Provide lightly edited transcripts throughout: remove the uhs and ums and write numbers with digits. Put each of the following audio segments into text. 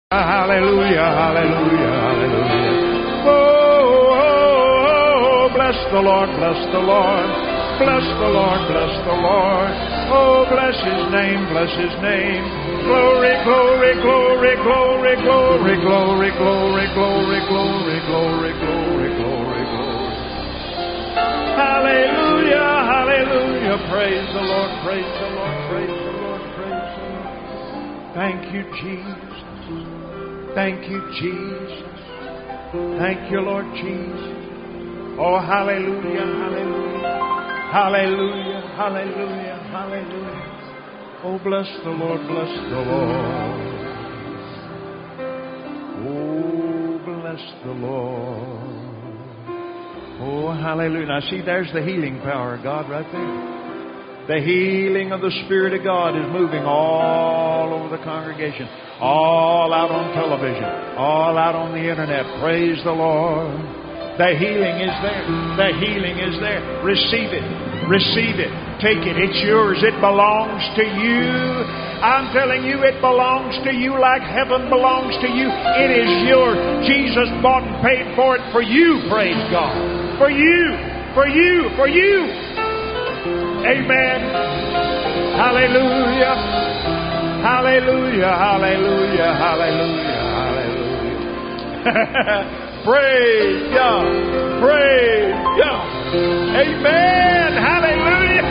Hallelujah, hallelujah, hallelujah. Oh, oh, oh, bless the Lord, bless the Lord. Bless the Lord, bless the Lord. Oh, bless His name, bless His name. Glory, glory, glory, glory, glory, glory, glory, glory, glory, glory, glory, glory, glory. Hallelujah, hallelujah. Praise the Lord, praise the Lord, praise the Lord, praise the Lord. Thank you, Jesus. Thank you, Jesus. Thank you, Lord Jesus. Oh, hallelujah, hallelujah. Hallelujah, hallelujah, hallelujah. Oh, bless the Lord, bless the Lord. Oh, bless the Lord. Oh, hallelujah. Now, see, there's the healing power of God right there. The healing of the Spirit of God is moving all over the congregation, all out on television, all out on the internet. Praise the Lord. The healing is there. The healing is there. Receive it. Receive it. Take it. It's yours. It belongs to you. I'm telling you, it belongs to you like heaven belongs to you. It is yours. Jesus bought and paid for it for you, praise God. For you. For you. For you. Amen. Hallelujah. Hallelujah. Hallelujah. Hallelujah. Hallelujah. Praise God. Praise God. Amen. Hallelujah.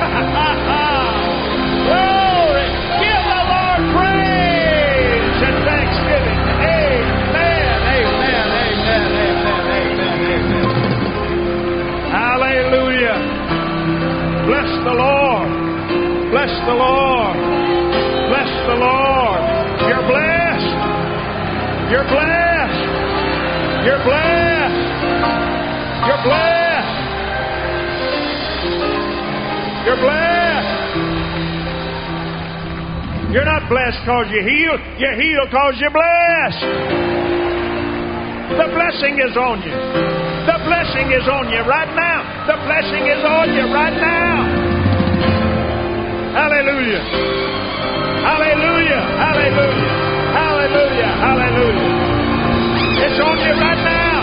Glory. Give the Lord praise and thanksgiving. Amen. Amen. Amen. Amen. Amen. Amen. Hallelujah. Bless the Lord. Bless the Lord. Bless the Lord. You're blessed. You're blessed. You're blessed. You're blessed. You're blessed. You're not blessed because you're healed. You're healed because you're blessed. The blessing is on you. The blessing is on you right now. The blessing is on you right now. Hallelujah. Hallelujah. Hallelujah. Hallelujah. Hallelujah. It's on you right now.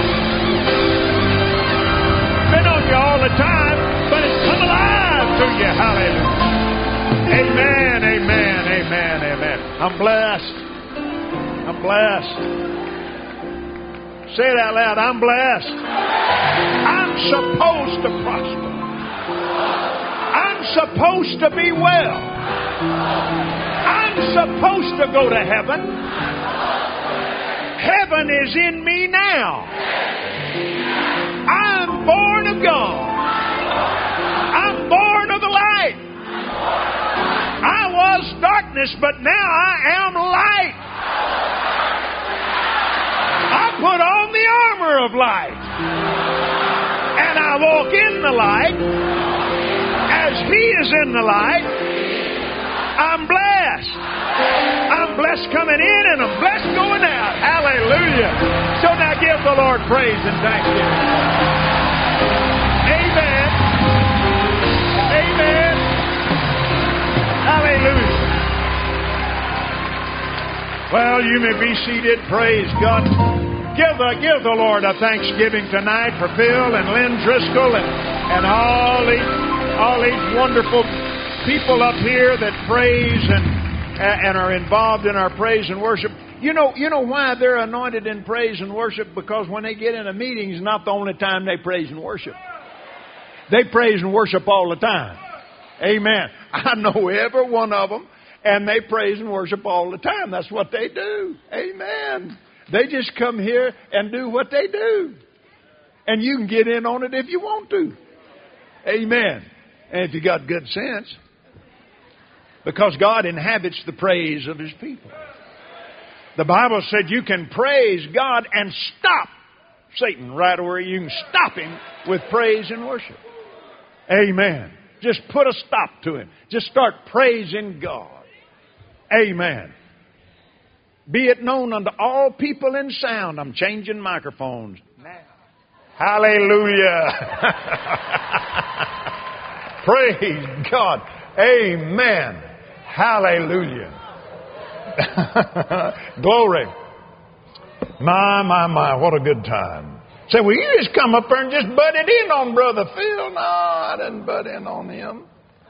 Been on you all the time, but it's come alive to you. Hallelujah. Amen. Amen. Amen. Amen. I'm blessed. I'm blessed. Say it out loud. I'm blessed. I'm supposed to prosper. I'm supposed to be well. I'm supposed to go to heaven. Heaven is in me now. I'm born of God. I'm born of the light. I was darkness, but now I am light. I put on the armor of light. And I walk in the light as He is in the light. I'm blessed. I'm blessed coming in and I'm blessed going out. Hallelujah. So now give the Lord praise and thanksgiving. Amen. Amen. Hallelujah. Well, you may be seated. Praise God. Give the Lord a thanksgiving tonight for Phil and Lynn Driscoll and all these wonderful people up here that praise and are involved in our praise and worship. You know why they're anointed in praise and worship? Because when they get in a meeting, it's not the only time they praise and worship. They praise and worship all the time. Amen. I know every one of them, and they praise and worship all the time. That's what they do. Amen. They just come here and do what they do. And you can get in on it if you want to. Amen. And if you got good sense. Because God inhabits the praise of His people. The Bible said you can praise God and stop Satan right where you can stop him with praise and worship. Amen. Just put a stop to him. Just start praising God. Amen. Be it known unto all people in sound. I'm changing microphones now. Hallelujah. Praise God. Amen. Hallelujah. Glory. My, what a good time. Say, well, you just come up there and just butted in on Brother Phil. No, I didn't butt in on him.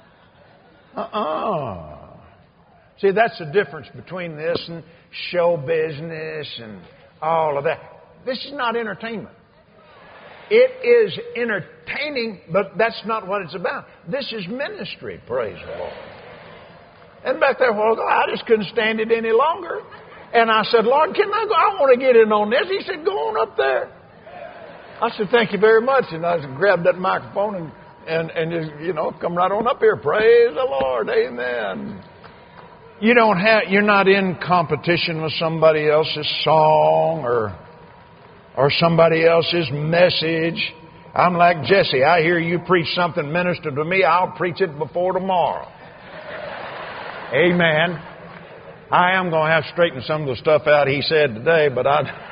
See, that's the difference between this and show business and all of that. This is not entertainment. It is entertaining, but that's not what it's about. This is ministry, praise the Lord. And back there a while ago, I just couldn't stand it any longer. And I said, Lord, can I go? I want to get in on this. He said, go on up there. I said, thank you very much. And I just grabbed that microphone and just, come right on up here. Praise the Lord. Amen. You're not in competition with somebody else's song or somebody else's message. I'm like Jesse. I hear you preach something ministered to me. I'll preach it before tomorrow. Amen. I am going to have to straighten some of the stuff out he said today, but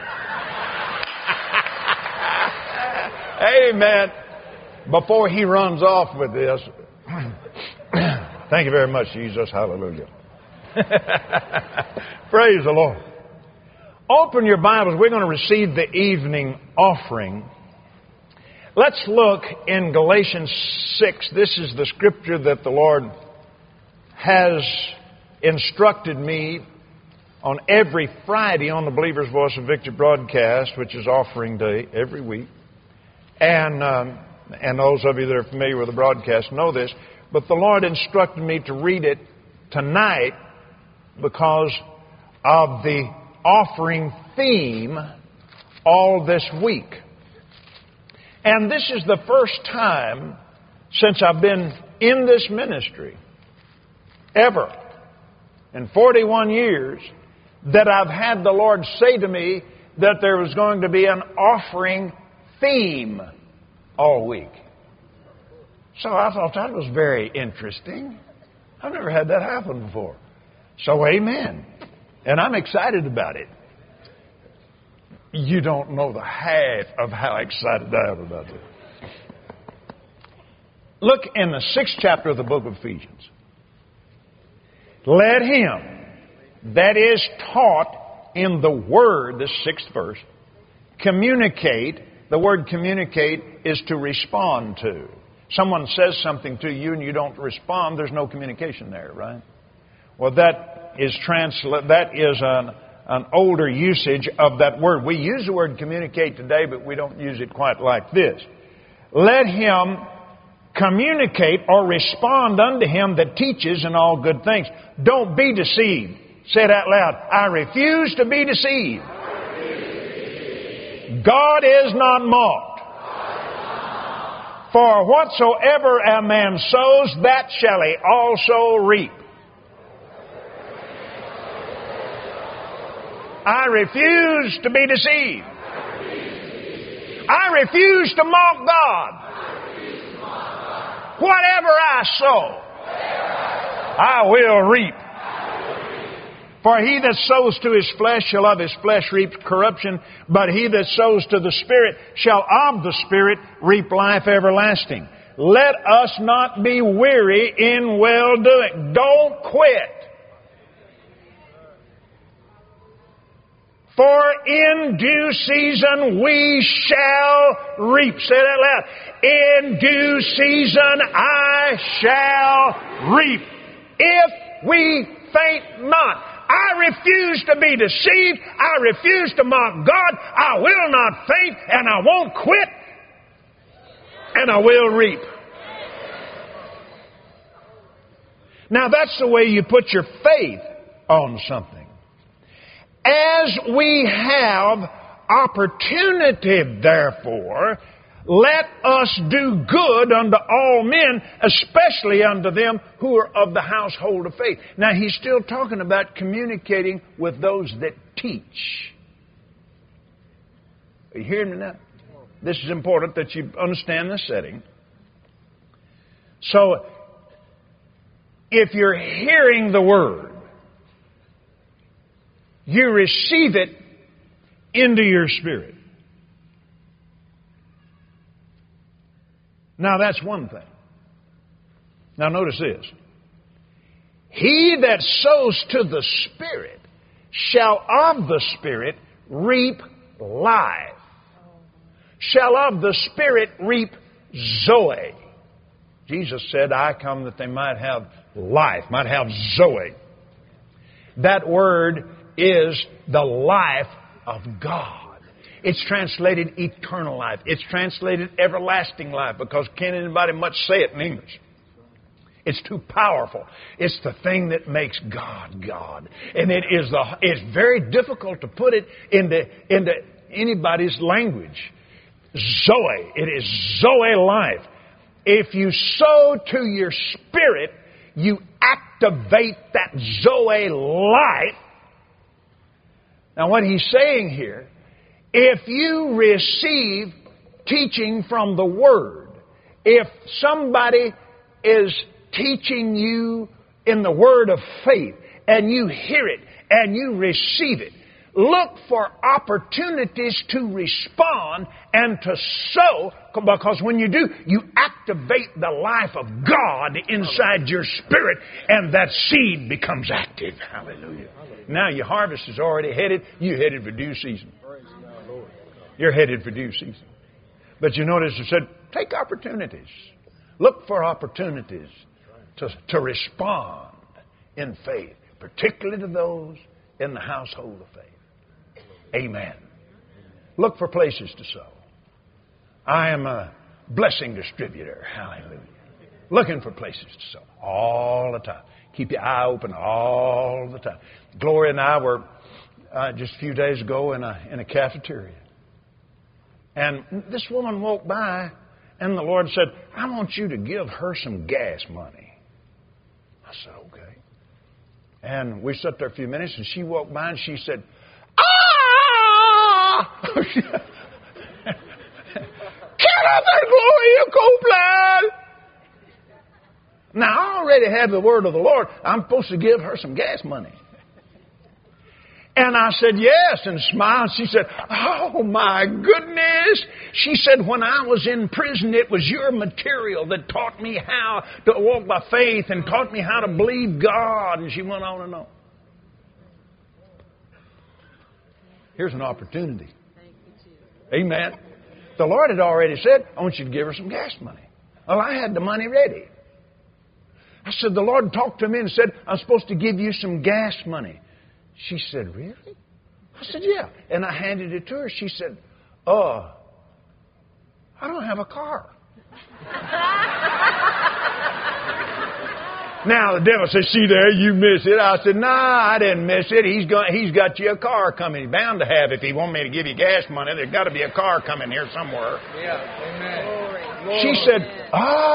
Amen. Before he runs off with this, thank you very much, Jesus. Hallelujah. Praise the Lord. Open your Bibles. We're going to receive the evening offering. Let's look in Galatians 6. This is the scripture that the Lord has instructed me on every Friday on the Believer's Voice of Victory broadcast, which is offering day every week. And those of you that are familiar with the broadcast know this. But the Lord instructed me to read it tonight because of the offering theme all this week. And this is the first time since I've been in this ministry, ever, in 41 years, that I've had the Lord say to me that there was going to be an offering theme all week. So I thought that was very interesting. I've never had that happen before. So amen. And I'm excited about it. You don't know the half of how excited I am about it. Look in the 6th chapter of the book of Ephesians. Let him that is taught in the Word, the 6th verse, communicate. The word communicate is to respond to. Someone says something to you and you don't respond, there's no communication there, right? Well, that is an older usage of that word. We use the word communicate today, but we don't use it quite like this. Let him communicate or respond unto him that teaches in all good things. Don't be deceived. Say it out loud. I refuse to be deceived. God is not mocked. For whatsoever a man sows, that shall he also reap. I refuse to be deceived. I refuse to mock God. Whatever I sow, I will reap. For he that sows to his flesh shall of his flesh reap corruption, but he that sows to the Spirit shall of the Spirit reap life everlasting. Let us not be weary in well-doing. Don't quit. For in due season we shall reap. Say that loud. In due season I shall reap. If we faint not. I refuse to be deceived. I refuse to mock God. I will not faint and I won't quit. And I will reap. Now that's the way you put your faith on something. As we have opportunity, therefore, let us do good unto all men, especially unto them who are of the household of faith. Now, he's still talking about communicating with those that teach. Are you hearing me now? This is important that you understand the setting. So, if you're hearing the Word, you receive it into your spirit. Now that's one thing. Now notice this. He that sows to the Spirit shall of the Spirit reap life, shall of the Spirit reap Zoe. Jesus said, I come that they might have life, might have Zoe. That word is the life of God. It's translated eternal life. It's translated everlasting life, because can anybody much say it in English? It's too powerful. It's the thing that makes God God. And it's very difficult to put it into anybody's language. Zoe. It is Zoe life. If you sow to your spirit, you activate that Zoe life. Now what he's saying here, if you receive teaching from the Word, if somebody is teaching you in the word of faith, and you hear it and you receive it, look for opportunities to respond and to sow, because when you do, you activate the life of God inside your spirit, and that seed becomes active. Hallelujah. Now your harvest is already headed. You're headed for due season. You're headed for due season. But you notice it said, take opportunities. Look for opportunities to respond in faith, particularly to those in the household of faith. Amen. Look for places to sow. I am a blessing distributor. Hallelujah. Looking for places to sow all the time. Keep your eye open all the time. Gloria and I were just a few days ago in a cafeteria. And this woman walked by, and the Lord said, I want you to give her some gas money. I said, okay. And we sat there a few minutes, and she walked by, and she said, ah! Get up there, Gloria Copeland! Now, I already have the word of the Lord. I'm supposed to give her some gas money. And I said, yes, and smiled. She said, oh, my goodness. She said, when I was in prison, it was your material that taught me how to walk by faith and taught me how to believe God. And she went on and on. Here's an opportunity. Amen. The Lord had already said, I want you to give her some gas money. Well, I had the money ready. I said, the Lord talked to me and said, I'm supposed to give you some gas money. She said, really? I said, yeah. And I handed it to her. She said, I don't have a car. Now the devil says, see there, you miss it. I said, nah, I didn't miss it. He's got you a car coming. He's bound to have. If he want me to give you gas money, there's got to be a car coming here somewhere. Yeah. Amen. She said,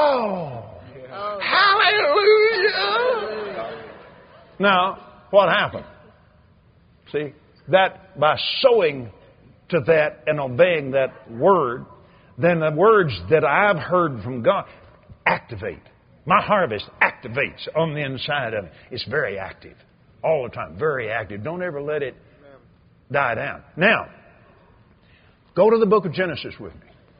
hallelujah. Now, what happened? See, that by sowing to that and obeying that word, then the words that I've heard from God activate. My harvest activates on the inside of me. It's very active. All the time. Very active. Don't ever let it die down. Now, go to the book of Genesis with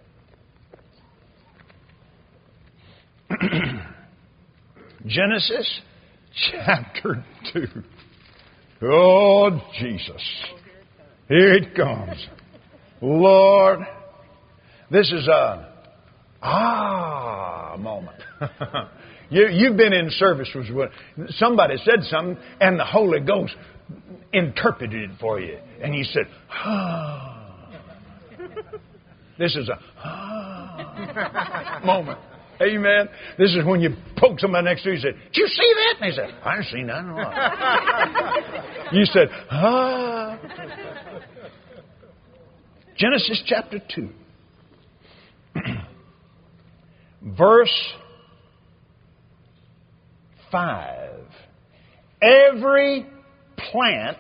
me. Genesis chapter 2. Oh, Jesus. Here it comes. Lord, this is a moment. You've been in service with somebody said something and the Holy Ghost interpreted it for you. And you said, This is a moment. Amen. This is when you poke somebody next to you and say, did you see that? And they say, I ain't seen nothing wrong. You said, Genesis chapter 2. Verse 5. Every plant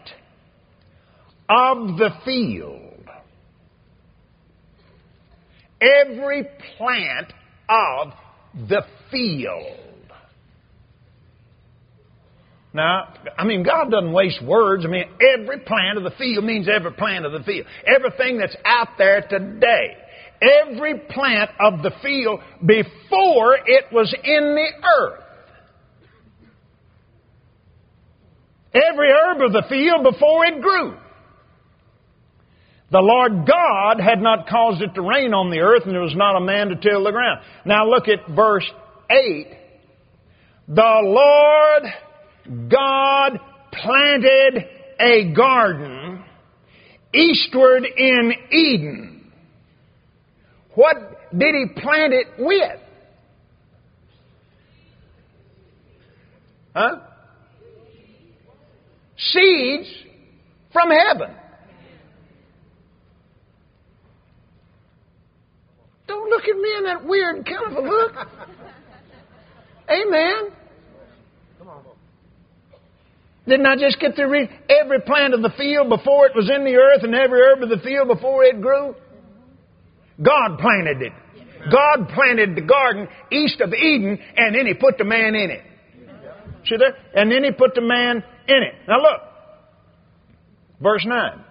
of the field. Every plant of the field. Now, God doesn't waste words. Every plant of the field means every plant of the field. Everything that's out there today. Every plant of the field before it was in the earth. Every herb of the field before it grew. The Lord God had not caused it to rain on the earth, and there was not a man to till the ground. Now look at verse 8. The Lord God planted a garden eastward in Eden. What did He plant it with? Huh? Seeds from heaven. Don't look at me in that weird kind of a look. Amen. Didn't I just get to read every plant of the field before it was in the earth and every herb of the field before it grew? God planted it. God planted the garden east of Eden, and then He put the man in it. See there? And then He put the man in it. Now look. Verse 9.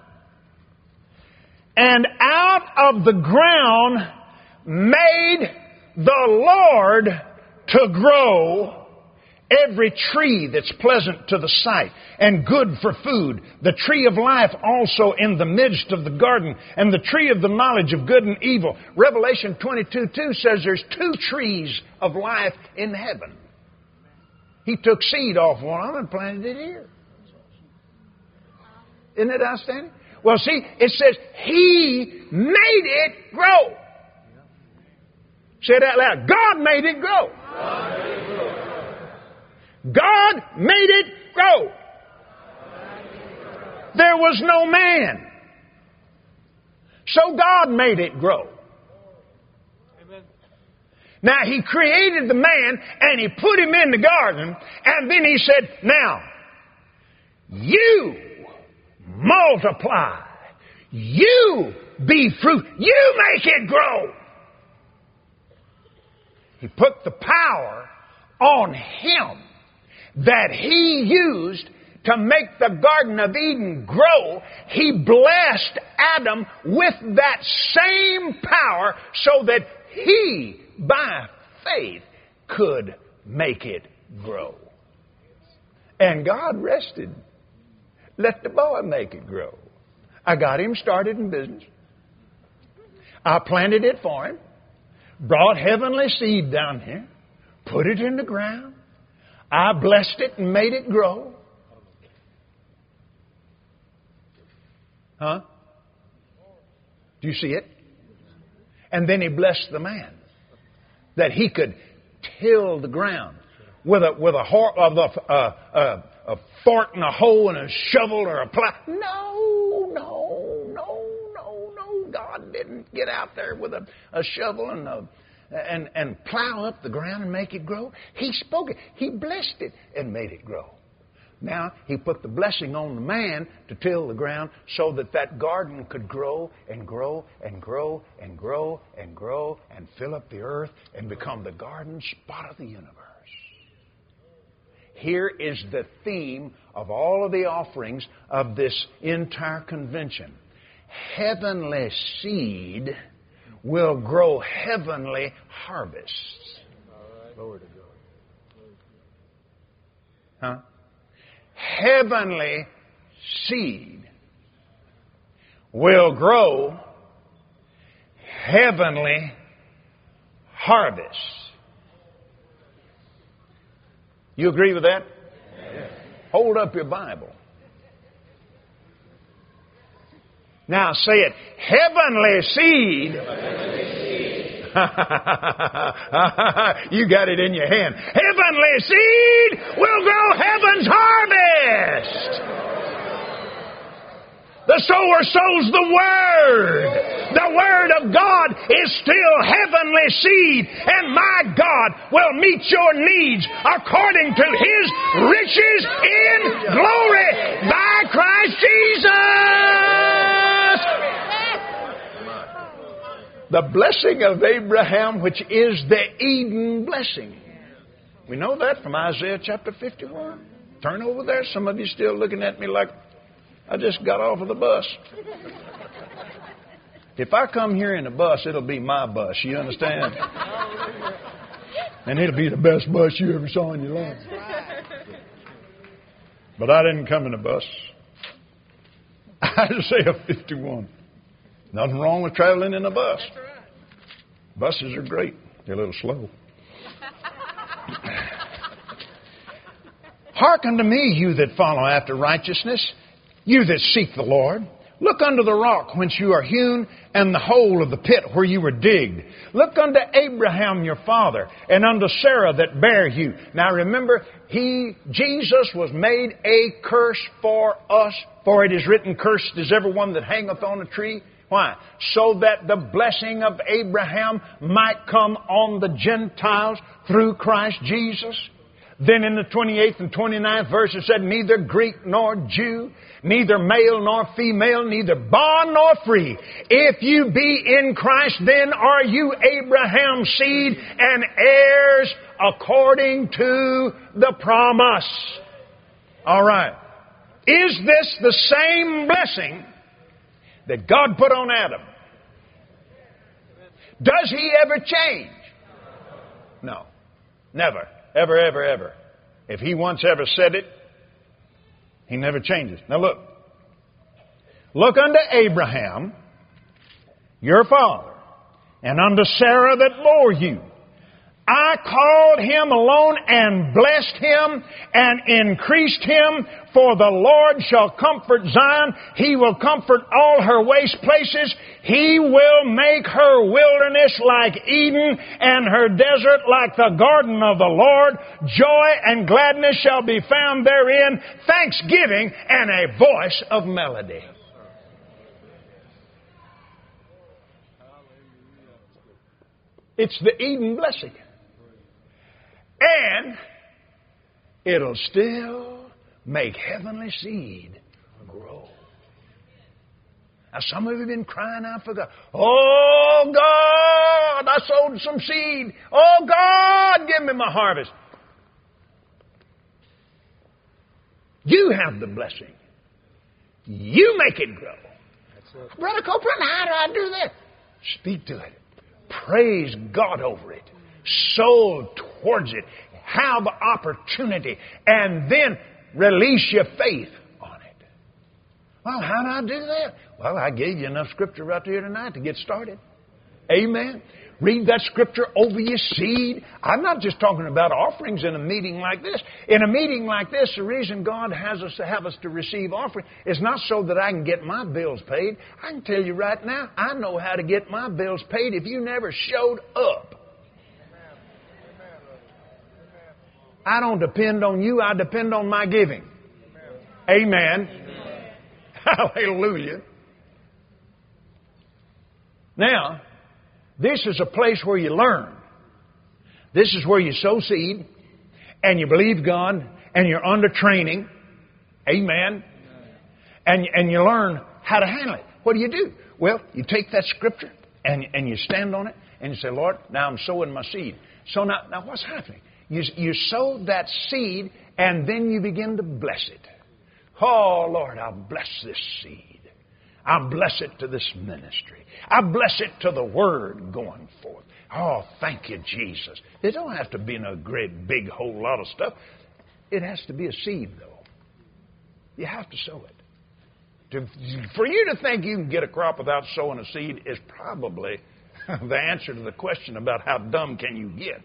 And out of the ground made the Lord to grow every tree that's pleasant to the sight and good for food, the tree of life also in the midst of the garden, and the tree of the knowledge of good and evil. Revelation 22:2 says there's 2 trees of life in heaven. He took seed off one of them and planted it here. Isn't it outstanding? Well, see, it says He made it grow. Say it out loud. God made it grow. God made it grow. There was no man. So God made it grow. Now He created the man and He put him in the garden, and then He said, now, you multiply. You be fruit. You make it grow. He put the power on Him that He used to make the Garden of Eden grow. He blessed Adam with that same power so that he, by faith, could make it grow. And God rested. Let the boy make it grow. I got him started in business. I planted it for him. Brought heavenly seed down here. Put it in the ground. I blessed it and made it grow. Huh? Do you see it? And then He blessed the man that he could till the ground with a fork and a hoe and a shovel or a plow. No. God didn't get out there with a shovel and plow up the ground and make it grow. He spoke it. He blessed it and made it grow. Now, He put the blessing on the man to till the ground so that garden could grow and grow and grow and grow and grow and fill up the earth and become the garden spot of the universe. Here is the theme of all of the offerings of this entire convention. Heavenly seed will grow heavenly harvests. Huh? Heavenly seed will grow heavenly harvests. You agree with that? Yes. Hold up your Bible. Now say it. Heavenly seed. Heavenly seed. You got it in your hand. Heavenly seed will grow heaven's harvest. The sower sows the Word. The Word of God is still heavenly seed. And my God will meet your needs according to His riches in glory by Christ Jesus. The blessing of Abraham, which is the Eden blessing. We know that from Isaiah chapter 51. Turn over there. Some of you still looking at me like I just got off of the bus. If I come here in a bus, it'll be my bus. You understand? And it'll be the best bus you ever saw in your life. But I didn't come in a bus. Isaiah 51. Nothing wrong with traveling in a bus. That's right. Buses are great. They're a little slow. Hearken to me, you that follow after righteousness, you that seek the Lord. Look unto the rock whence you are hewn, and the hole of the pit where you were digged. Look unto Abraham your father, and unto Sarah that bare you. Now remember, Jesus was made a curse for us, for it is written, cursed is everyone that hangeth on a tree. Why? So that the blessing of Abraham might come on the Gentiles through Christ Jesus. Then in the 28th and 29th verse it said, neither Greek nor Jew, neither male nor female, neither bond nor free. If you be in Christ, then are you Abraham's seed and heirs according to the promise. All right. Is this the same blessing that God put on Adam? Does He ever change? No. Never. Ever, ever, ever. If He once ever said it, He never changes. Now look. Look unto Abraham, your father, and unto Sarah that bore you. I called him alone and blessed him and increased him, for the Lord shall comfort Zion. He will comfort all her waste places. He will make her wilderness like Eden and her desert like the garden of the Lord. Joy and gladness shall be found therein, thanksgiving and a voice of melody. It's the Eden blessing. And it'll still make heavenly seed grow. Now some of you have been crying out for God. Oh God, I sowed some seed. Oh God, give me my harvest. You have the blessing. You make it grow. Brother Copeland, how do I do that? Speak to it. Praise God over it. Sow towards it. Have opportunity. And then release your faith on it. Well, how do I do that? Well, I gave you enough scripture right here tonight to get started. Amen. Read that scripture over your seed. I'm not just talking about offerings in a meeting like this. In a meeting like this, the reason God has us to have us to receive offering is not so that I can get my bills paid. I can tell you right now, I know how to get my bills paid if you never showed up. I don't depend on you. I depend on my giving. Amen. Amen. Hallelujah. Now, this is a place where you learn. This is where you sow seed and you believe God and you're under training. Amen. And you learn how to handle it. What do? Well, you take that scripture and you stand on it and you say, Lord, now I'm sowing my seed. So now what's happening? You sow that seed and then you begin to bless it. Oh, Lord, I'll bless this seed. I'll bless it to this ministry. I'll bless it to the word going forth. Oh, thank you, Jesus. It don't have to be in a great, big, whole lot of stuff. It has to be a seed, though. You have to sow it. For you to think you can get a crop without sowing a seed is probably the answer to the question about how dumb can you get.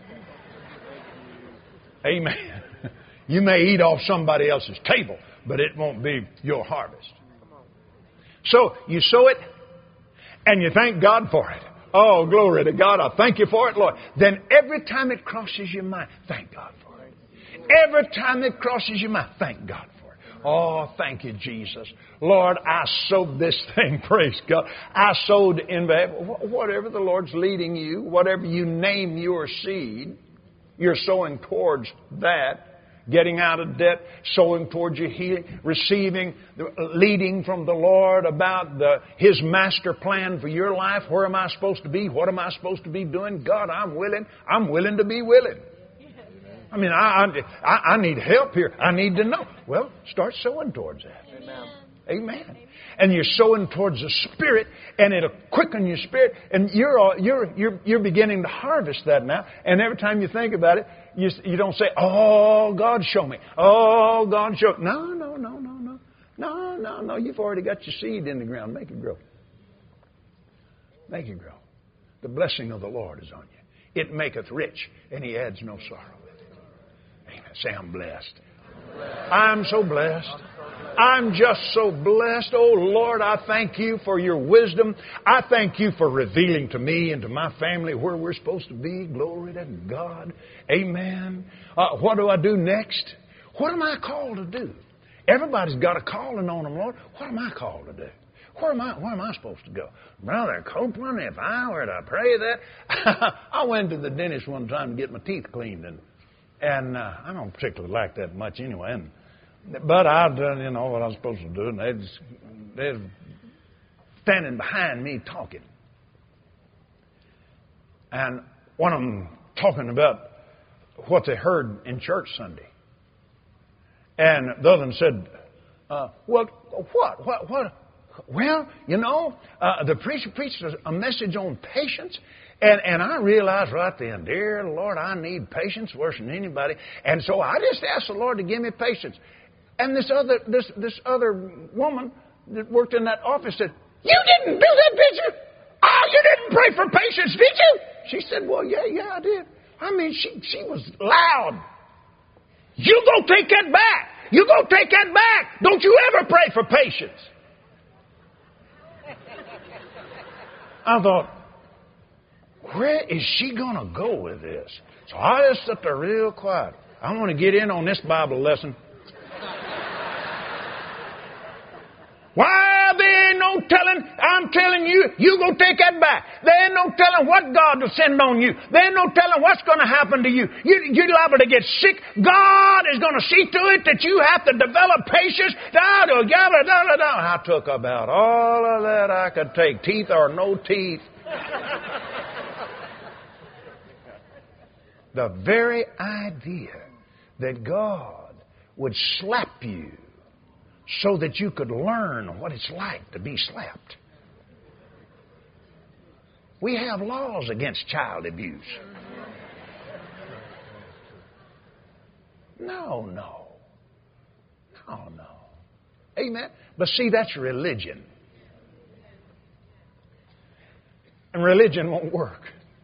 Amen. You may eat off somebody else's table, but it won't be your harvest. So you sow it and you thank God for it. Oh, glory to God. I thank you for it, Lord. Then every time it crosses your mind, thank God for it. Every time it crosses your mind, thank God for it. Oh, thank you, Jesus. Lord, I sowed this thing. Praise God. I sowed in whatever the Lord's leading you, whatever you name your seed. You're sowing towards that, getting out of debt, sowing towards your healing, receiving, leading from the Lord about His master plan for your life. Where am I supposed to be? What am I supposed to be doing? God, I'm willing. I'm willing to be willing. I mean, I need help here. I need to know. Well, start sowing towards that. Amen. Amen. And you're sowing towards the Spirit, and it'll quicken your spirit, and you're beginning to harvest that now. And every time you think about it, you don't say, "Oh, God, show me." Oh, God, show me. No. You've already got your seed in the ground. Make it grow. Make it grow. The blessing of the Lord is on you. It maketh rich, and He adds no sorrow with it. Amen. Say, I'm blessed. I'm so blessed. I'm just so blessed. Oh, Lord, I thank You for Your wisdom. I thank You for revealing to me and to my family where we're supposed to be. Glory to God. Amen. What do I do next? What am I called to do? Everybody's got a calling on them, Lord. What am I called to do? Where am I supposed to go? Brother Copeland, if I were to pray that... I went to the dentist one time to get my teeth cleaned, and I don't particularly like that much anyway. But I'd done, what I was supposed to do, and they're standing behind me talking. And one of them talking about what they heard in church Sunday. And the other one said, what? Well, the preacher preached a message on patience. And I realized right then, dear Lord, I need patience worse than anybody. And so I just asked the Lord to give me patience. And this other woman that worked in that office said, you didn't do that, did you? Oh, you didn't pray for patience, did you? She said, well, yeah, I did. I mean, she was loud. You go take that back. You go take that back. Don't you ever pray for patience. I thought, where is she going to go with this? So I just sat there real quiet. I want to get in on this Bible lesson. Why, there ain't no telling, I'm telling you, you go take that back. There ain't no telling what God will send on you. There ain't no telling what's going to happen to you. You're liable to get sick. God is going to see to it that you have to develop patience. I took about all of that I could take, teeth or no teeth. The very idea that God would slap you so that you could learn what it's like to be slapped. We have laws against child abuse. No. Amen. But see, that's religion. And religion won't work.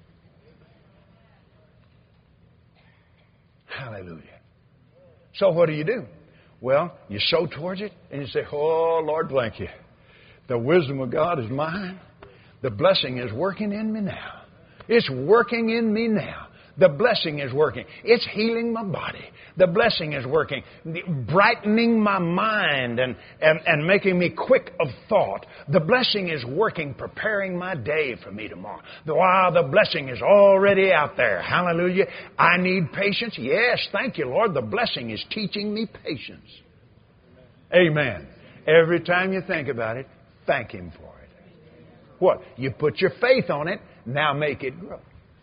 Hallelujah. So what do? Well, you sow towards it and you say, oh, Lord, thank you. The wisdom of God is mine. The blessing is working in me now. It's working in me now. The blessing is working. It's healing my body. The blessing is working, brightening my mind and making me quick of thought. The blessing is working, preparing my day for me tomorrow. While the blessing is already out there. Hallelujah. I need patience. Yes, thank you, Lord. The blessing is teaching me patience. Amen. Every time you think about it, thank Him for it. What? You put your faith on it, now make it grow.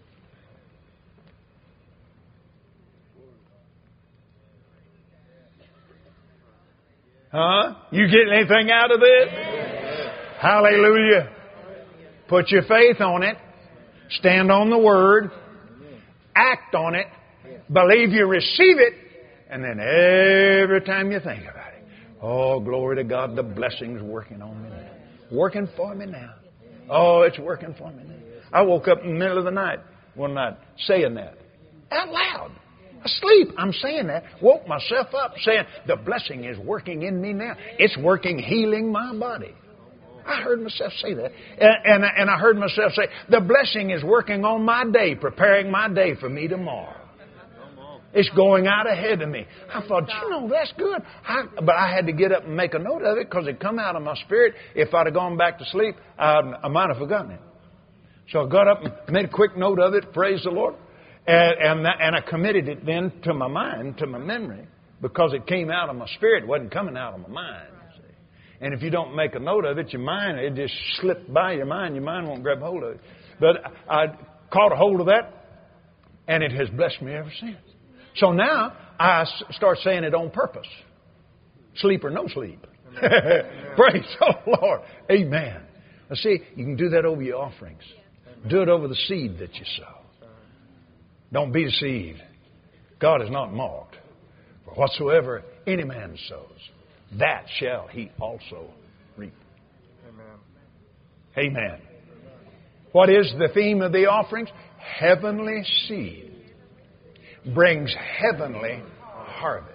Huh? You getting anything out of this? Yes. Hallelujah. Put your faith on it. Stand on the Word. Act on it. Believe you receive it. And then every time you think about it, oh, glory to God, the blessing's working on me now. Working for me now. Oh, it's working for me now. I woke up in the middle of the night one night saying that. Out loud. Asleep. I'm saying that. Woke myself up saying, the blessing is working in me now. It's working, healing my body. I heard myself say that. And I heard myself say, the blessing is working on my day, preparing my day for me tomorrow. It's going out ahead of me. I thought, that's good. But I had to get up and make a note of it because it come out of my spirit. If I'd have gone back to sleep, I might have forgotten it. So I got up and made a quick note of it. Praise the Lord. And I committed it then to my mind, to my memory, because it came out of my spirit. It wasn't coming out of my mind. You see. And if you don't make a note of it, your mind, it just slipped by your mind. Your mind won't grab hold of it. But I caught a hold of that, and it has blessed me ever since. So now I start saying it on purpose. Sleep or no sleep. Praise the Lord. Amen. Now see, you can do that over your offerings. Do it over the seed that you sow. Don't be deceived. God is not mocked. For whatsoever any man sows, that shall he also reap. Amen. Amen. What is the theme of the offerings? Heavenly seed brings heavenly harvest.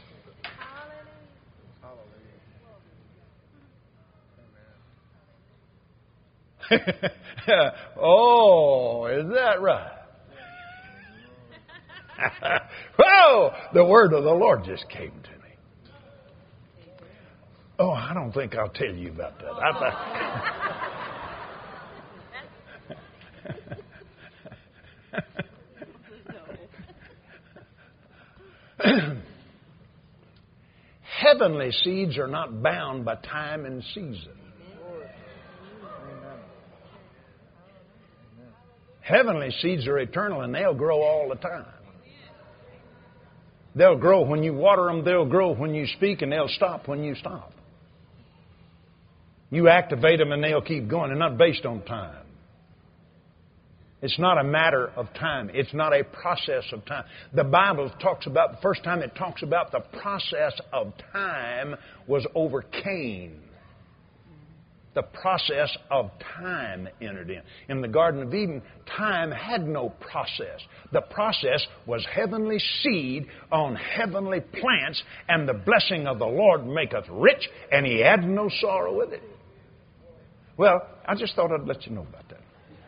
Oh, is that right? Whoa! The word of the Lord just came to me. Oh, I don't think I'll tell you about that. Heavenly seeds are not bound by time and season. Heavenly seeds are eternal and they'll grow all the time. They'll grow when you water them, they'll grow when you speak, and they'll stop when you stop. You activate them and they'll keep going. They're not based on time. It's not a matter of time. It's not a process of time. The Bible talks about, the first time it talks about the process of time was over Cain. The process of time entered in. In the Garden of Eden, time had no process. The process was heavenly seed on heavenly plants, and the blessing of the Lord maketh rich, and He had no sorrow with it. Well, I just thought I'd let you know about that.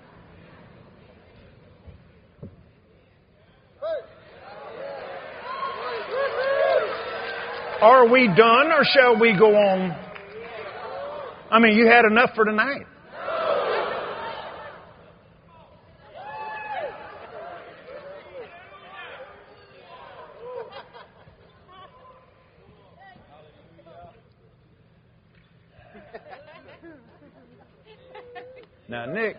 Are we done, or shall we go on? I mean, you had enough for tonight. Now, Nick,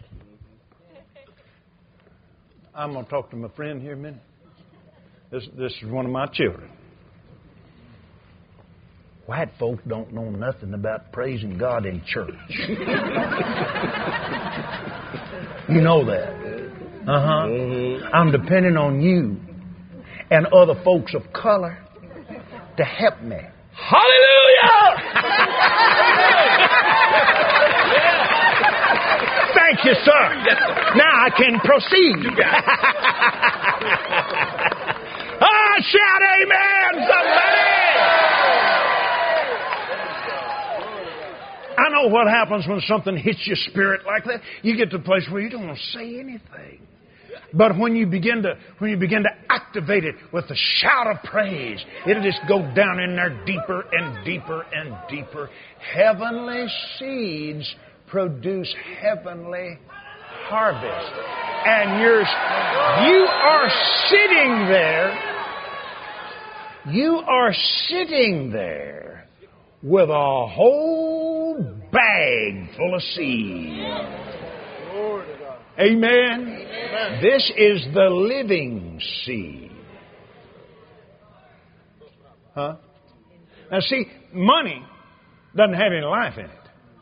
I'm going to talk to my friend here a minute. This is one of my children. White folks don't know nothing about praising God in church. You know that. I'm depending on you and other folks of color to help me. Hallelujah! Thank you, sir. Now I can proceed. Shout amen, somebody! I know what happens when something hits your spirit like that. You get to a place where you don't want to say anything. But when you begin to activate it with a shout of praise, it'll just go down in there deeper and deeper and deeper. Heavenly seeds produce heavenly harvest. And you are sitting there with a whole bag full of seed. Amen. This is the living seed. Huh? Now see, money doesn't have any life in it.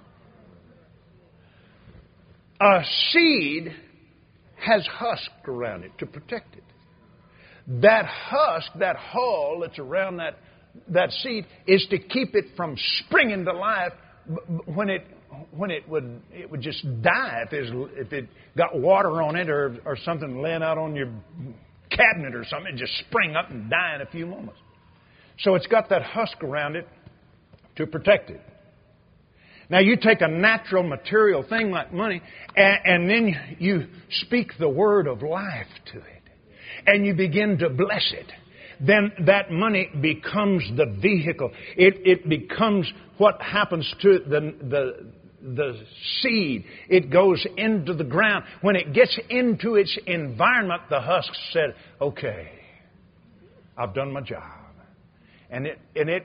A seed has husk around it to protect it. That husk, that hull that's around that seed, is to keep it from springing to life when it would just die if it got water on it or something laying out on your cabinet or something. It just spring up and die in a few moments. So it's got that husk around it to protect it. Now you take a natural material thing like money and then you speak the word of life to it and you begin to bless it. Then that money becomes the vehicle. It becomes what happens to the seed. It goes into the ground. When it gets into its environment, the husk said, okay, I've done my job. And it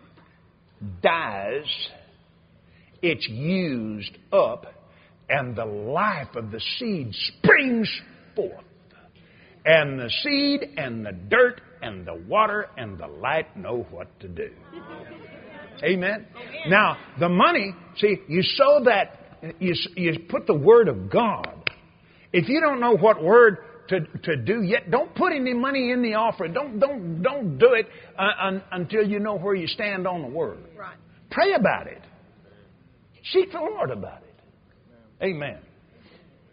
dies. It's used up, and the life of the seed springs forth. And the seed and the dirt and the water and the light know what to do. Amen? Now, the money, see, you sow that, you put the Word of God. If you don't know what word to do yet, don't put any money in the offering. Don't do it until you know where you stand on the Word. Right. Pray about it. Seek the Lord about it. Amen.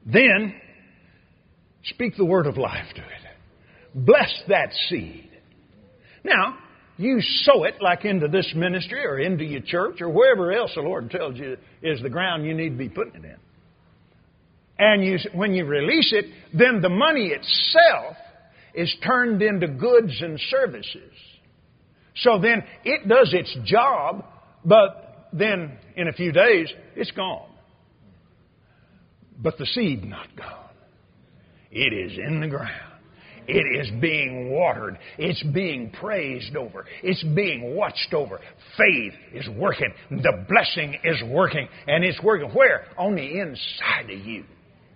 then speak the word of life to it. Bless that seed. Now, you sow it like into this ministry or into your church or wherever else the Lord tells you is the ground you need to be putting it in. And when you release it, then the money itself is turned into goods and services. So then it does its job, but then in a few days, it's gone. But the seed not gone. It is in the ground. It is being watered. It's being praised over. It's being watched over. Faith is working. The blessing is working. And it's working where? On the inside of you.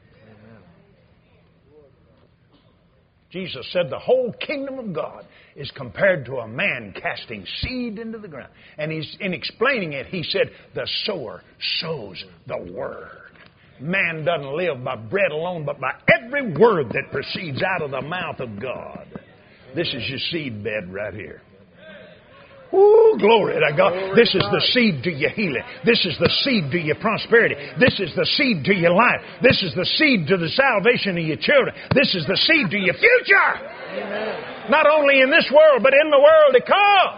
Jesus said the whole kingdom of God is compared to a man casting seed into the ground. And in explaining it, he said, the sower sows the word. Man doesn't live by bread alone, but by every word that proceeds out of the mouth of God. This is your seed bed right here. Ooh, glory to God. This is the seed to your healing. This is the seed to your prosperity. This is the seed to your life. This is the seed to the salvation of your children. This is the seed to your future. Amen. Not only in this world, but in the world to come.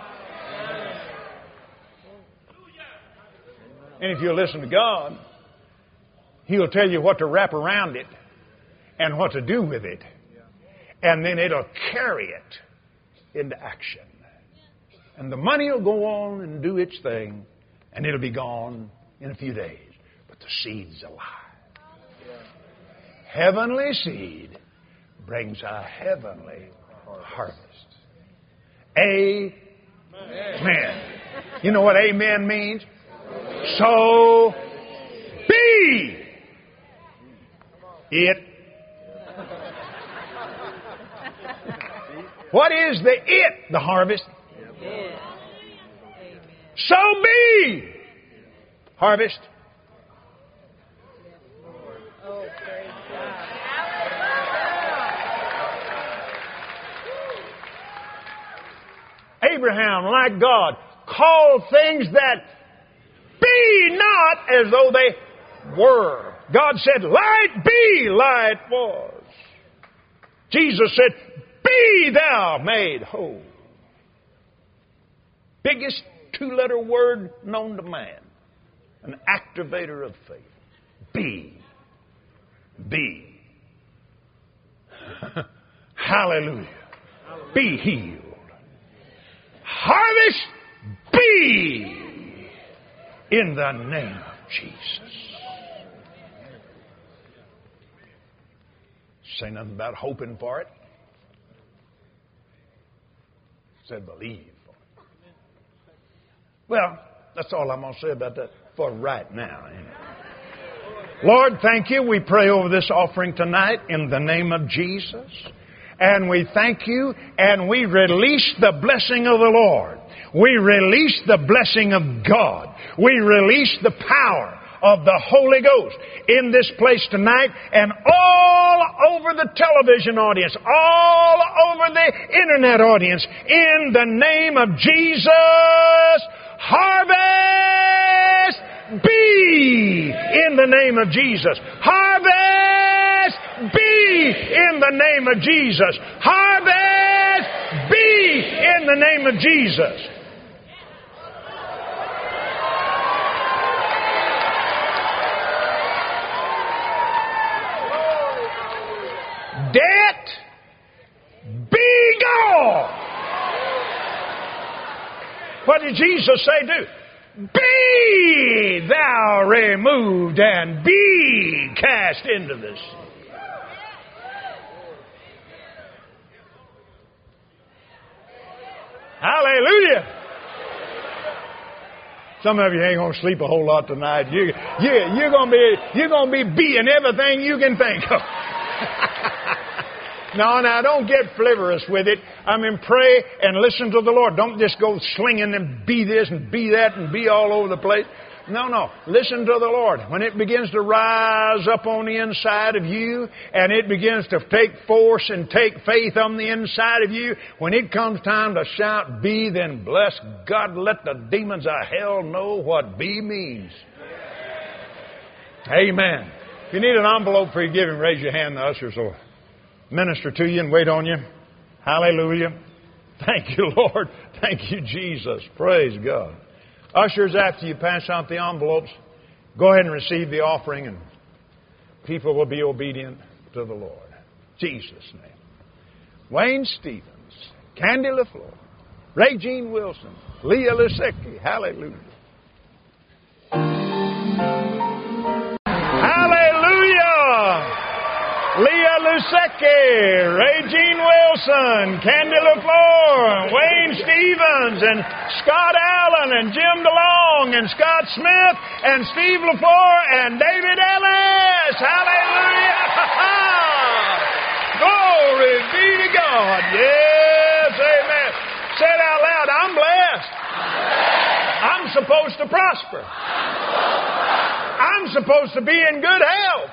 And if you'll listen to God, He'll tell you what to wrap around it and what to do with it. And then it'll carry it into action. And the money will go on and do its thing, and it'll be gone in a few days. But the seed's alive. Heavenly seed brings a heavenly harvest. Amen. You know what amen means? So be it. What is the it? The harvest. So be harvest. Abraham, like God, called things that be not as though they were. God said, light be, light was. Jesus said, be thou made whole. Biggest two-letter word known to man. An activator of faith. Be. Be. Hallelujah. Be healed. Harvest be in the name of Jesus. Say nothing about hoping for it. Said believe for it. Well, that's all I'm going to say about that for right now. Lord, thank you. We pray over this offering tonight in the name of Jesus. And we thank you and we release the blessing of the Lord. We release the blessing of God. We release the power of the Holy Ghost in this place tonight and all over the television audience, all over the internet audience. In the name of Jesus, harvest be in the name of Jesus. Harvest be in the name of Jesus. Harvest be in the name of Jesus. Debt be gone. What did Jesus say do? Be thou removed and be cast into the sea. Hallelujah. Some of you ain't going to sleep a whole lot tonight. You're going to be being everything you can think of. Now, don't get frivolous with it. I mean, pray and listen to the Lord. Don't just go slinging and be this and be that and be all over the place. No. Listen to the Lord. When it begins to rise up on the inside of you and it begins to take force and take faith on the inside of you, when it comes time to shout be, then bless God. Let the demons of hell know what be means. Amen. If you need an envelope for your giving, raise your hand. The ushers will minister to you and wait on you. Hallelujah. Thank you, Lord. Thank you, Jesus. Praise God. Ushers, after you pass out the envelopes, go ahead and receive the offering, and people will be obedient to the Lord. Jesus' name. Wayne Stevens, Candy LaFleur, Ray Jean Wilson, Leah Lusecki. Hallelujah. Hallelujah. Leah Lusecki, Ray Jean Wilson, Candy LaFleur, Wayne Stevens, and Scott Allen, and Jim DeLong, and Scott Smith, and Steve LaFleur, and David Ellis. Hallelujah! Glory be to God. Yes, amen. Say it out loud. I'm blessed. I'm supposed to prosper. I'm supposed to be in good health.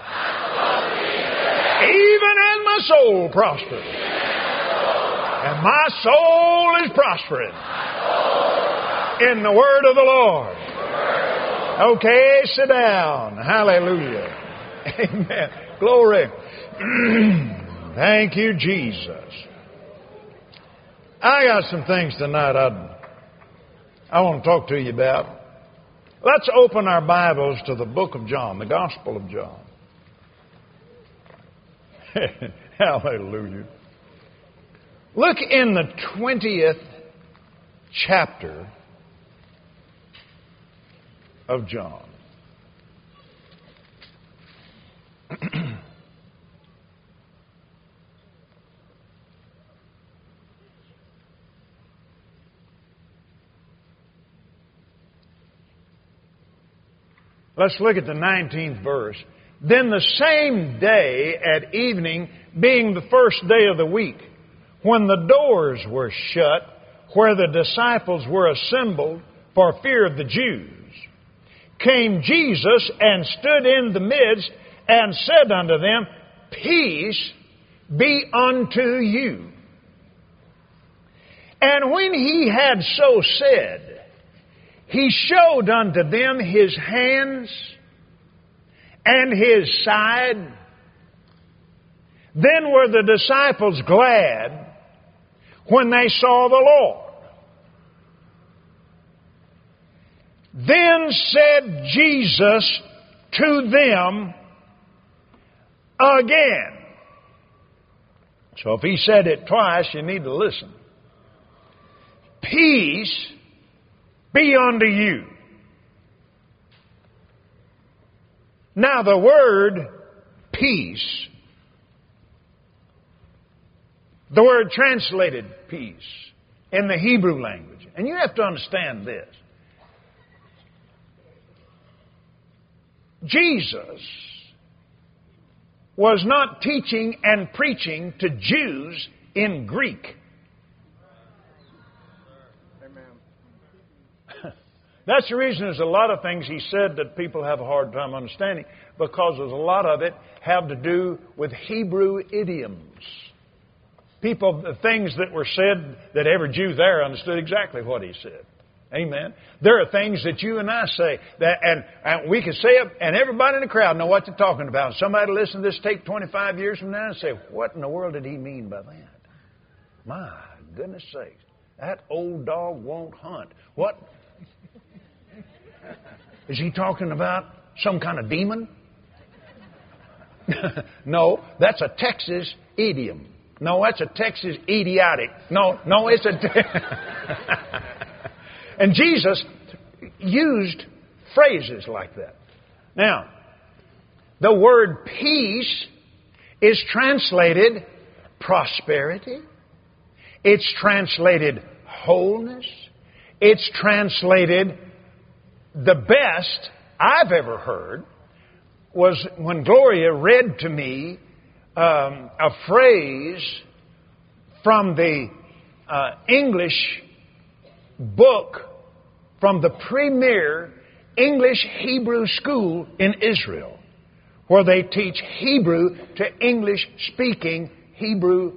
Even as my soul prospers. And my soul is prospering in the word of the Lord. Okay, sit down. Hallelujah. Amen. Glory. Thank you, Jesus. I got some things tonight I want to talk to you about. Let's open our Bibles to the book of John, the Gospel of John. Hallelujah. Look in the 20th chapter of John. Let's look at the 19th verse. Then the same day at evening, being the first day of the week, when the doors were shut, where the disciples were assembled for fear of the Jews, came Jesus and stood in the midst and said unto them, Peace be unto you. And when he had so said, he showed unto them his hands and his side. Then were the disciples glad when they saw the Lord. Then said Jesus to them again. So if he said it twice, you need to listen. Peace be unto you. Now the word peace, the word translated peace in the Hebrew language, and you have to understand this. Jesus was not teaching and preaching to Jews in Greek. That's the reason there's a lot of things he said that people have a hard time understanding, because there's a lot of it have to do with Hebrew idioms. The things that were said that every Jew there understood exactly what he said. Amen. There are things that you and I say that, and we can say it, and everybody in the crowd know what they're talking about. Somebody listen to this tape 25 years from now and say, "What in the world did he mean by that?" My goodness sakes, that old dog won't hunt. What? Is he talking about some kind of demon? No, that's a Texas idiom. No, that's a Texas idiotic. No, it's a... And Jesus used phrases like that. Now, the word peace is translated prosperity. It's translated wholeness. It's translated... The best I've ever heard was when Gloria read to me a phrase from the English book from the premier English Hebrew school in Israel, where they teach Hebrew to English-speaking Hebrew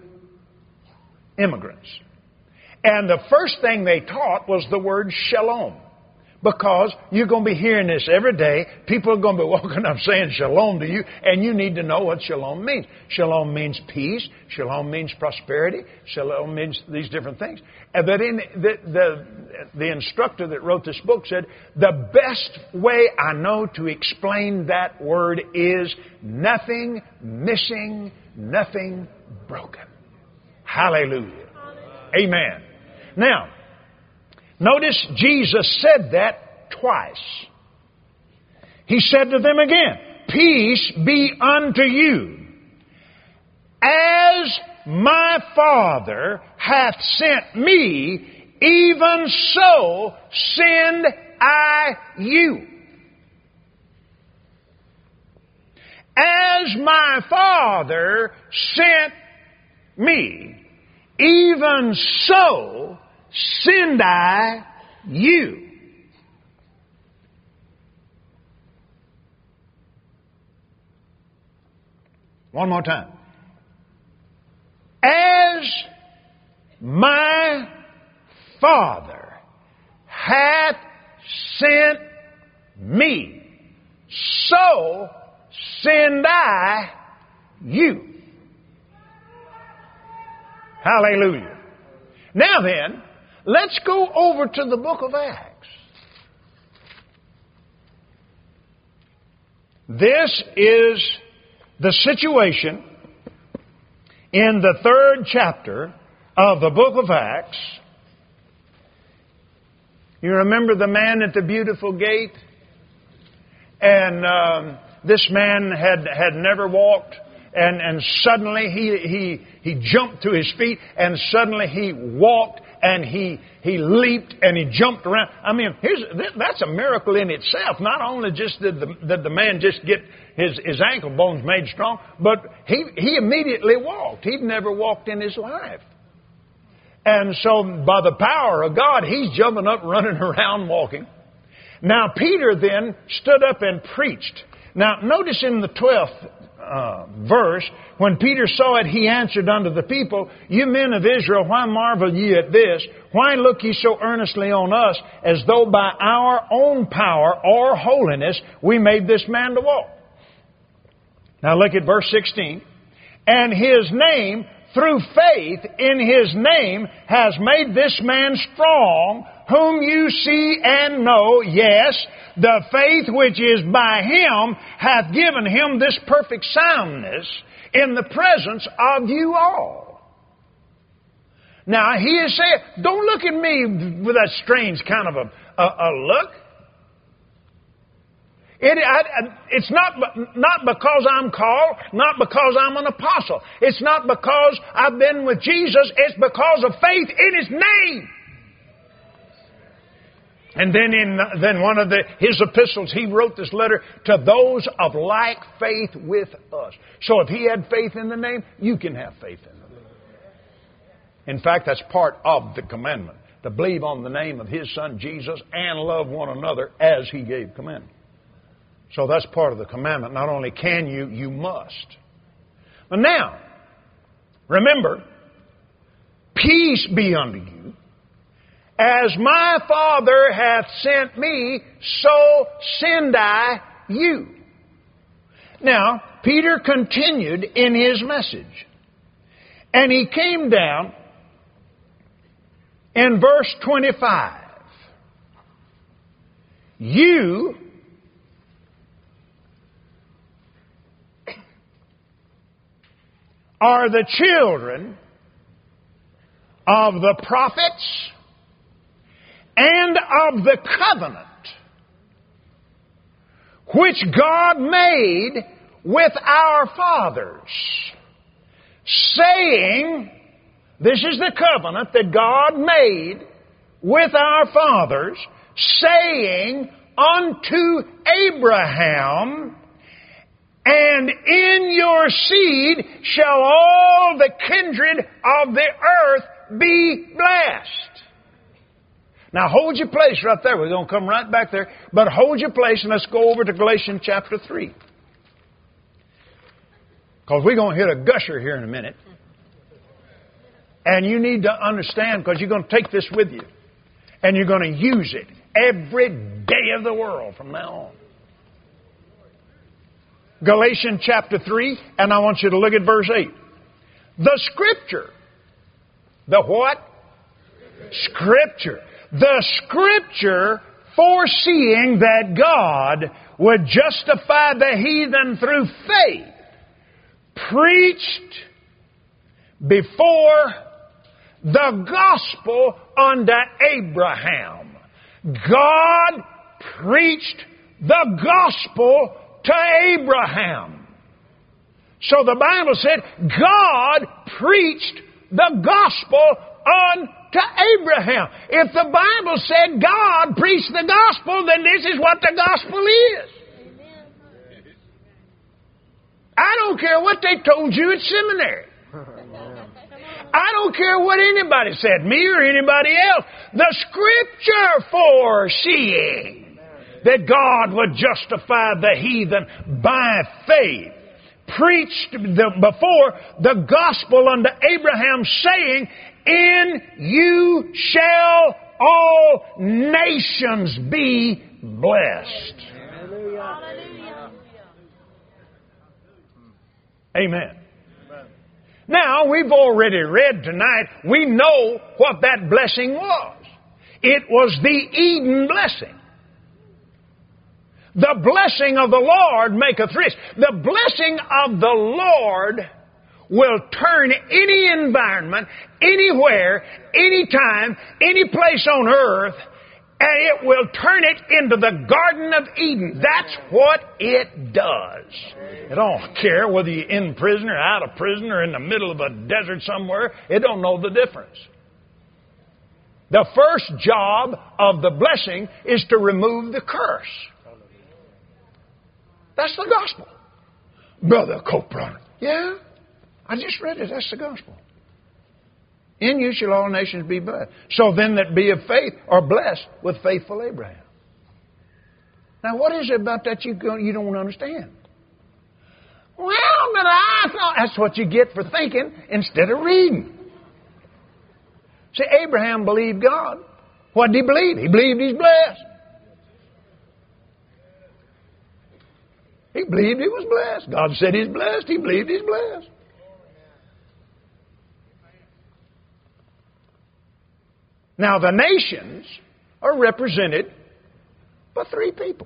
immigrants. And the first thing they taught was the word shalom. Because you're going to be hearing this every day. People are going to be walking up saying shalom to you, and you need to know what shalom means. Shalom means peace. Shalom means prosperity. Shalom means these different things. But in the instructor that wrote this book said, the best way I know to explain that word is nothing missing, nothing broken. Hallelujah. Amen. Now, notice Jesus said that twice. He said to them again, peace be unto you. As my Father hath sent me, even so send I you. As my Father sent me, even so send I you. One more time. As my Father hath sent me, so send I you. Hallelujah. Now then, let's go over to the book of Acts. This is the situation in the 3rd chapter of the book of Acts. You remember the man at the beautiful gate? And this man had never walked. And suddenly he jumped to his feet, and suddenly he walked, and he leaped, and he jumped around. I mean, that's a miracle in itself. Not only just did the man just get his ankle bones made strong, but he immediately walked. He'd never walked in his life. And so by the power of God, he's jumping up, running around, walking. Now Peter then stood up and preached. Now notice in the 12th verse, when Peter saw it, he answered unto the people, you men of Israel, why marvel ye at this? Why look ye so earnestly on us, as though by our own power or holiness we made this man to walk? Now look at verse 16. And his name, through faith in his name, has made this man strong, whom you see and know. Yes, the faith which is by him hath given him this perfect soundness in the presence of you all. Now he is saying, don't look at me with that strange kind of a look. It's not because I'm called, not because I'm an apostle. It's not because I've been with Jesus. It's because of faith in his name. And then in one of his epistles, he wrote this letter to those of like faith with us. So if he had faith in the name, you can have faith in the name. In fact, that's part of the commandment, to believe on the name of his Son Jesus and love one another as he gave commandment. So that's part of the commandment. Not only can you, you must. But now, remember, peace be unto you. As my Father hath sent me, so send I you. Now, Peter continued in his message. And he came down in verse 25. You are the children of the prophets and of the covenant which God made with our fathers, saying, this is the covenant that God made with our fathers, saying unto Abraham, and in your seed shall all the kindred of the earth be blessed. Now hold your place right there. We're going to come right back there. But hold your place and let's go over to Galatians chapter 3. Because we're going to hit a gusher here in a minute. And you need to understand, because you're going to take this with you. And you're going to use it. every day of the world from now on. Galatians chapter 3, and I want you to look at verse 8. The Scripture. The what? Scripture. The Scripture, foreseeing that God would justify the heathen through faith, preached before the gospel unto Abraham. God preached the gospel to Abraham. So the Bible said God preached the gospel unto Abraham. If the Bible said God preached the gospel, then this is what the gospel is. I don't care what they told you at seminary. I don't care what anybody said, me or anybody else. The Scripture foreseeing that God would justify the heathen by faith, preached before the gospel unto Abraham, saying, in you shall all nations be blessed. Hallelujah. Amen. Now, we've already read tonight, we know what that blessing was. It was the Eden blessing. The blessing of the Lord maketh rich. The blessing of the Lord will turn any environment, anywhere, anytime, any place on earth, and it will turn it into the Garden of Eden. That's what it does. It don't care whether you're in prison or out of prison or in the middle of a desert somewhere. It don't know the difference. The first job of the blessing is to remove the curse. That's the gospel. Brother Copeland. Yeah, I just read it. That's the gospel. In you shall all nations be blessed. So then that be of faith are blessed with faithful Abraham. Now what is it about that you don't understand? Well, but I thought that's what you get for thinking instead of reading. See, Abraham believed God. What did he believe? He believed he's blessed. He believed he was blessed. God said he's blessed. He believed he's blessed. Now, the nations are represented by three people.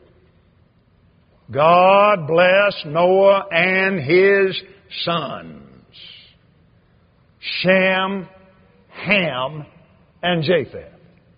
God blessed Noah and his sons, Shem, Ham, and Japheth.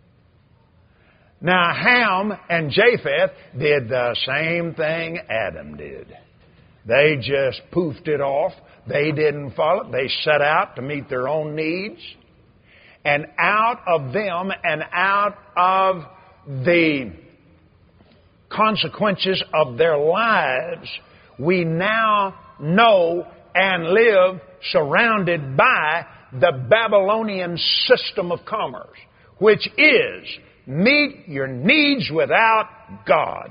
Now, Ham and Japheth did the same thing Adam did. They just poofed it off. They didn't follow it. They set out to meet their own needs. And out of them and out of the consequences of their lives, we now know and live surrounded by the Babylonian system of commerce, which is meet your needs without God.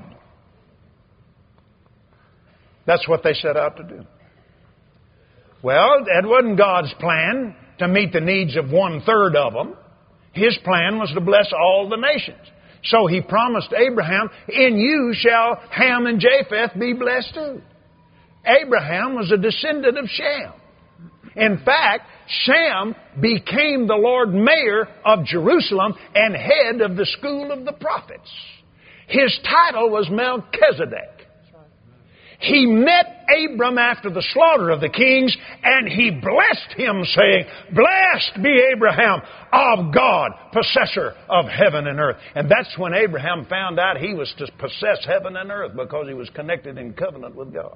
That's what they set out to do. Well, that wasn't God's plan to meet the needs of 1/3 of them. His plan was to bless all the nations. So He promised Abraham, in you shall Ham and Japheth be blessed too. Abraham was a descendant of Shem. In fact, Shem became the Lord Mayor of Jerusalem and head of the school of the prophets. His title was Melchizedek. He met Abram after the slaughter of the kings, and he blessed him, saying, blessed be Abraham of God, possessor of heaven and earth. And that's when Abraham found out he was to possess heaven and earth, because he was connected in covenant with God.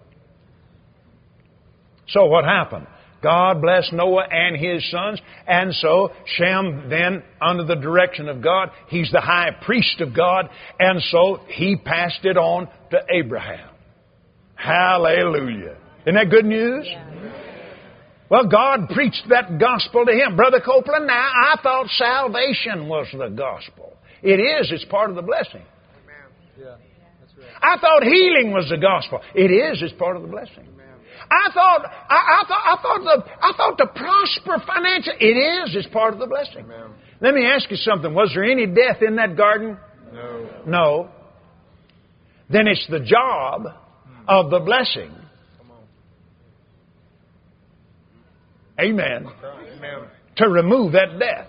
So what happened? God blessed Noah and his sons, and so Shem then, under the direction of God, he's the high priest of God, and so he passed it on to Abraham. Hallelujah. Isn't that good news? Yeah. Well, God preached that gospel to him. Brother Copeland, now, I thought salvation was the gospel. It is. It's part of the blessing. Amen. Yeah, that's right. I thought healing was the gospel. It is. It's part of the blessing. Amen. I thought to prosper financially. It is. It's part of the blessing. Amen. Let me ask you something. Was there any death in that garden? No. Then it's the job of the blessing. Amen. To remove that death.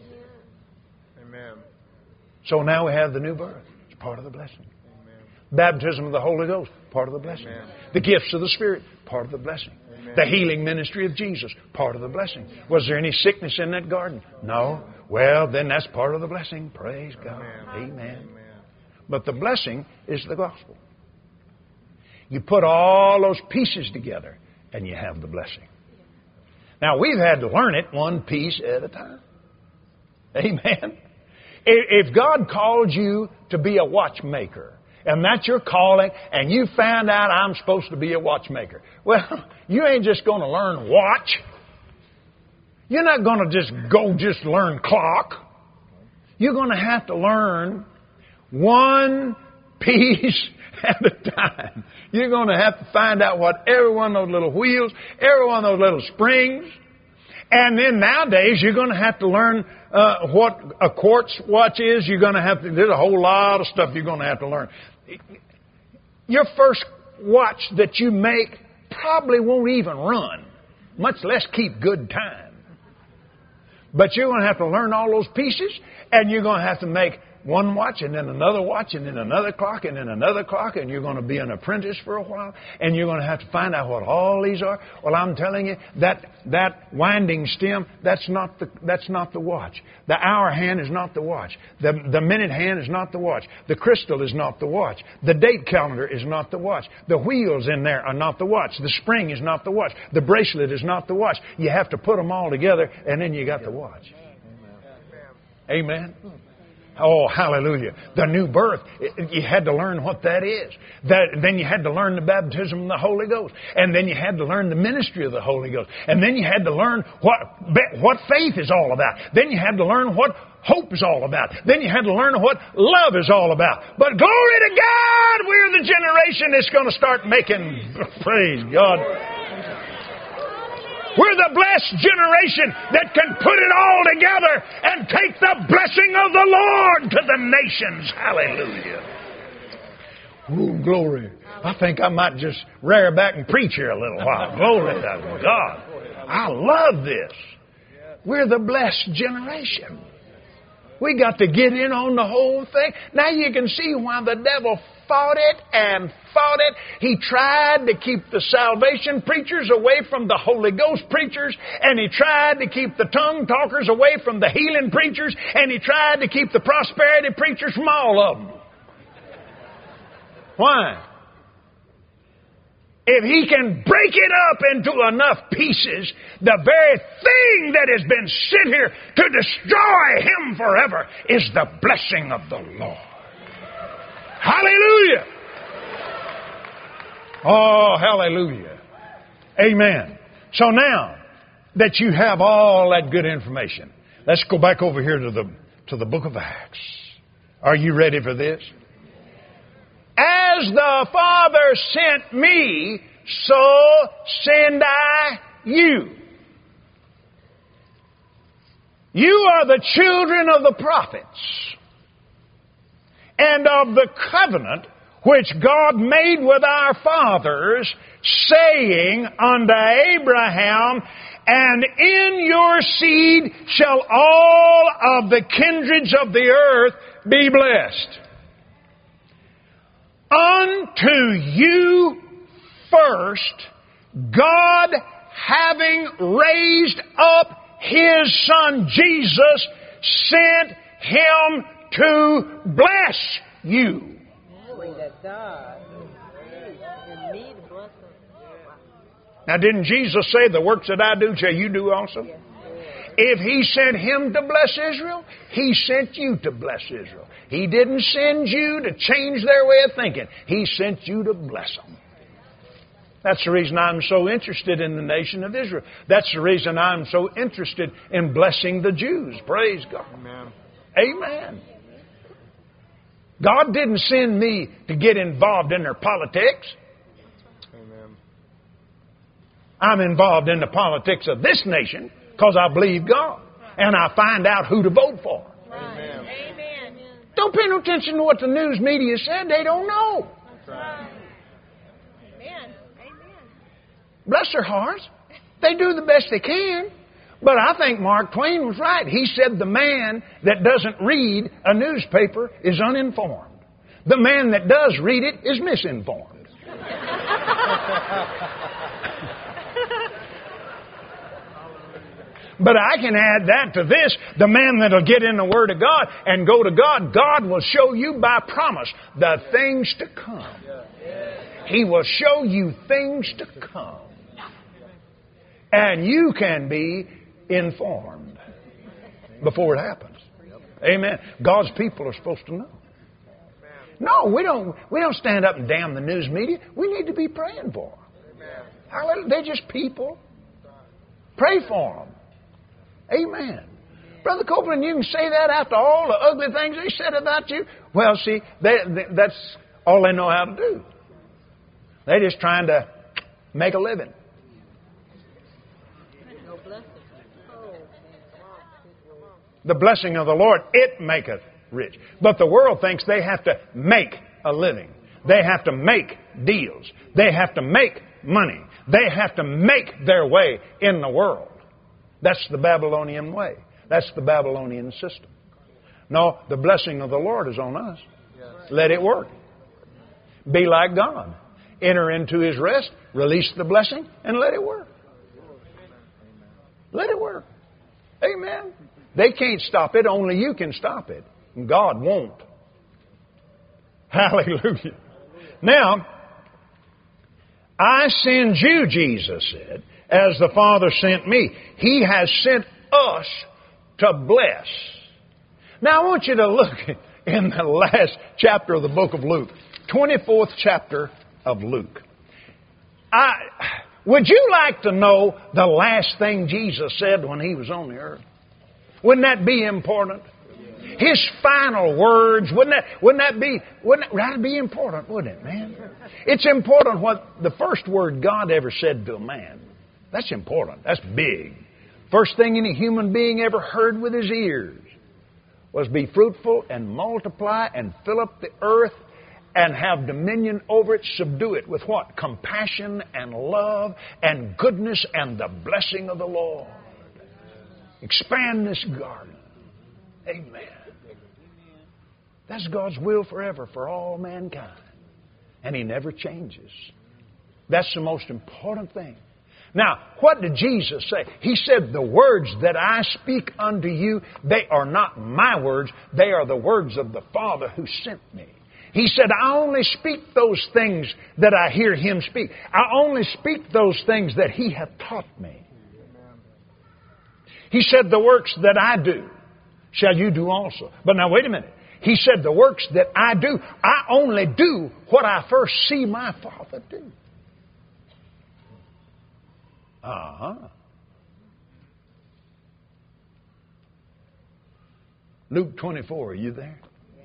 So now we have the new birth. It's part of the blessing. Baptism of the Holy Ghost, part of the blessing. The gifts of the Spirit, part of the blessing. The healing ministry of Jesus, part of the blessing. Was there any sickness in that garden? No. Well, then that's part of the blessing. Praise God. Amen. But the blessing is the gospel. You put all those pieces together and you have the blessing. Now, we've had to learn it one piece at a time. Amen. If God called you to be a watchmaker, and that's your calling, and you found out I'm supposed to be a watchmaker, well, you ain't just going to learn watch. You're not going to just learn clock. You're going to have to learn one piece at a time. You're going to have to find out what every one of those little wheels, every one of those little springs. And then nowadays, you're going to have to learn what a quartz watch is. You're going to have to, there's a whole lot of stuff you're going to have to learn. Your first watch that you make probably won't even run, much less keep good time. But you're going to have to learn all those pieces, and you're going to have to make one watch, and then another watch, and then another clock, and then another clock, and you're going to be an apprentice for a while, and you're going to have to find out what all these are. Well, I'm telling you, that winding stem, that's not the watch. The hour hand is not the watch. The minute hand is not the watch. The crystal is not the watch. The date calendar is not the watch. The wheels in there are not the watch. The spring is not the watch. The bracelet is not the watch. You have to put them all together, and then you got the watch. Amen. Oh, hallelujah. The new birth, you had to learn what that is. Then you had to learn the baptism of the Holy Ghost. And then you had to learn the ministry of the Holy Ghost. And then you had to learn what faith is all about. Then you had to learn what hope is all about. Then you had to learn what love is all about. But glory to God, we're the generation that's going to start making, praise God. We're the blessed generation that can put it all together and take the blessing of the Lord to the nations. Hallelujah. Ooh, glory. I think I might just rear back and preach here a little while. Glory to God. I love this. We're the blessed generation. We got to get in on the whole thing. Now you can see why the devil fought it and fought it. He tried to keep the salvation preachers away from the Holy Ghost preachers, and he tried to keep the tongue talkers away from the healing preachers, and he tried to keep the prosperity preachers from all of them. Why? If he can break it up into enough pieces, the very thing that has been sent here to destroy him forever is the blessing of the Lord. Hallelujah! Oh, hallelujah. Amen. So now that you have all that good information, let's go back over here to the book of Acts. Are you ready for this? As the Father sent me, so send I you. You are the children of the prophets and of the covenant which God made with our fathers, saying unto Abraham, and in your seed shall all of the kindreds of the earth be blessed. Unto you first, God, having raised up His Son Jesus, sent Him to bless you. Now, didn't Jesus say, the works that I do shall you do also? If He sent Him to bless Israel, He sent you to bless Israel. He didn't send you to change their way of thinking. He sent you to bless them. That's the reason I'm so interested in the nation of Israel. That's the reason I'm so interested in blessing the Jews. Praise God. Amen. Amen. God didn't send me to get involved in their politics. Amen. I'm involved in the politics of this nation because I believe God. And I find out who to vote for. Amen. Don't pay no attention to what the news media said. They don't know. Amen. Bless their hearts. They do the best they can. But I think Mark Twain was right. He said the man that doesn't read a newspaper is uninformed. The man that does read it is misinformed. But I can add that to this. The man that'll get in the Word of God and go to God, God will show you by promise the things to come. He will show you things to come. And you can be informed before it happens. Amen. God's people are supposed to know. No, we don't stand up and damn the news media. We need to be praying for them. They're just people. Pray for them. Amen. Brother Copeland, you can say that after all the ugly things they said about you? Well, see, that's all they know how to do. They're just trying to make a living. The blessing of the Lord, it maketh rich. But the world thinks they have to make a living. They have to make deals. They have to make money. They have to make their way in the world. That's the Babylonian way. That's the Babylonian system. No, the blessing of the Lord is on us. Let it work. Be like God. Enter into His rest, release the blessing, and let it work. Let it work. Amen. They can't stop it. Only you can stop it. And God won't. Hallelujah. Now, I send you, Jesus said, as the Father sent me. He has sent us to bless. Now, I want you to look in the last chapter of the book of Luke. 24th chapter of Luke. Would you like to know the last thing Jesus said when He was on the earth? Wouldn't that be important? His final words, wouldn't that be important, wouldn't it, man? It's important what the first word God ever said to a man. That's important. That's big. First thing any human being ever heard with his ears was be fruitful and multiply and fill up the earth and have dominion over it, subdue it with what? Compassion and love and goodness and the blessing of the Lord. Expand this garden. Amen. That's God's will forever for all mankind. And He never changes. That's the most important thing. Now, what did Jesus say? He said, the words that I speak unto you, they are not my words. They are the words of the Father who sent me. He said, I only speak those things that I hear Him speak. I only speak those things that He hath taught me. He said, the works that I do shall you do also. But now wait a minute. He said, the works that I do, I only do what I first see my Father do. Luke 24, are you there?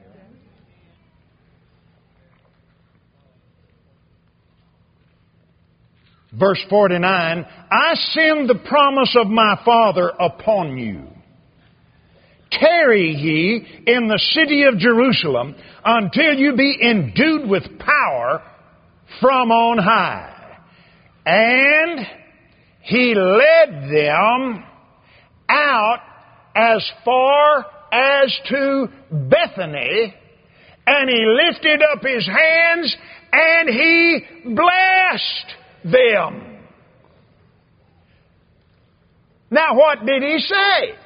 Verse 49, I send the promise of my Father upon you. Tarry ye in the city of Jerusalem until you be endued with power from on high. And He led them out as far as to Bethany, and He lifted up His hands and He blessed them. Now, what did He say?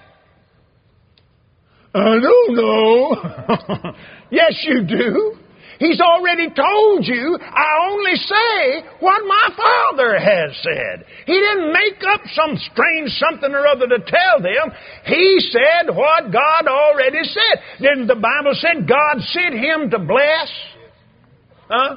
I don't know. Yes, you do. He's already told you, I only say what my Father has said. He didn't make up some strange something or other to tell them. He said what God already said. Didn't the Bible say God sent Him to bless? Huh?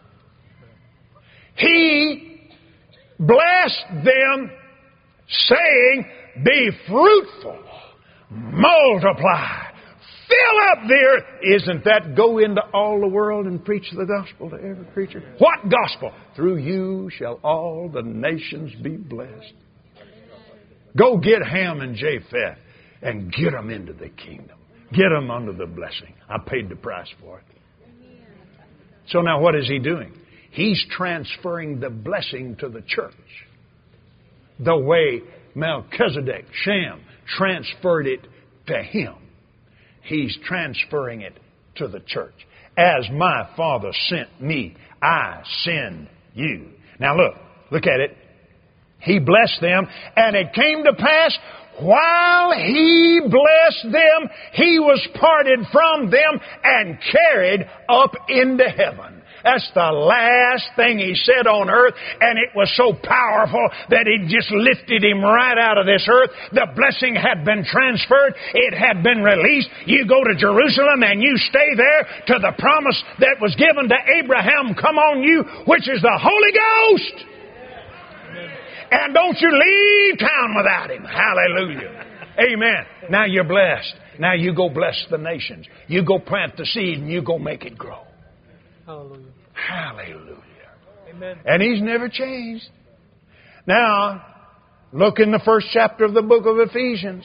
He blessed them, saying, be fruitful, multiply, fill up the earth. Isn't that go into all the world and preach the gospel to every creature? What gospel? Through you shall all the nations be blessed. Go get Ham and Japheth and get them into the kingdom. Get them under the blessing. I paid the price for it. So now what is He doing? He's transferring the blessing to the church. The way Melchizedek, Shem, transferred it to him. He's transferring it to the church. As my Father sent me, I send you. Now look at it. He blessed them, and it came to pass, while He blessed them, He was parted from them and carried up into heaven. That's the last thing He said on earth, and it was so powerful that He just lifted Him right out of this earth. The blessing had been transferred. It had been released. You go to Jerusalem and you stay there to the promise that was given to Abraham, come on you, which is the Holy Ghost. And don't you leave town without Him. Hallelujah. Amen. Now you're blessed. Now you go bless the nations. You go plant the seed and you go make it grow. Hallelujah. Hallelujah. Amen. And He's never changed. Now, look in the first chapter of the book of Ephesians.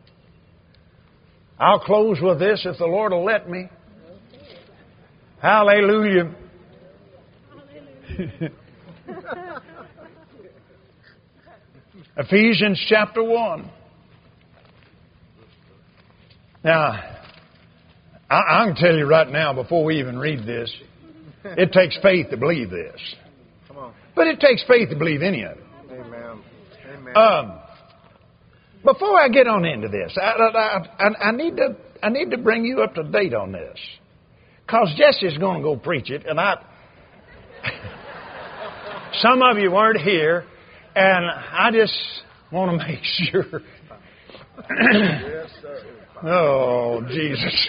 I'll close with this if the Lord will let me. Hallelujah. Ephesians chapter 1. Now, I can tell you right now, before we even read this, it takes faith to believe this. Come on. But it takes faith to believe any of it. Amen. Amen. Before I get on into this, I need to bring you up to date on this, because Jesse's going to go preach it, and some of you weren't here, and I just want to make sure. Yes, sir. Oh, Jesus.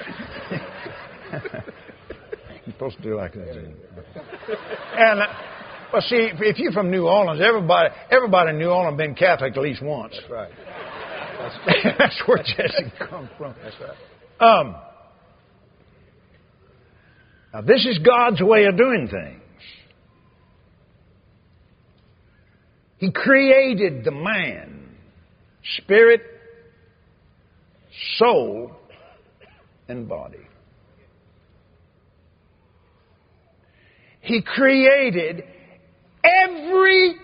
You're supposed to do like that. And, well, see, if you're from New Orleans, everybody in New Orleans been Catholic at least once. That's right. That's where Jesse comes from. That's right. Now, this is God's way of doing things. He created the man, spirit, soul, and body. He created everything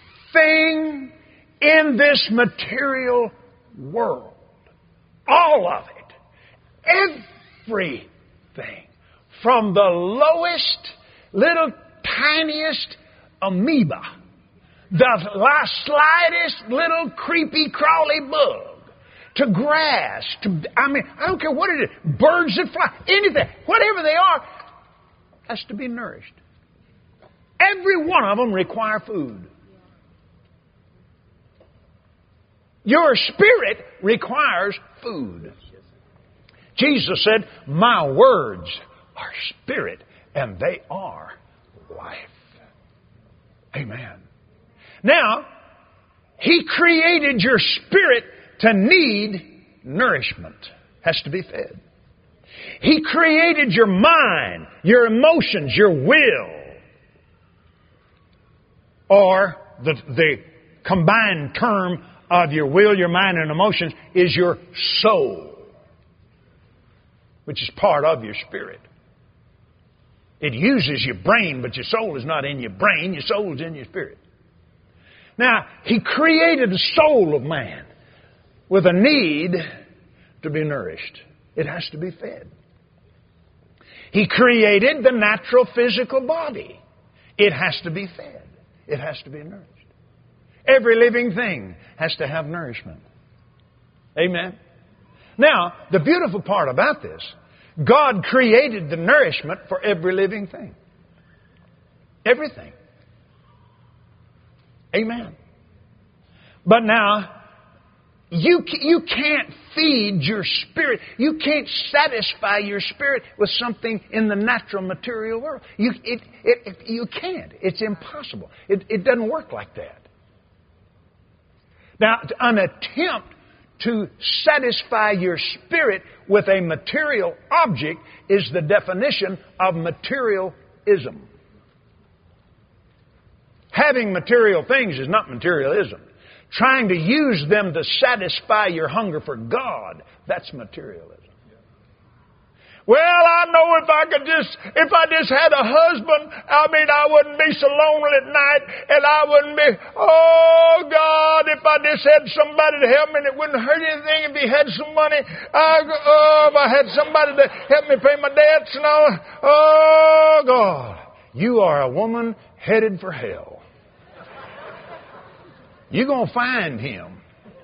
in this material world. All of it. Everything. From the lowest, little, tiniest amoeba, the slightest little creepy, crawly bug, to grass, I don't care what it is, birds that fly, anything, whatever they are, has to be nourished. Every one of them require food. Your spirit requires food. Jesus said, my words are spirit and they are life. Amen. Now, He created your spirit to need nourishment. Has to be fed. He created your mind, your emotions, your will. Or the combined term of your will, your mind, and emotions is your soul, which is part of your spirit. It uses your brain, but your soul is not in your brain. Your soul is in your spirit. Now, He created the soul of man with a need to be nourished. It has to be fed. He created the natural physical body. It has to be fed. It has to be nourished. Every living thing has to have nourishment. Amen. Now, the beautiful part about this, God created the nourishment for every living thing. Everything. Amen. But now, you can't feed your spirit. You can't satisfy your spirit with something in the natural material world. You can't. It's impossible. It doesn't work like that. Now, an attempt to satisfy your spirit with a material object is the definition of materialism. Having material things is not materialism. Trying to use them to satisfy your hunger for God, that's materialism. Well, I know if I just had a husband, I wouldn't be so lonely at night, and I wouldn't be, oh God, if I just had somebody to help me, and it wouldn't hurt anything if he had some money. If I had somebody to help me pay my debts and all. Oh God, you are a woman headed for hell. You're going to find him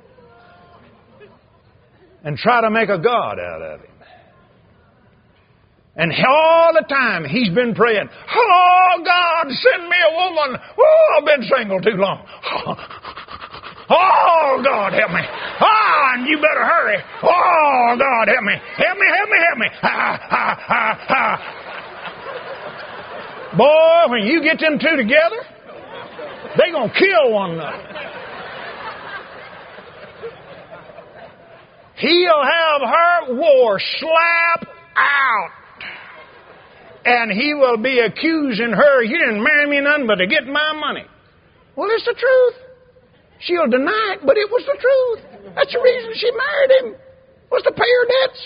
and try to make a God out of him. And all the time he's been praying, oh God, send me a woman. Oh, I've been single too long. Oh God, help me. Oh, and you better hurry. Oh God, help me. Help me, help me, help me. Ha, ha, ha, ha. Boy, when you get them two together, they're going to kill one another. He'll have her war slap out. And he will be accusing her, you didn't marry me none but to get my money. Well, it's the truth. She'll deny it, but it was the truth. That's the reason she married him, was to pay her debts.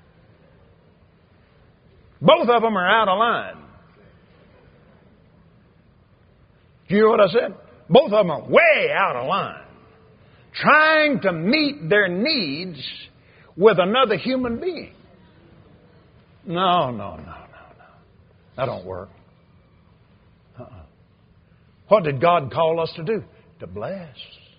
Both of them are out of line. Do you hear what I said? Both of them are way out of line. Trying to meet their needs with another human being. No. That don't work. What did God call us to do? To bless.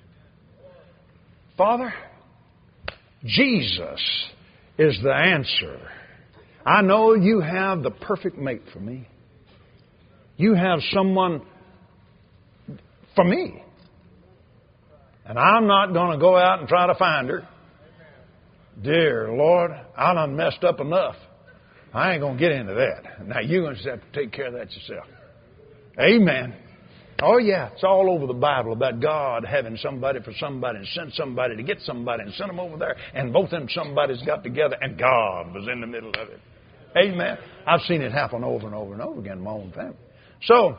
Father, Jesus is the answer. I know you have the perfect mate for me. You have someone for me. And I'm not going to go out and try to find her. Dear Lord, I done messed up enough. I ain't going to get into that. Now, you're going to have to take care of that yourself. Amen. Oh, yeah. It's all over the Bible about God having somebody for somebody and sent somebody to get somebody and sent them over there. And both them somebodies got together and God was in the middle of it. Amen. I've seen it happen over and over and over again in my own family. So,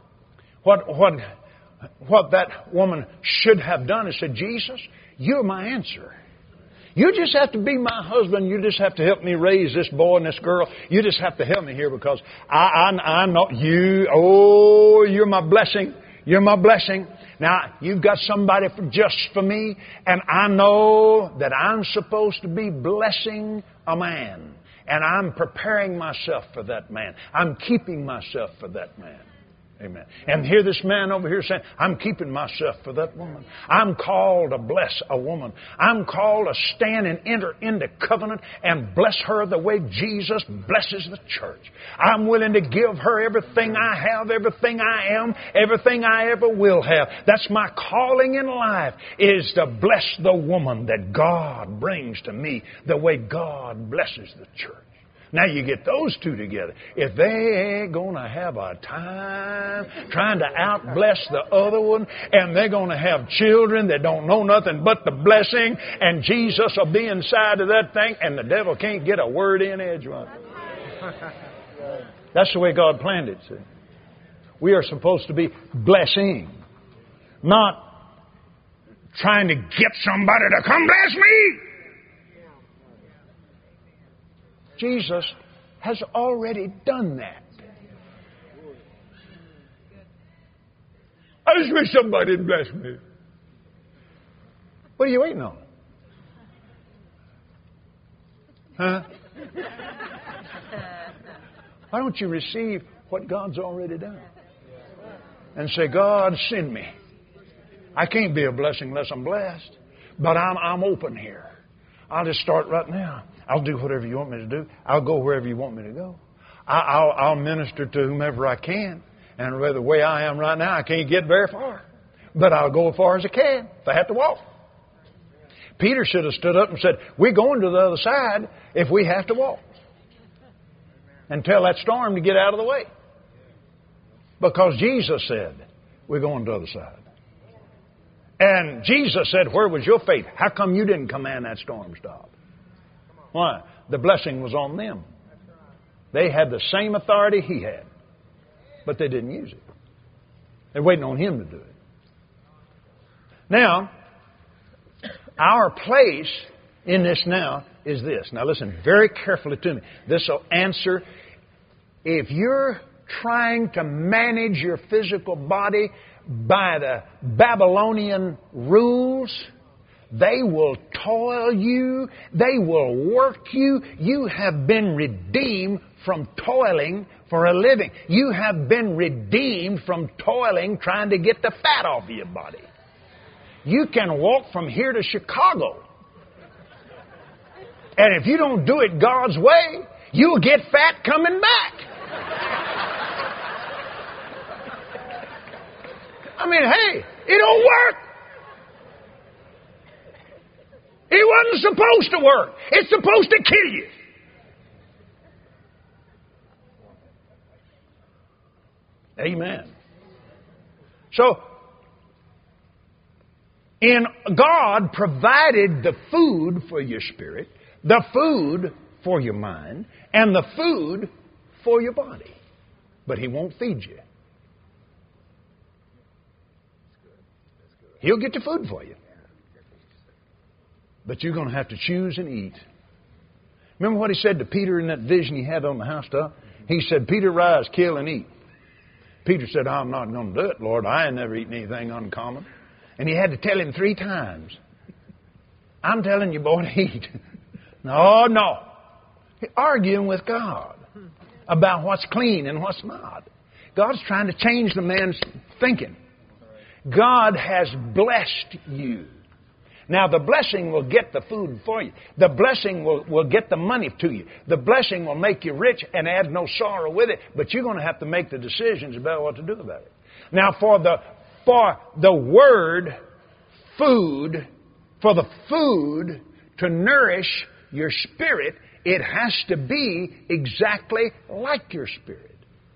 what that woman should have done is said, Jesus, you're my answer. You just have to be my husband. You just have to help me raise this boy and this girl. You just have to help me here because I know you. Oh, you're my blessing. You're my blessing. Now, you've got somebody just for me, and I know that I'm supposed to be blessing a man, and I'm preparing myself for that man. I'm keeping myself for that man. Amen. And hear this man over here saying, I'm keeping myself for that woman. I'm called to bless a woman. I'm called to stand and enter into covenant and bless her the way Jesus blesses the church. I'm willing to give her everything I have, everything I am, everything I ever will have. That's my calling in life, is to bless the woman that God brings to me the way God blesses the church. Now you get those two together. If they ain't going to have a time trying to outbless the other one, and they're going to have children that don't know nothing but the blessing, and Jesus will be inside of that thing, and the devil can't get a word in edgewise. That's the way God planned it. See? We are supposed to be blessing, not trying to get somebody to come bless me. Jesus has already done that. I just wish somebody would bless me. What are you waiting on? Huh? Why don't you receive what God's already done? And say, God, send me. I can't be a blessing unless I'm blessed. But I'm open here. I'll just start right now. I'll do whatever you want me to do. I'll go wherever you want me to go. I'll minister to whomever I can. And the way I am right now, I can't get very far. But I'll go as far as I can if I have to walk. Peter should have stood up and said, we're going to the other side if we have to walk. And tell that storm to get out of the way. Because Jesus said, we're going to the other side. And Jesus said, where was your faith? How come you didn't command that storm to stop? Why? The blessing was on them. They had the same authority he had. But they didn't use it. They're waiting on him to do it. Now, our place in this now is this. Now listen very carefully to me. This will answer. If you're trying to manage your physical body by the Babylonian rules, they will toil you. They will work you. You have been redeemed from toiling for a living. You have been redeemed from toiling trying to get the fat off of your body. You can walk from here to Chicago. And if you don't do it God's way, you'll get fat coming back. I mean, hey, it don't work. It wasn't supposed to work. It's supposed to kill you. Amen. So, God provided the food for your spirit, the food for your mind, and the food for your body. But He won't feed you. He'll get the food for you. But you're going to have to choose and eat. Remember what He said to Peter in that vision He had on the housetop? He said, Peter, rise, kill and eat. Peter said, I'm not going to do it, Lord. I ain't never eaten anything uncommon. And He had to tell him 3 times. I'm telling you, boy, to eat. No. Arguing with God about what's clean and what's not. God's trying to change the man's thinking. God has blessed you. Now, the blessing will get the food for you. The blessing will get the money to you. The blessing will make you rich and add no sorrow with it. But you're going to have to make the decisions about what to do about it. Now, for the word food, for the food to nourish your spirit, it has to be exactly like your spirit.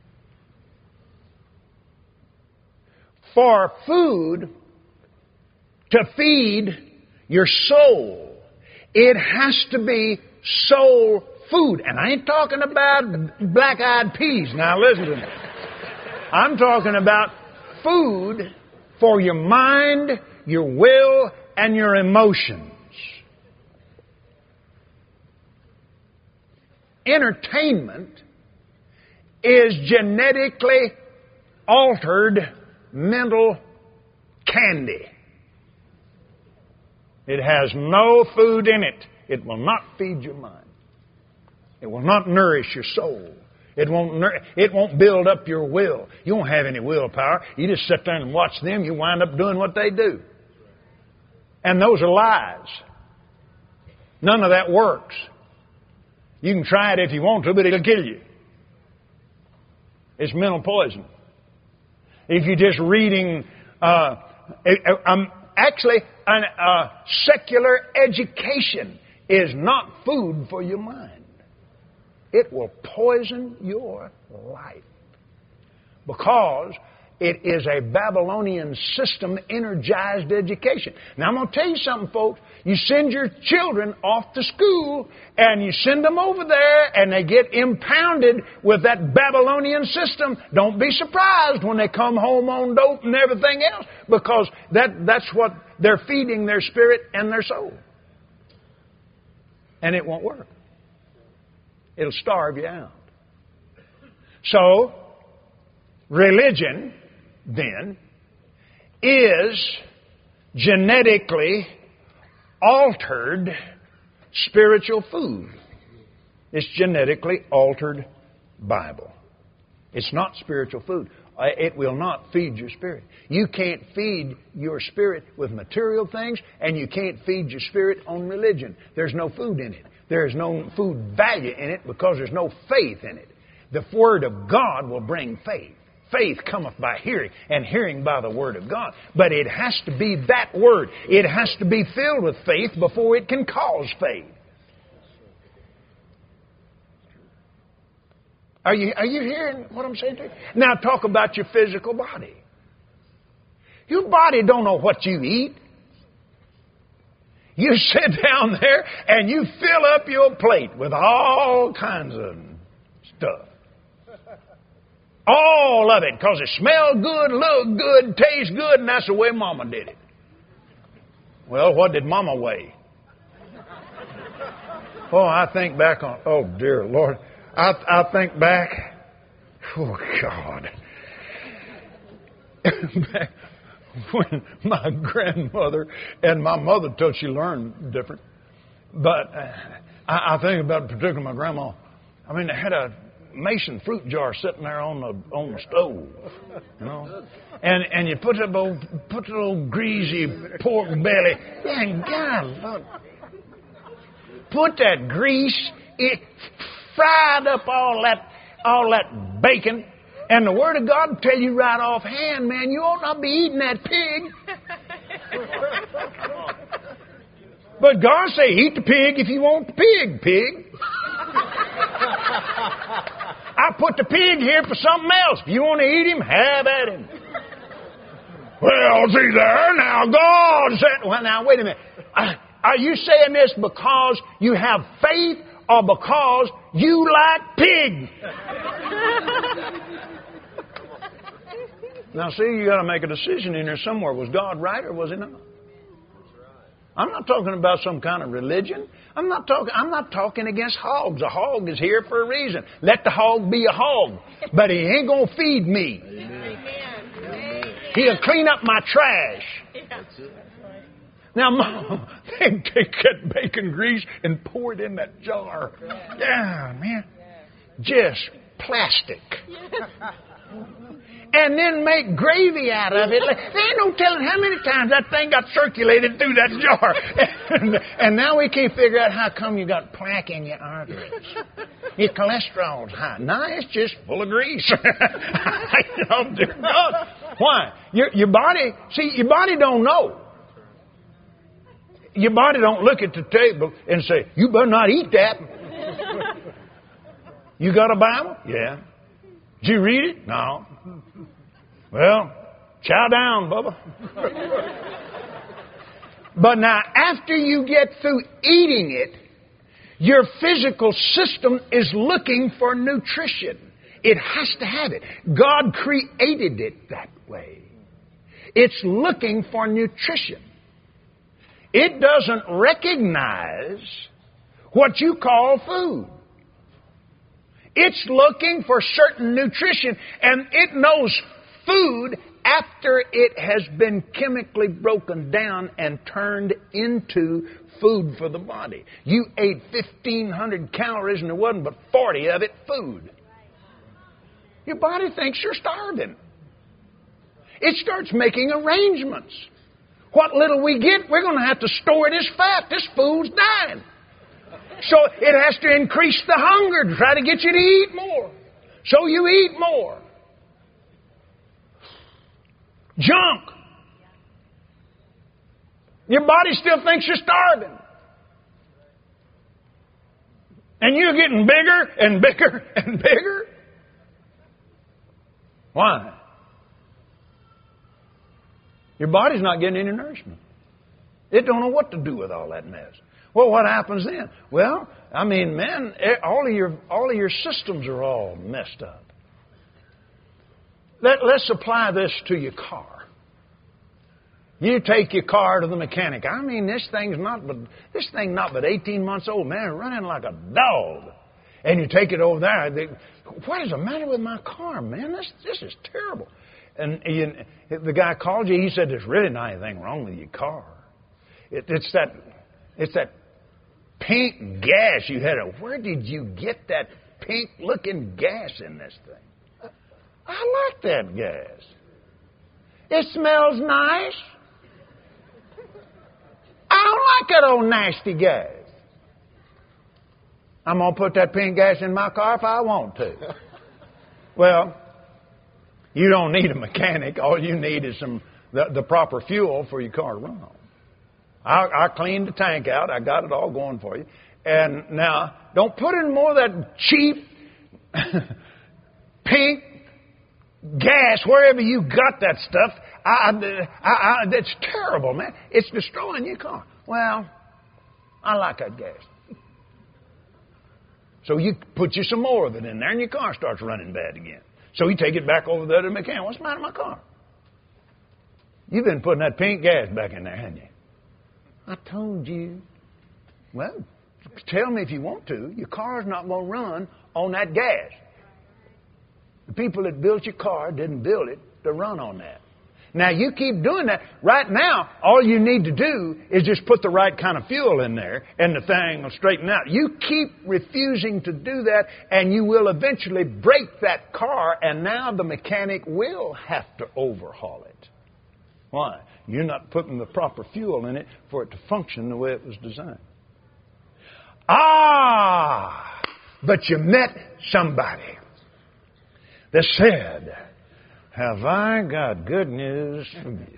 For food to feed your soul, it has to be soul food. And I ain't talking about black-eyed peas. Now listen to me. I'm talking about food for your mind, your will, and your emotions. Entertainment is genetically altered mental candy. It has no food in it. It will not feed your mind. It will not nourish your soul. It won't build up your will. You won't have any willpower. You just sit there and watch them. You wind up doing what they do. And those are lies. None of that works. You can try it if you want to, but it'll kill you. It's mental poison. If you're just reading, secular education is not food for your mind. It will poison your life because it is a Babylonian system energized education. Now I'm going to tell you something, folks. You send your children off to school and you send them over there and they get impounded with that Babylonian system. Don't be surprised when they come home on dope and everything else, because that's what they're feeding their spirit and their soul. And it won't work. It'll starve you out. So, religion, then, is genetically altered spiritual food. It's genetically altered Bible. It's not spiritual food. It will not feed your spirit. You can't feed your spirit with material things, and you can't feed your spirit on religion. There's no food in it. There is no food value in it because there's no faith in it. The Word of God will bring faith. Faith cometh by hearing, and hearing by the Word of God. But it has to be that Word. It has to be filled with faith before it can cause faith. Are you hearing what I'm saying to you? Now talk about your physical body. Your body don't know what you eat. You sit down there and you fill up your plate with all kinds of stuff. All of it, because it smells good, look good, tastes good, and that's the way Mama did it. Well, what did Mama weigh? Oh, I think back on, oh dear Lord. I think back, oh God. Back when my grandmother and my mother, till she learned different. But I think about particularly my grandma. I mean, they had a mason fruit jar sitting there on the stove, you know, and you put the old greasy pork belly. And God, look, put that grease, it fried up all that bacon. And the Word of God will tell you right offhand, man, you ought not be eating that pig. But God say, eat the pig if you want the pig. I put the pig here for something else. If you want to eat him, have at him. Well, see there, now God said... Well, now, wait a minute. Are you saying this because you have faith or because you like pig? Now, see, you got to make a decision in there somewhere. Was God right or was He not? I'm not talking about some kind of religion. I'm not talking against hogs. A hog is here for a reason. Let the hog be a hog, but he ain't gonna feed me. Amen. He'll clean up my trash. Now, Mom, they take that bacon grease and pour it in that jar. Yeah, man, just plastic. And then make gravy out of it. They ain't no telling how many times that thing got circulated through that jar. And now we can't figure out how come you got plaque in your arteries. Your cholesterol's high. No, it's just full of grease. Oh, dear God. Why? Your body don't know. Your body don't look at the table and say, you better not eat that. You got a Bible? Yeah. Did you read it? No. Well, chow down, Bubba. But now, after you get through eating it, your physical system is looking for nutrition. It has to have it. God created it that way. It's looking for nutrition. It doesn't recognize what you call food. It's looking for certain nutrition, and it knows food after it has been chemically broken down and turned into food for the body. You ate 1,500 calories and there wasn't but 40 of it food. Your body thinks you're starving. It starts making arrangements. What little we get, we're going to have to store it as fat. This food's dying. So it has to increase the hunger to try to get you to eat more. So you eat more. Junk. Your body still thinks you're starving. And you're getting bigger and bigger and bigger. Why? Your body's not getting any nourishment. It don't know what to do with all that mess. Well, what happens then? Well, I mean, man, all of your systems are all messed up. Let's apply this to your car. You take your car to the mechanic. I mean, this thing not but 18 months old, man, running like a dog. And you take it over there. What is the matter with my car, man? This is terrible. And the guy called you. He said, "There's really not anything wrong with your car. It's that pink gas you had. Where did you get that pink-looking gas in this thing? I like that gas. It smells nice. I don't like that old nasty gas. I'm going to put that pink gas in my car if I want to." Well, you don't need a mechanic. All you need is the proper fuel for your car to run on. I cleaned the tank out. I got it all going for you. And now, don't put in more of that cheap pink gas wherever you got that stuff. It's terrible, man. It's destroying your car. Well, I like that gas. So you put you some more of it in there and your car starts running bad again. So you take it back over there to the mechanic. What's the matter with my car? You've been putting that pink gas back in there, haven't you? I told you. Well, Tell me if you want to. Your car's not going to run on that gas. The people that built your car didn't build it to run on that. Now, you keep doing that. Right now, all you need to do is just put the right kind of fuel in there, and the thing will straighten out. You keep refusing to do that, and you will eventually break that car, and now the mechanic will have to overhaul it. Why? You're not putting the proper fuel in it for it to function the way it was designed. But you met somebody that said, have I got good news for you?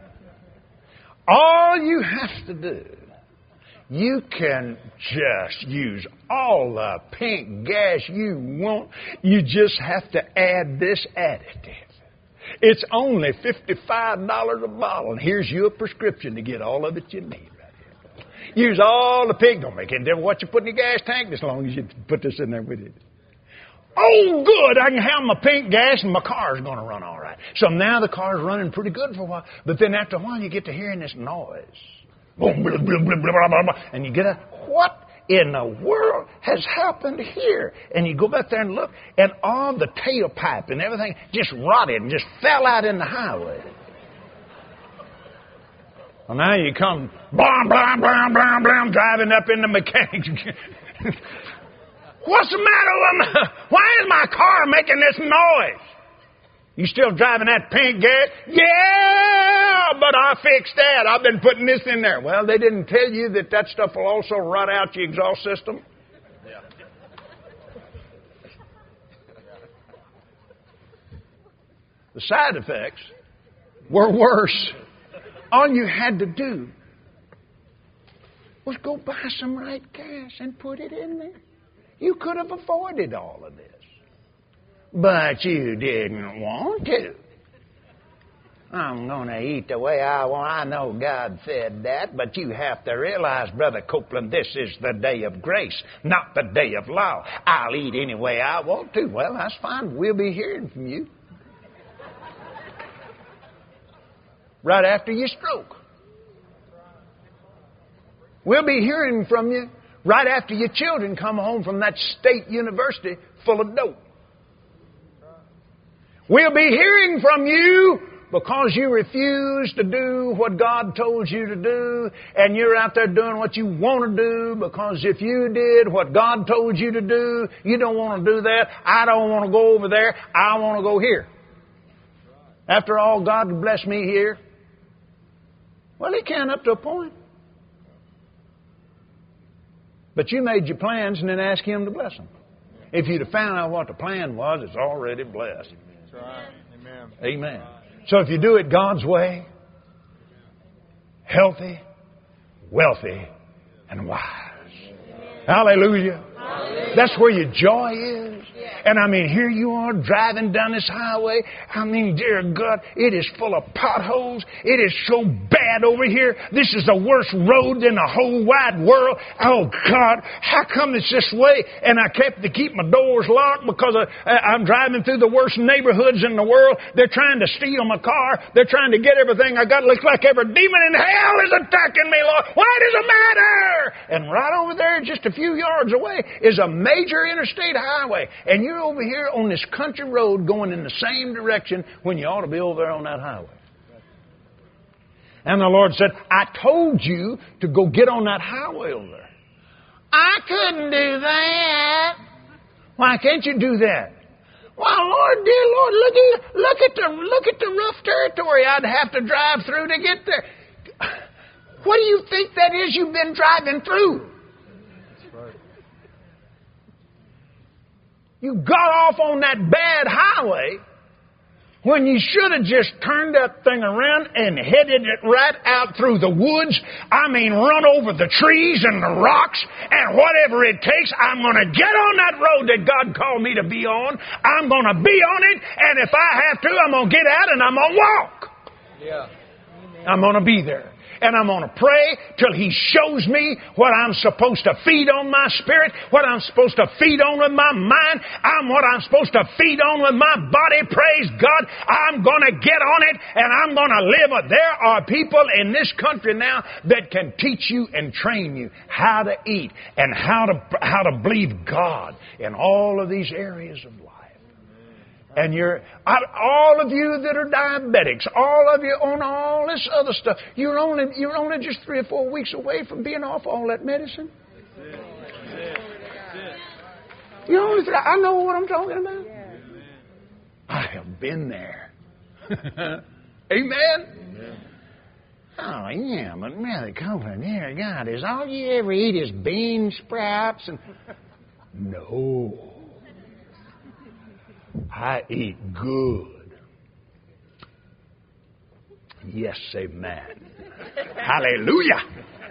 All you have to do, you can just use all the pink gas you want. You just have to add this additive. It's only $55 a bottle, and here's your prescription to get all of it you need right here. Use all the pink. Don't make any difference what you put in your gas tank as long as you put this in there with it. Oh, good, I can have my pink gas and my car's going to run all right. So now the car's running pretty good for a while. But then after a while, you get to hearing this noise. Boom, blah, blah, blah, blah, blah, blah, and you get what in the world has happened here? And you go back there and look, and all the tailpipe and everything just rotted and just fell out in the highway. Well, now you come, blah, blah, blah, blah, blah, driving up in the mechanics. What's the matter with me? Why is my car making this noise? You still driving that pink gas? Yeah, but I fixed that. I've been putting this in there. Well, they didn't tell you that that stuff will also rot out your exhaust system. Yeah. The side effects were worse. All you had to do was go buy some right gas and put it in there. You could have avoided all of this. But you didn't want to. I'm going to eat the way I want. I know God said that, but you have to realize, Brother Copeland, this is the day of grace, not the day of law. I'll eat any way I want to. Well, that's fine. We'll be hearing from you. Right after your stroke. We'll be hearing from you right after your children come home from that state university full of dope. We'll be hearing from you because you refuse to do what God told you to do, and you're out there doing what you want to do, because if you did what God told you to do, you don't want to do that. I don't want to go over there. I want to go here. After all, God bless me here. Well, He can up to a point. But you made your plans and then asked Him to bless them. If you'd have found out what the plan was, it's already blessed. That's right. Amen. Amen. So if you do it God's way, healthy, wealthy, and wise. Hallelujah. That's where your joy is. And I mean, here you are driving down this highway. I mean, dear God, it is full of potholes. It is so bad over here. This is the worst road in the whole wide world. Oh, God, how come it's this way? And I kept to keep my doors locked because I'm driving through the worst neighborhoods in the world. They're trying to steal my car. They're trying to get everything I got. It looks like every demon in hell is attacking me, Lord. What is the matter? And right over there, just a few yards away, is a major interstate highway. And you're over here on this country road going in the same direction when you ought to be over there on that highway. And the Lord said, I told you to go get on that highway over there. I couldn't do that. Why can't you do that? Well, Lord, dear Lord, look at the rough territory I'd have to drive through to get there. What do you think that is you've been driving through? You got off on that bad highway when you should have just turned that thing around and headed it right out through the woods. I mean, run over the trees and the rocks and whatever it takes. I'm going to get on that road that God called me to be on. I'm going to be on it, and if I have to, I'm going to get out and I'm going to walk. Yeah. I'm going to be there. And I'm going to pray till He shows me what I'm supposed to feed on my spirit, what I'm supposed to feed on with my mind, what I'm supposed to feed on with my body. Praise God. I'm going to get on it and I'm going to live it. There are people in this country now that can teach you and train you how to eat and how to believe God in all of these areas of life. And all of you that are diabetics, all of you on all this other stuff, you're only just 3 or 4 weeks away from being off all that medicine. You're only I know what I'm talking about. I have been there. Amen. Oh yeah, but Brother Copeland, dear God, is all you ever eat is bean sprouts and no. I eat good. Yes, amen. Hallelujah.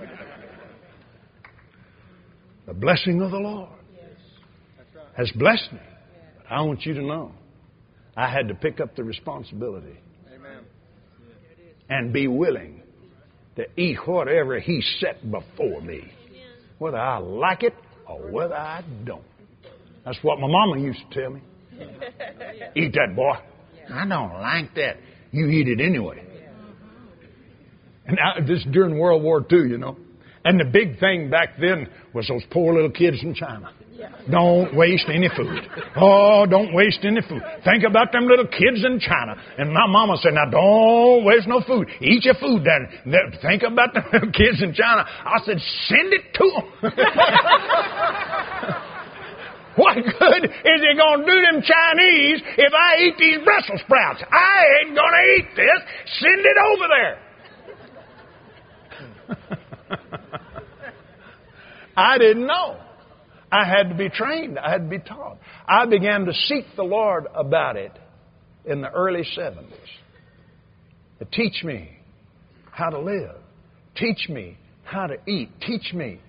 The blessing of the Lord has blessed me. But I want you to know, I had to pick up the responsibility and be willing to eat whatever He set before me, whether I like it or whether I don't. That's what my mama used to tell me. Eat that, boy. I don't like that. You eat it anyway. And this is during World War II, you know. And the big thing back then was those poor little kids in China. Don't waste any food. Oh, don't waste any food. Think about them little kids in China. And my mama said, now don't waste no food. Eat your food, Daddy. Think about them little kids in China. I said, send it to them. What good is it going to do them Chinese if I eat these Brussels sprouts? I ain't going to eat this. Send it over there. I didn't know. I had to be trained. I had to be taught. I began to seek the Lord about it in the early 70s. To teach me how to live. Teach me how to eat. Teach me.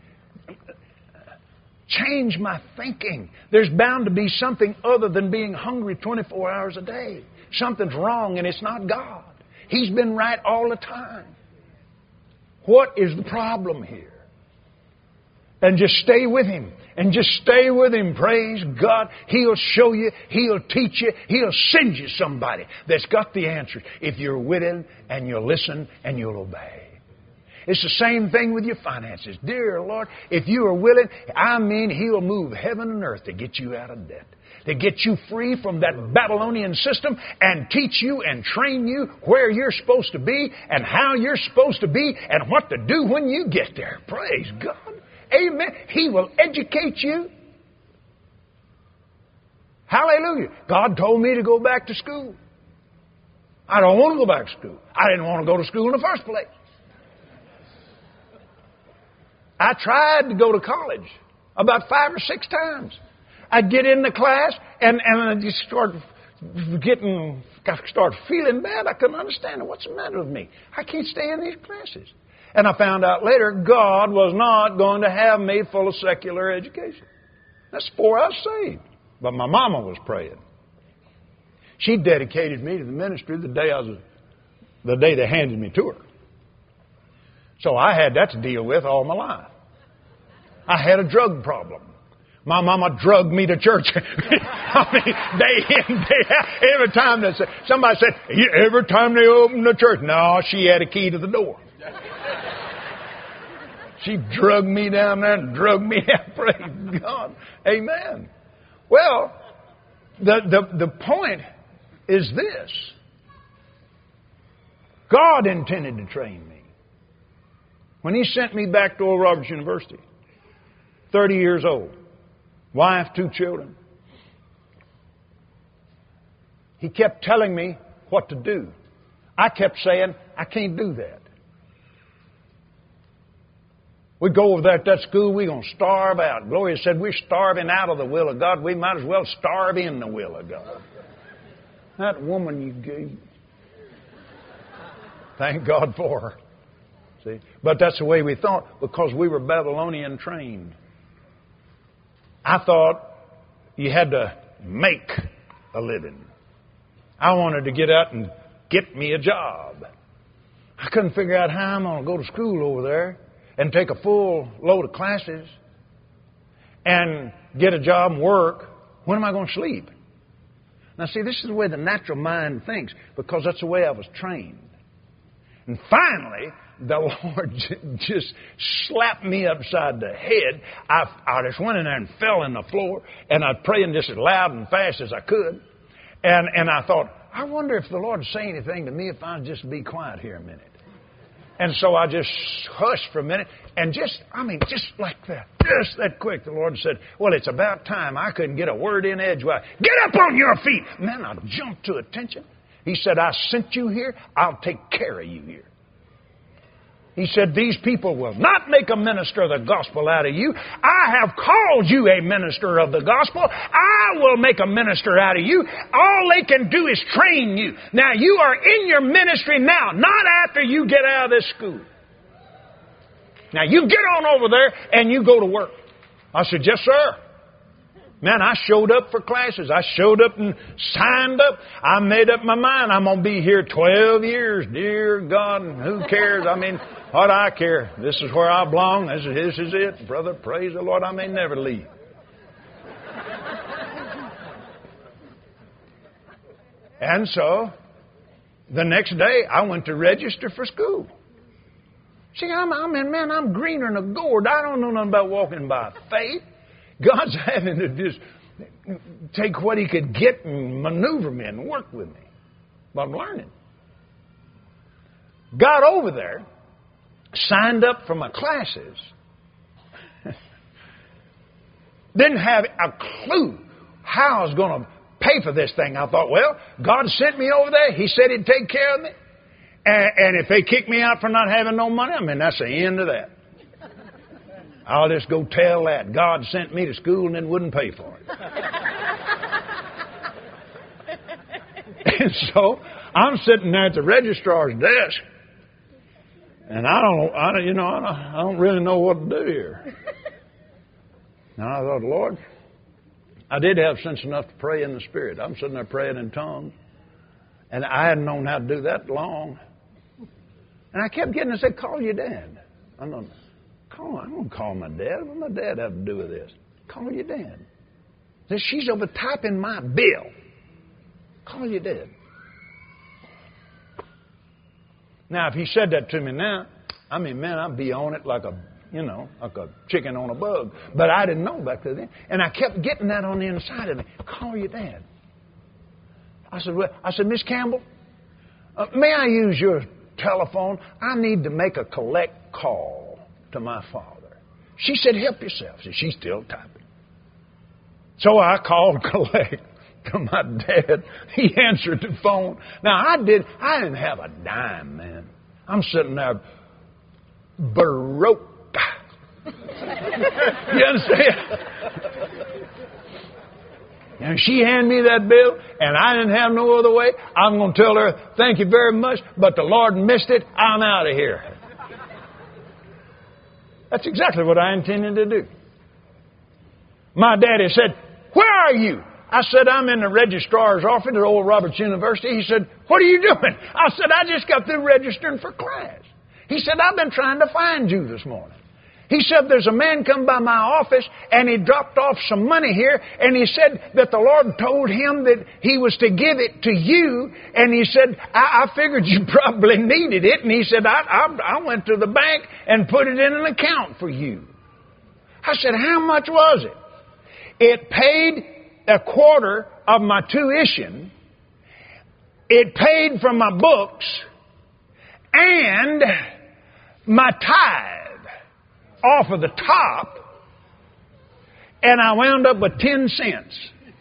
Change my thinking. There's bound to be something other than being hungry 24 hours a day. Something's wrong and it's not God. He's been right all the time. What is the problem here? And just stay with Him. And just stay with Him. Praise God. He'll show you. He'll teach you. He'll send you somebody that's got the answers if you're willing and you'll listen and you'll obey. It's the same thing with your finances. Dear Lord, if you are willing, He'll move heaven and earth to get you out of debt. To get you free from that Babylonian system and teach you and train you where you're supposed to be and how you're supposed to be and what to do when you get there. Praise God. Amen. He will educate you. Hallelujah. God told me to go back to school. I don't want to go back to school. I didn't want to go to school in the first place. I tried to go to college about 5 or 6 times. I'd get in the class and I just start feeling bad. I couldn't understand it. What's the matter with me? I can't stay in these classes. And I found out later God was not going to have me full of secular education. That's before I was saved. But my mama was praying. She dedicated me to the ministry the day they handed me to her. So I had that to deal with all my life. I had a drug problem. My mama drugged me to church. I mean, day in, day out. Every time somebody said, every time they opened the church. No, she had a key to the door. She drugged me down there and drugged me out. Praise God. Amen. Well, the point is this. God intended to train me. When He sent me back to Oral Roberts University, 30 years old, wife, 2 children, He kept telling me what to do. I kept saying, I can't do that. We go over there at that school, we're going to starve out. Gloria said, we're starving out of the will of God. We might as well starve in the will of God. That woman you gave, thank God for her. See? But that's the way we thought because we were Babylonian trained. I thought you had to make a living. I wanted to get out and get me a job. I couldn't figure out how I'm going to go to school over there and take a full load of classes and get a job and work. When am I going to sleep? Now, see, this is the way the natural mind thinks, because that's the way I was trained. And finally, the Lord just slapped me upside the head. I just went in there and fell on the floor, and I'd praying just as loud and fast as I could. And I thought, I wonder if the Lord would say anything to me if I'd just be quiet here a minute. And so I just hushed for a minute, and just like that, just that quick, the Lord said, well, it's about time. I couldn't get a word in edgewise. Get up on your feet. Man, I jumped to attention. He said, I sent you here. I'll take care of you here. He said, these people will not make a minister of the gospel out of you. I have called you a minister of the gospel. I will make a minister out of you. All they can do is train you. Now, you are in your ministry now, not after you get out of this school. Now, you get on over there and you go to work. I said, yes, sir. Man, I showed up for classes. I showed up and signed up. I made up my mind. I'm going to be here 12 years. Dear God, who cares? I mean, what do I care? This is where I belong. This is it. Brother, praise the Lord. I may never leave. And so, the next day, I went to register for school. See, I'm greener than a gourd. I don't know nothing about walking by faith. God's having to just take what He could get and maneuver me and work with me. But I'm learning. Got over there, signed up for my classes, didn't have a clue how I was going to pay for this thing. I thought, well, God sent me over there. He said He'd take care of me. And if they kick me out for not having no money, I mean, that's the end of that. I'll just go tell that God sent me to school and then wouldn't pay for it. And so I'm sitting there at the registrar's desk, and I don't really know what to do here. And I thought, Lord, I did have sense enough to pray in the Spirit. I'm sitting there praying in tongues, and I hadn't known how to do that long. And I kept getting to say, call your dad. I'm going to call my dad. What does my dad have to do with this? Call your dad. She's over typing my bill. Call your dad. Now, if he said that to me now, I mean, man, I'd be on it like a chicken on a bug. But I didn't know back then. And I kept getting that on the inside of me. Call your dad. I said, Miss Campbell, may I use your telephone? I need to make a collect call to my father. She said, help yourself. So she's still typing. So I called collect to my dad. He answered the phone. Now, I didn't have a dime, man. I'm sitting there broke. You understand? And she handed me that bill, and I didn't have no other way. I'm going to tell her, thank you very much, but the Lord missed it. I'm out of here. That's exactly what I intended to do. My daddy said, where are you? I said, I'm in the registrar's office at Oral Roberts University. He said, what are you doing? I said, I just got through registering for class. He said, I've been trying to find you this morning. He said, there's a man come by my office, and he dropped off some money here, and he said that the Lord told him that he was to give it to you, and he said, I figured you probably needed it, and he said, I went to the bank and put it in an account for you. I said, how much was it? It paid a quarter of my tuition. It paid for my books and my tithe off of the top, and I wound up with 10 cents.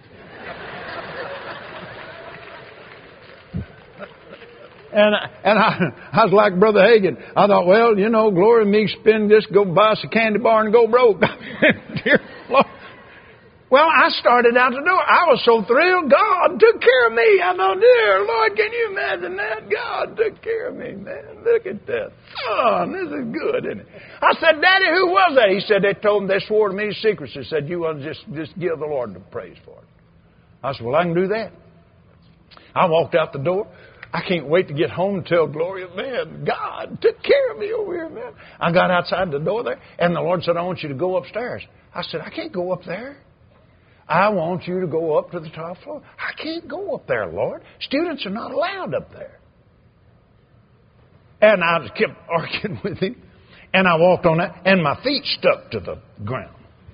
And I was like Brother Hagin. I thought, well, glory me, spend this, go buy us a candy bar and go broke. Dear Lord. Well, I started out the door. I was so thrilled. God took care of me. I thought, dear Lord, can you imagine that? God took care of me, man. Look at that. Oh, this is good, isn't it? I said, Daddy, who was that? He said, they swore to me secrets. They said, you want to just give the Lord the praise for it. I said, well, I can do that. I walked out the door, I can't wait to get home and tell Gloria, man, God took care of me over here, man. I got outside the door there, and the Lord said, I want you to go upstairs. I said, I can't go up there. I want you to go up to the top floor. I can't go up there, Lord. Students are not allowed up there. And I just kept arguing with him. And I walked on that, and my feet stuck to the ground.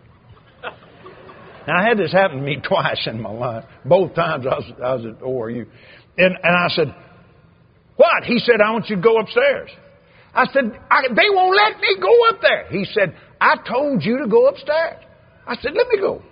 Now, I had this happen to me twice in my life. Both times I was at ORU. And I said, what? He said, I want you to go upstairs. I said, they won't let me go up there. He said, I told you to go upstairs. I said, let me go.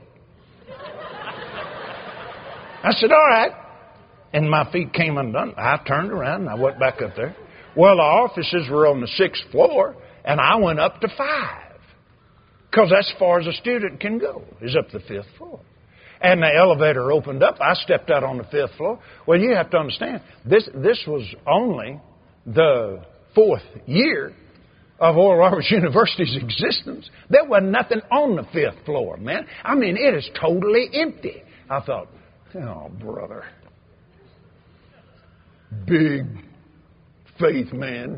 I said, all right. And my feet came undone. I turned around and I went back up there. Well, the offices were on the 6th floor, and I went up to 5. Because that's as far as a student can go, is up to the 5th floor. And the elevator opened up. I stepped out on the 5th floor. Well, you have to understand, this was only the 4th year of Oral Roberts University's existence. There was nothing on the 5th floor, man. I mean, it is totally empty. I thought, oh, brother. Big faith man.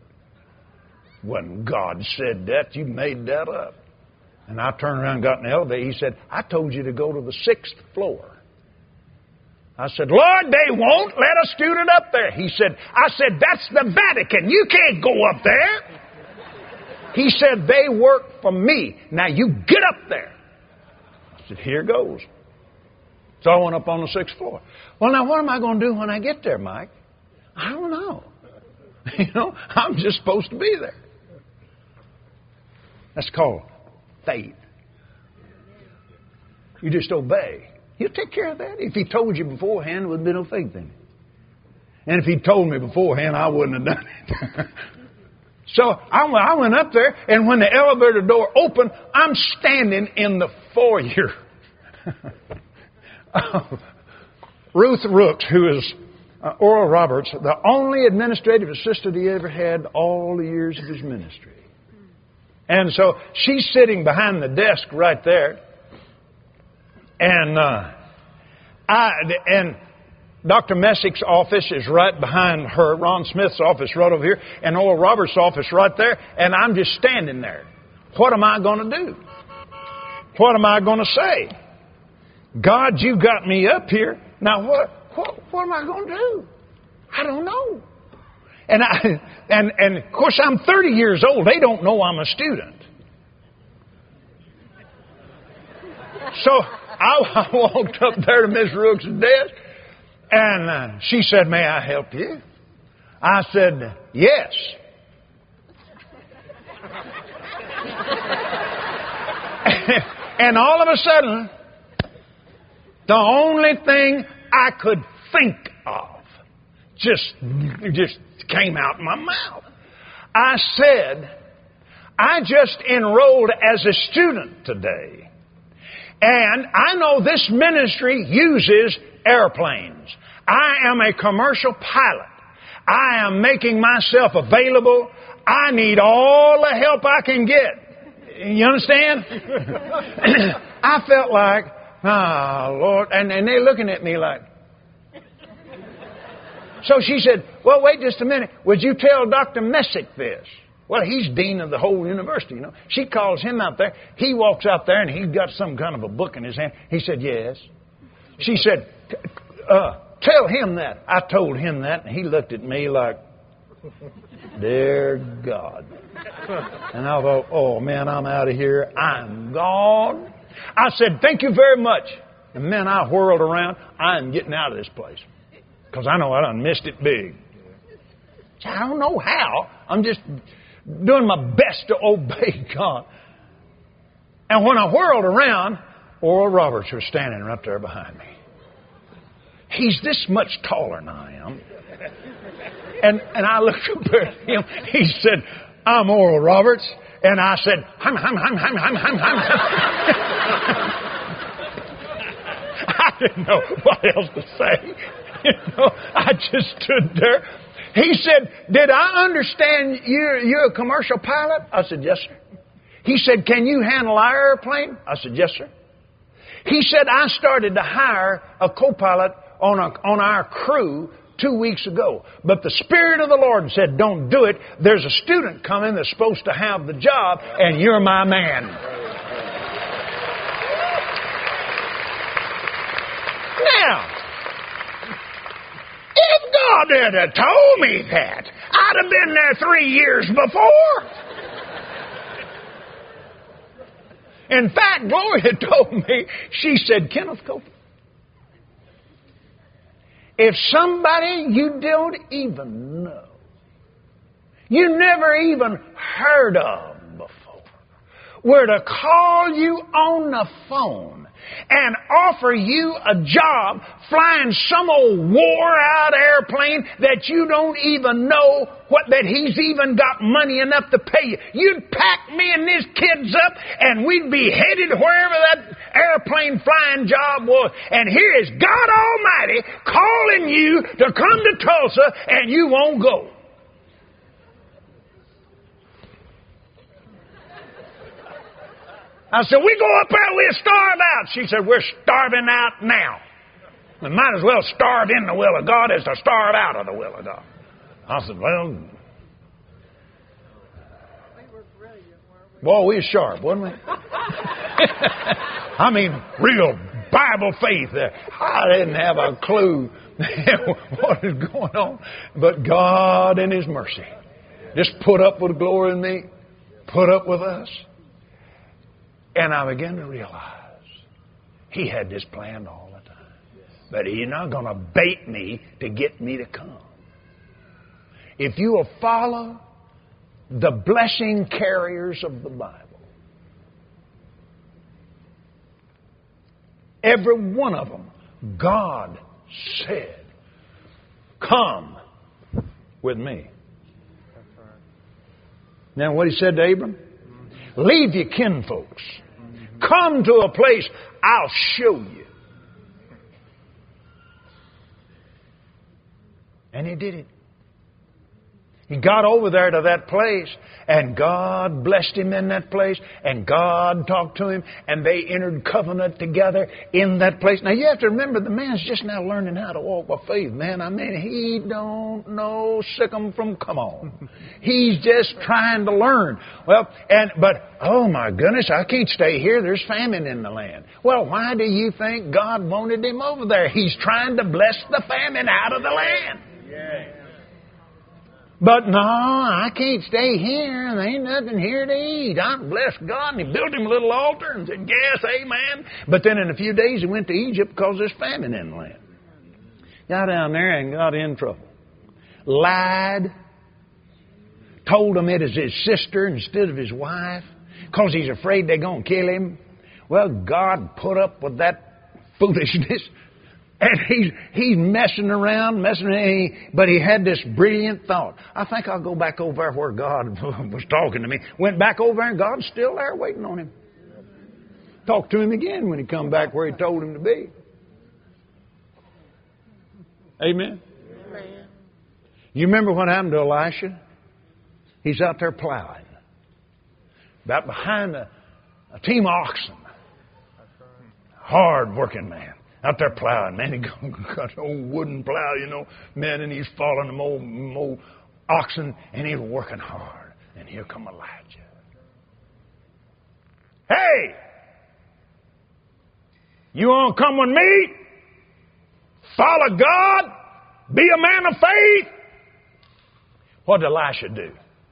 When God said that, you made that up. And I turned around and got in the elevator. He said, I told you to go to the 6th floor. I said, Lord, they won't let a student up there. He said, I said, that's the Vatican. You can't go up there. He said, they work for me. Now you get up there. I said, here goes. So I went up on the 6th floor. Well, now what am I going to do when I get there, Mike? I don't know. You know, I'm just supposed to be there. That's called faith. You just obey. He'll take care of that. If He told you beforehand, there would have been no faith in it. And if He told me beforehand, I wouldn't have done it. So I went up there, and when the elevator door opened, I'm standing in the foyer. Ruth Rooks, who is Oral Roberts, the only administrative assistant he ever had all the years of his ministry. And so she's sitting behind the desk right there. And Dr. Messick's office is right behind her. Ron Smith's office right over here. And Oral Roberts' office right there. And I'm just standing there. What am I going to do? What am I going to say? God, you got me up here. Now what am I going to do? I don't know. And of course I'm 30 years old. They don't know I'm a student. So I walked up there to Miss Rooks' desk, and she said, "May I help you?" I said, "Yes." And all of a sudden, the only thing I could think of just came out in my mouth. I said, I just enrolled as a student today. And I know this ministry uses airplanes. I am a commercial pilot. I am making myself available. I need all the help I can get. You understand? I felt like, Lord. And they're looking at me like. So she said, well, wait just a minute. Would you tell Dr. Messick this? Well, he's dean of the whole university, you know. She calls him out there. He walks out there and he's got some kind of a book in his hand. He said, yes. She said, tell him that. I told him that, and he looked at me like, dear God. And I thought, oh, man, I'm out of here. I'm gone. I said, thank you very much. And man, I whirled around. I'm getting out of this place. Because I know I done missed it big. I don't know how. I'm just doing my best to obey God. And when I whirled around, Oral Roberts was standing right there behind me. He's this much taller than I am. And I looked up at him. He said, I'm Oral Roberts. And I said, hum. I didn't know what else to say. You know, I just stood there. He said, did I understand you're a commercial pilot? I said, yes, sir. He said, can you handle our airplane? I said, yes, sir. He said, I started to hire a co-pilot on our crew 2 weeks ago. But the Spirit of the Lord said, don't do it. There's a student coming that's supposed to have the job, and you're my man. Now, if God had have told me that, I'd have been there 3 years before. In fact, Gloria told me, she said, Kenneth Copeland, if somebody you don't even know, you never even heard of before, were to call you on the phone and offer you a job flying some old wore-out airplane that you don't even know that he's even got money enough to pay you, you'd pack me and these kids up and we'd be headed wherever that airplane flying job was. And here is God Almighty calling you to come to Tulsa, and you won't go. I said, we go up there, we'll starve out. She said, we're starving out now. We might as well starve in the will of God as to starve out of the will of God. I said, well, boy, we were sharp, wasn't we? I mean, real Bible faith there. I didn't have a clue what is going on. But God in His mercy just put up with Gloria and me, put up with us. And I began to realize He had this planned all the time. But He's not going to bait me to get me to come. If you will follow the blessing carriers of the Bible, every one of them, God said, come with me. Now what He said to Abram? Leave your kinfolks. Come to a place I'll show you. And He did it. He got over there to that place, and God blessed him in that place, and God talked to him, and they entered covenant together in that place. Now, you have to remember, the man's just now learning how to walk by faith, man. I mean, he don't know sick'em from come on. He's just trying to learn. But, oh my goodness, I can't stay here. There's famine in the land. Well, why do you think God wanted him over there? He's trying to bless the famine out of the land. Yeah. But no, I can't stay here. There ain't nothing here to eat. I bless God. And he built him a little altar and said, yes, amen. But then in a few days he went to Egypt because there's famine in the land. Got down there and got in trouble. Lied. Told them it is his sister instead of his wife because he's afraid they're going to kill him. Well, God put up with that foolishness. And he's messing around, but he had this brilliant thought. I think I'll go back over there where God was talking to me. Went back over there and God's still there waiting on him. Talked to him again when he come back where he told him to be. Amen? Amen. You remember what happened to Elisha? He's out there plowing. About behind a team of oxen. Hard working man. Out there plowing, man, he got an old wooden plow, man, and he's following them old oxen, and he's working hard. And here come Elijah. Hey! You want to come with me? Follow God? Be a man of faith? What did Elisha do?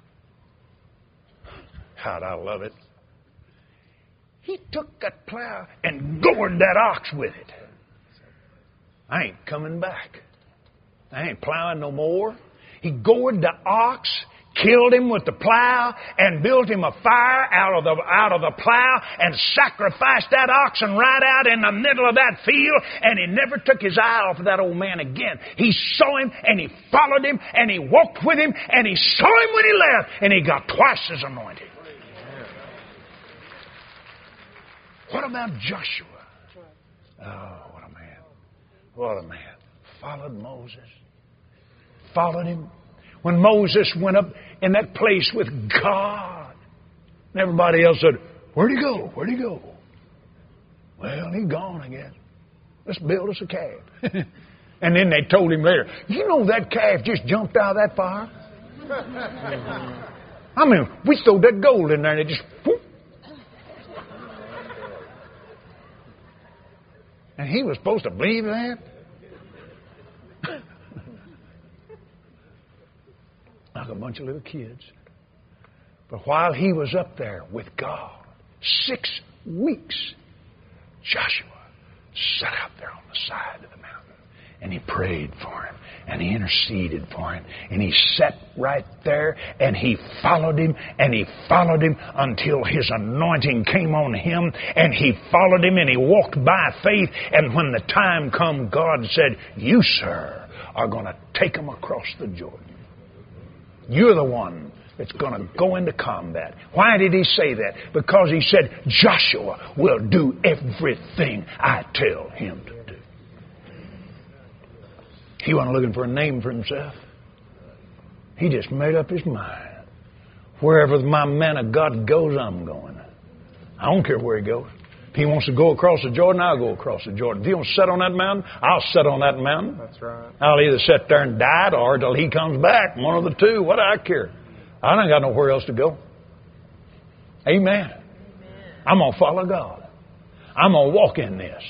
How'd I love it? He took that plow and gored that ox with it. I ain't coming back. I ain't plowing no more. He gored the ox, killed him with the plow, and built him a fire out of the plow, and sacrificed that oxen right out in the middle of that field, and he never took his eye off of that old man again. He saw him, and he followed him, and he walked with him, and he saw him when he left, and he got twice as anointed. What about Joshua? Oh, what a man. What a man. Followed Moses. Followed him. When Moses went up in that place with God, and everybody else said, where'd he go? Where'd he go? Well, he's gone, I guess. Let's build us a calf. And then they told him later, you know that calf just jumped out of that fire? I mean, we threw that gold in there and it just... whoop. And he was supposed to believe that? Like a bunch of little kids. But while he was up there with God, 6 weeks, Joshua sat out there on the side of the mountain. And he prayed for him. And he interceded for him. And he sat right there. And he followed him. And he followed him until his anointing came on him. And he followed him. And he walked by faith. And when the time come, God said, you, sir, are going to take them across the Jordan. You're the one that's going to go into combat. Why did he say that? Because he said, Joshua will do everything I tell him to do. He wasn't looking for a name for himself. He just made up his mind. Wherever my man of God goes, I'm going. I don't care where he goes. If he wants to go across the Jordan, I'll go across the Jordan. If he wants to sit on that mountain, I'll sit on that mountain. That's right. I'll either sit there and die or till he comes back. One of the two. What do I care? I don't got nowhere else to go. Amen. I'm going to follow God. I'm going to walk in this.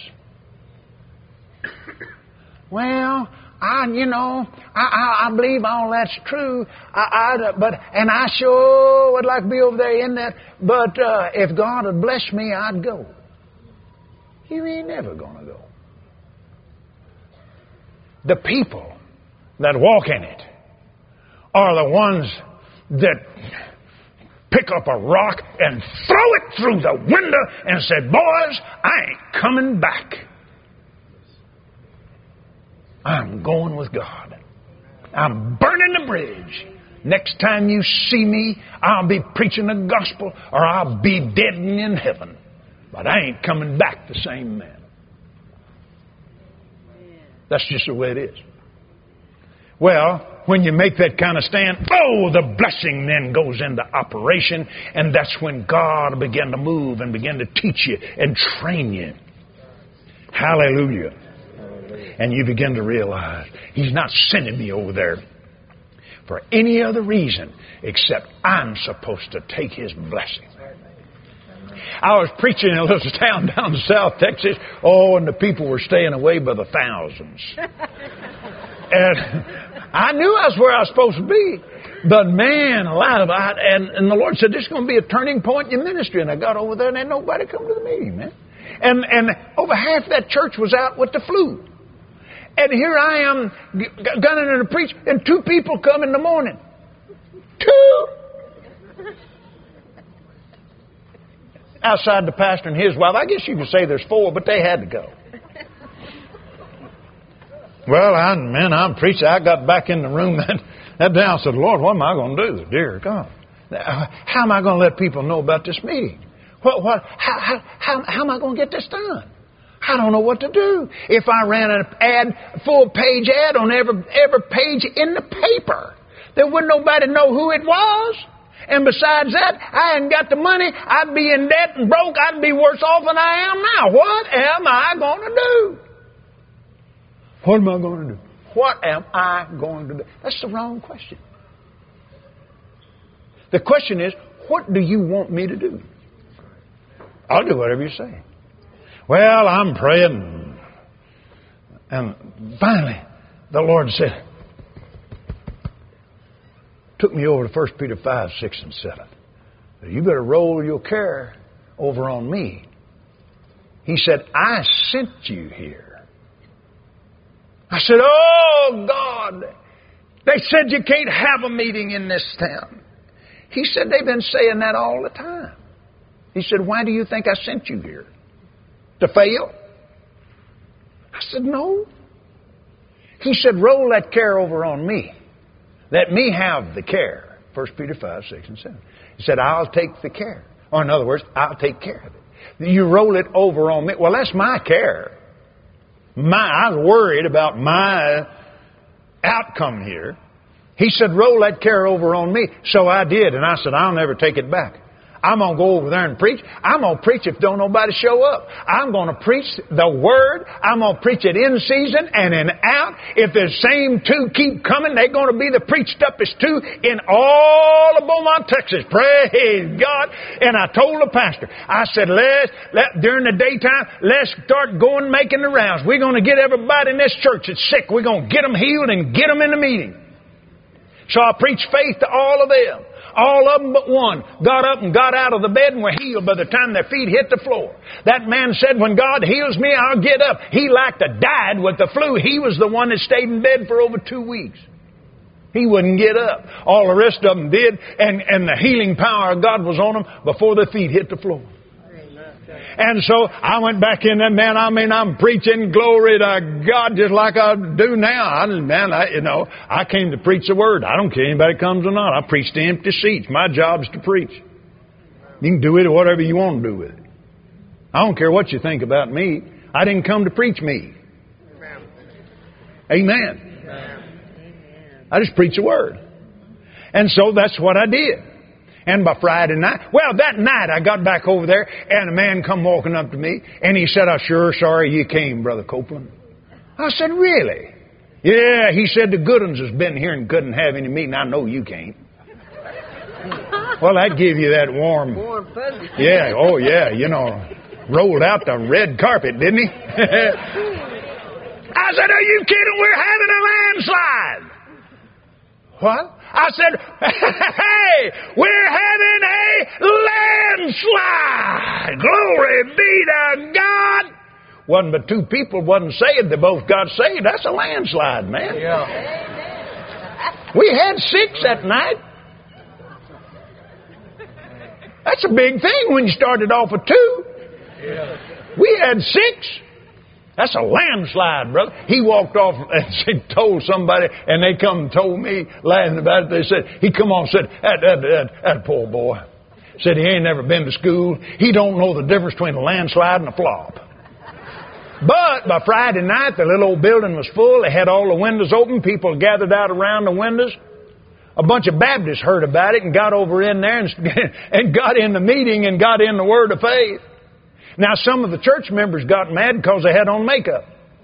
Well, I believe all that's true. And I sure would like to be over there in that. But if God would bless me, I'd go. You ain't never going to go. The people that walk in it are the ones that pick up a rock and throw it through the window and said, boys, I ain't coming back. I'm going with God. I'm burning the bridge. Next time you see me, I'll be preaching the gospel or I'll be dead and in heaven. But I ain't coming back the same man. That's just the way it is. Well, when you make that kind of stand, the blessing then goes into operation, and that's when God will begin to move and begin to teach you and train you. Hallelujah. And you begin to realize He's not sending me over there for any other reason except I'm supposed to take His blessing. I was preaching in a little town down in South Texas. And the people were staying away by the thousands. And I knew that's where I was supposed to be. But man, alive, and the Lord said, this is going to be a turning point in your ministry. And I got over there and ain't nobody come to the meeting, man. And over half that church was out with the flu. And here I am going in to preach, and 2 people come in the morning. 2! Outside the pastor and his wife. I guess you could say there's 4, but they had to go. Well, I'm preaching. I got back in the room that day. I said, Lord, what am I going to do? Dear God. How am I going to let people know about this meeting? How am I going to get this done? I don't know what to do. If I ran a full-page ad on every page in the paper, there wouldn't nobody know who it was. And besides that, I hadn't got the money. I'd be in debt and broke. I'd be worse off than I am now. What am I going to do? What am I going to do? What am I going to do? That's the wrong question. The question is, what do you want me to do? I'll do whatever you say. Well, I'm praying. And finally, the Lord said, took me over to 1 Peter 5, 6, and 7. You better roll your care over on me. He said, I sent you here. I said, oh, God, they said you can't have a meeting in this town. He said, they've been saying that all the time. He said, why do you think I sent you here? To fail? I said, no. He said, roll that care over on me. Let me have the care. 1 Peter 5, 6, and 7. He said, I'll take the care. Or in other words, I'll take care of it. You roll it over on me. Well, that's my care. I was worried about my outcome here. He said, roll that care over on me. So I did. And I said, I'll never take it back. I'm going to go over there and preach. I'm going to preach if don't nobody show up. I'm going to preach the Word. I'm going to preach it in season and in out. If the same two keep coming, they're going to be the preached uppest two in all of Beaumont, Texas. Praise God. And I told the pastor, I said, during the daytime, let's start going making the rounds. We're going to get everybody in this church that's sick. We're going to get them healed and get them in the meeting. So I preached faith to all of them. All of them but one got up and got out of the bed and were healed by the time their feet hit the floor. That man said, when God heals me, I'll get up. He like to died with the flu. He was the one that stayed in bed for over 2 weeks. He wouldn't get up. All the rest of them did, and the healing power of God was on them before their feet hit the floor. And so I went back in there, man. I'm preaching glory to God just like I do now. I came to preach the Word. I don't care anybody comes or not. I preach to empty seats. My job is to preach. You can do it whatever you want to do with it. I don't care what you think about me. I didn't come to preach me. Amen. I just preach the Word. And so that's what I did. And by Friday night, that night I got back over there and a man come walking up to me and he said, I'm sure sorry you came, Brother Copeland. I said, really? Yeah, he said the good ones has been here and couldn't have any meeting. I know you can't. Well, that gave you that warm fuzzy. Yeah, oh yeah, rolled out the red carpet, didn't he? I said, are you kidding? We're having a landslide. What? I said, hey, we're having a landslide. Glory be to God. Wasn't but 2 people wasn't saved. They both got saved. That's a landslide, man. Yeah. We had 6 that night. That's a big thing when you started off with 2. Yeah. We had 6. That's a landslide, brother. He walked off and told somebody, and they come and told me, laughing about it. They said, he come on and said, that poor boy. Said he ain't never been to school. He don't know the difference between a landslide and a flop. But by Friday night, the little old building was full. They had all the windows open. People gathered out around the windows. A bunch of Baptists heard about it and got over in there and got in the meeting and got in the Word of faith. Now, some of the church members got mad because they had on makeup.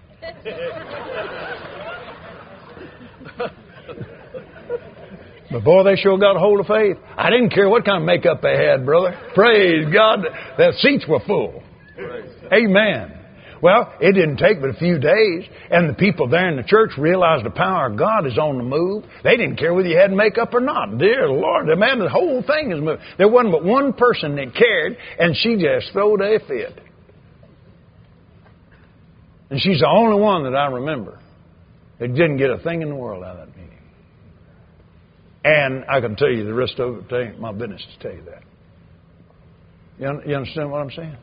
But boy, they sure got a hold of faith. I didn't care what kind of makeup they had, brother. Praise God. The seats were full. Amen. Well, it didn't take but a few days, and the people there in the church realized the power of God is on the move. They didn't care whether you had makeup or not. Dear Lord, man, the whole thing is moving. There wasn't but one person that cared, and she just throwed a fit. And she's the only one that I remember that didn't get a thing in the world out of that meeting. And I can tell you the rest of it. It ain't my business to tell you that. You understand what I'm saying?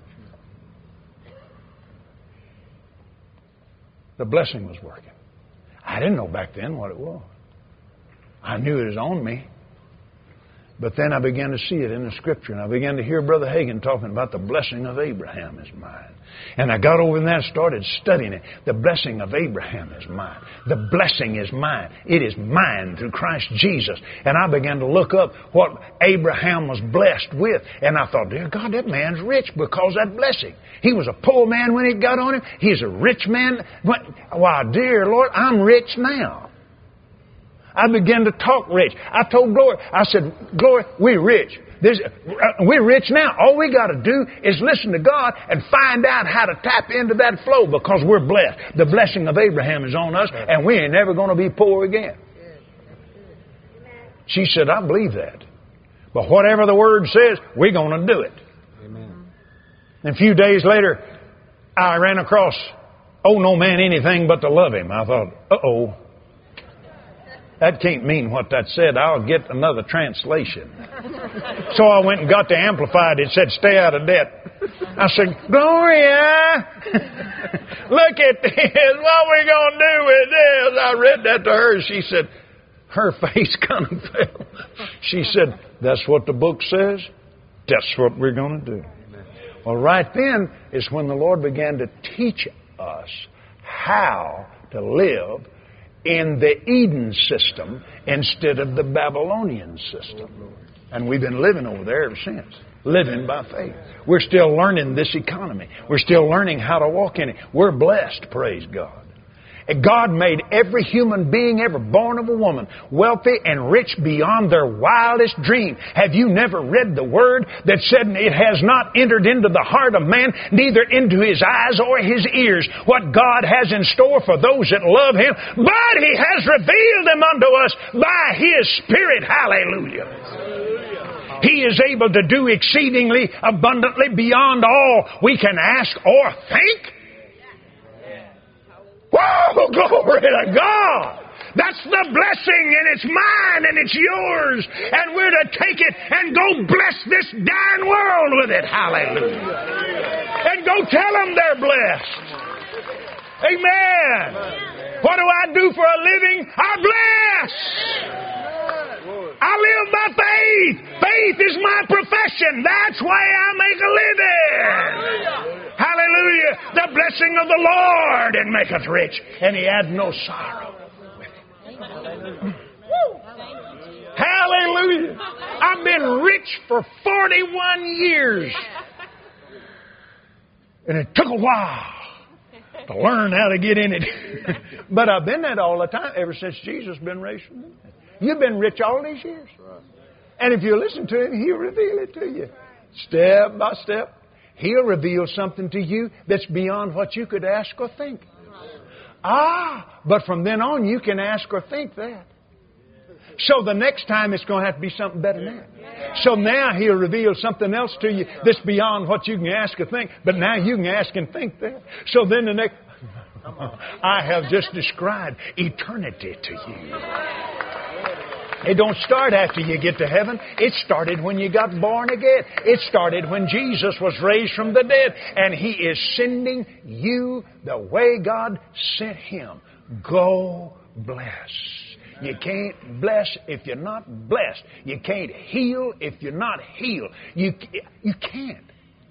The blessing was working. I didn't know back then what it was. I knew it was on me. But then I began to see it in the Scripture, and I began to hear Brother Hagin talking about the blessing of Abraham is mine. And I got over there and started studying it. The blessing of Abraham is mine. The blessing is mine. It is mine through Christ Jesus. And I began to look up what Abraham was blessed with. And I thought, dear God, that man's rich because of that blessing. He was a poor man when it got on him. He's a rich man. Why, dear Lord, I'm rich now. I began to talk rich. I told Glory, I said, Glory, we're rich. We're rich now. All we got to do is listen to God and find out how to tap into that flow because we're blessed. The blessing of Abraham is on us, and we ain't never going to be poor again. She said, I believe that. But whatever the Word says, we're going to do it. Amen. And a few days later, I ran across, oh, no man anything but to love him. I thought, uh-oh. That can't mean what that said. I'll get another translation. So I went and got the Amplified. It said, stay out of debt. I said, Gloria, look at this. What we going to do with this? I read that to her. She said, her face kind of fell. She said, that's what the book says. That's what we're going to do. Well, right then is when the Lord began to teach us how to live in the Eden system instead of the Babylonian system. And we've been living over there ever since. living by faith. We're still learning this economy. We're still learning how to walk in it. We're blessed, praise God. And God made every human being ever born of a woman wealthy and rich beyond their wildest dream. Have you never read the Word that said it has not entered into the heart of man, neither into his eyes or his ears, what God has in store for those that love Him? But He has revealed them unto us by His Spirit. Hallelujah. He is able to do exceedingly abundantly beyond all we can ask or think. Whoa, glory to God. That's the blessing, and it's mine, and it's yours. And we're to take it and go bless this dying world with it. Hallelujah. And go tell them they're blessed. Amen. What do I do for a living? I bless. I live by faith. Faith is my profession. That's why I make a living. Hallelujah. The blessing of the Lord, and maketh rich, and He add no sorrow with it. Hallelujah. I've been rich for 41 years. And it took a while to learn how to get in it. But I've been that all the time, ever since Jesus has been raised from the dead. You've been rich all these years. And if you listen to Him, He'll reveal it to you. Step by step. He'll reveal something to you that's beyond what you could ask or think. But from then on, you can ask or think that. So the next time, it's going to have to be something better than that. So now He'll reveal something else to you that's beyond what you can ask or think. But now you can ask and think that. So then the next... I have just described eternity to you. It don't start after you get to heaven. It started when you got born again. It started when Jesus was raised from the dead. And He is sending you the way God sent Him. Go bless. You can't bless if you're not blessed. You can't heal if you're not healed. You can't.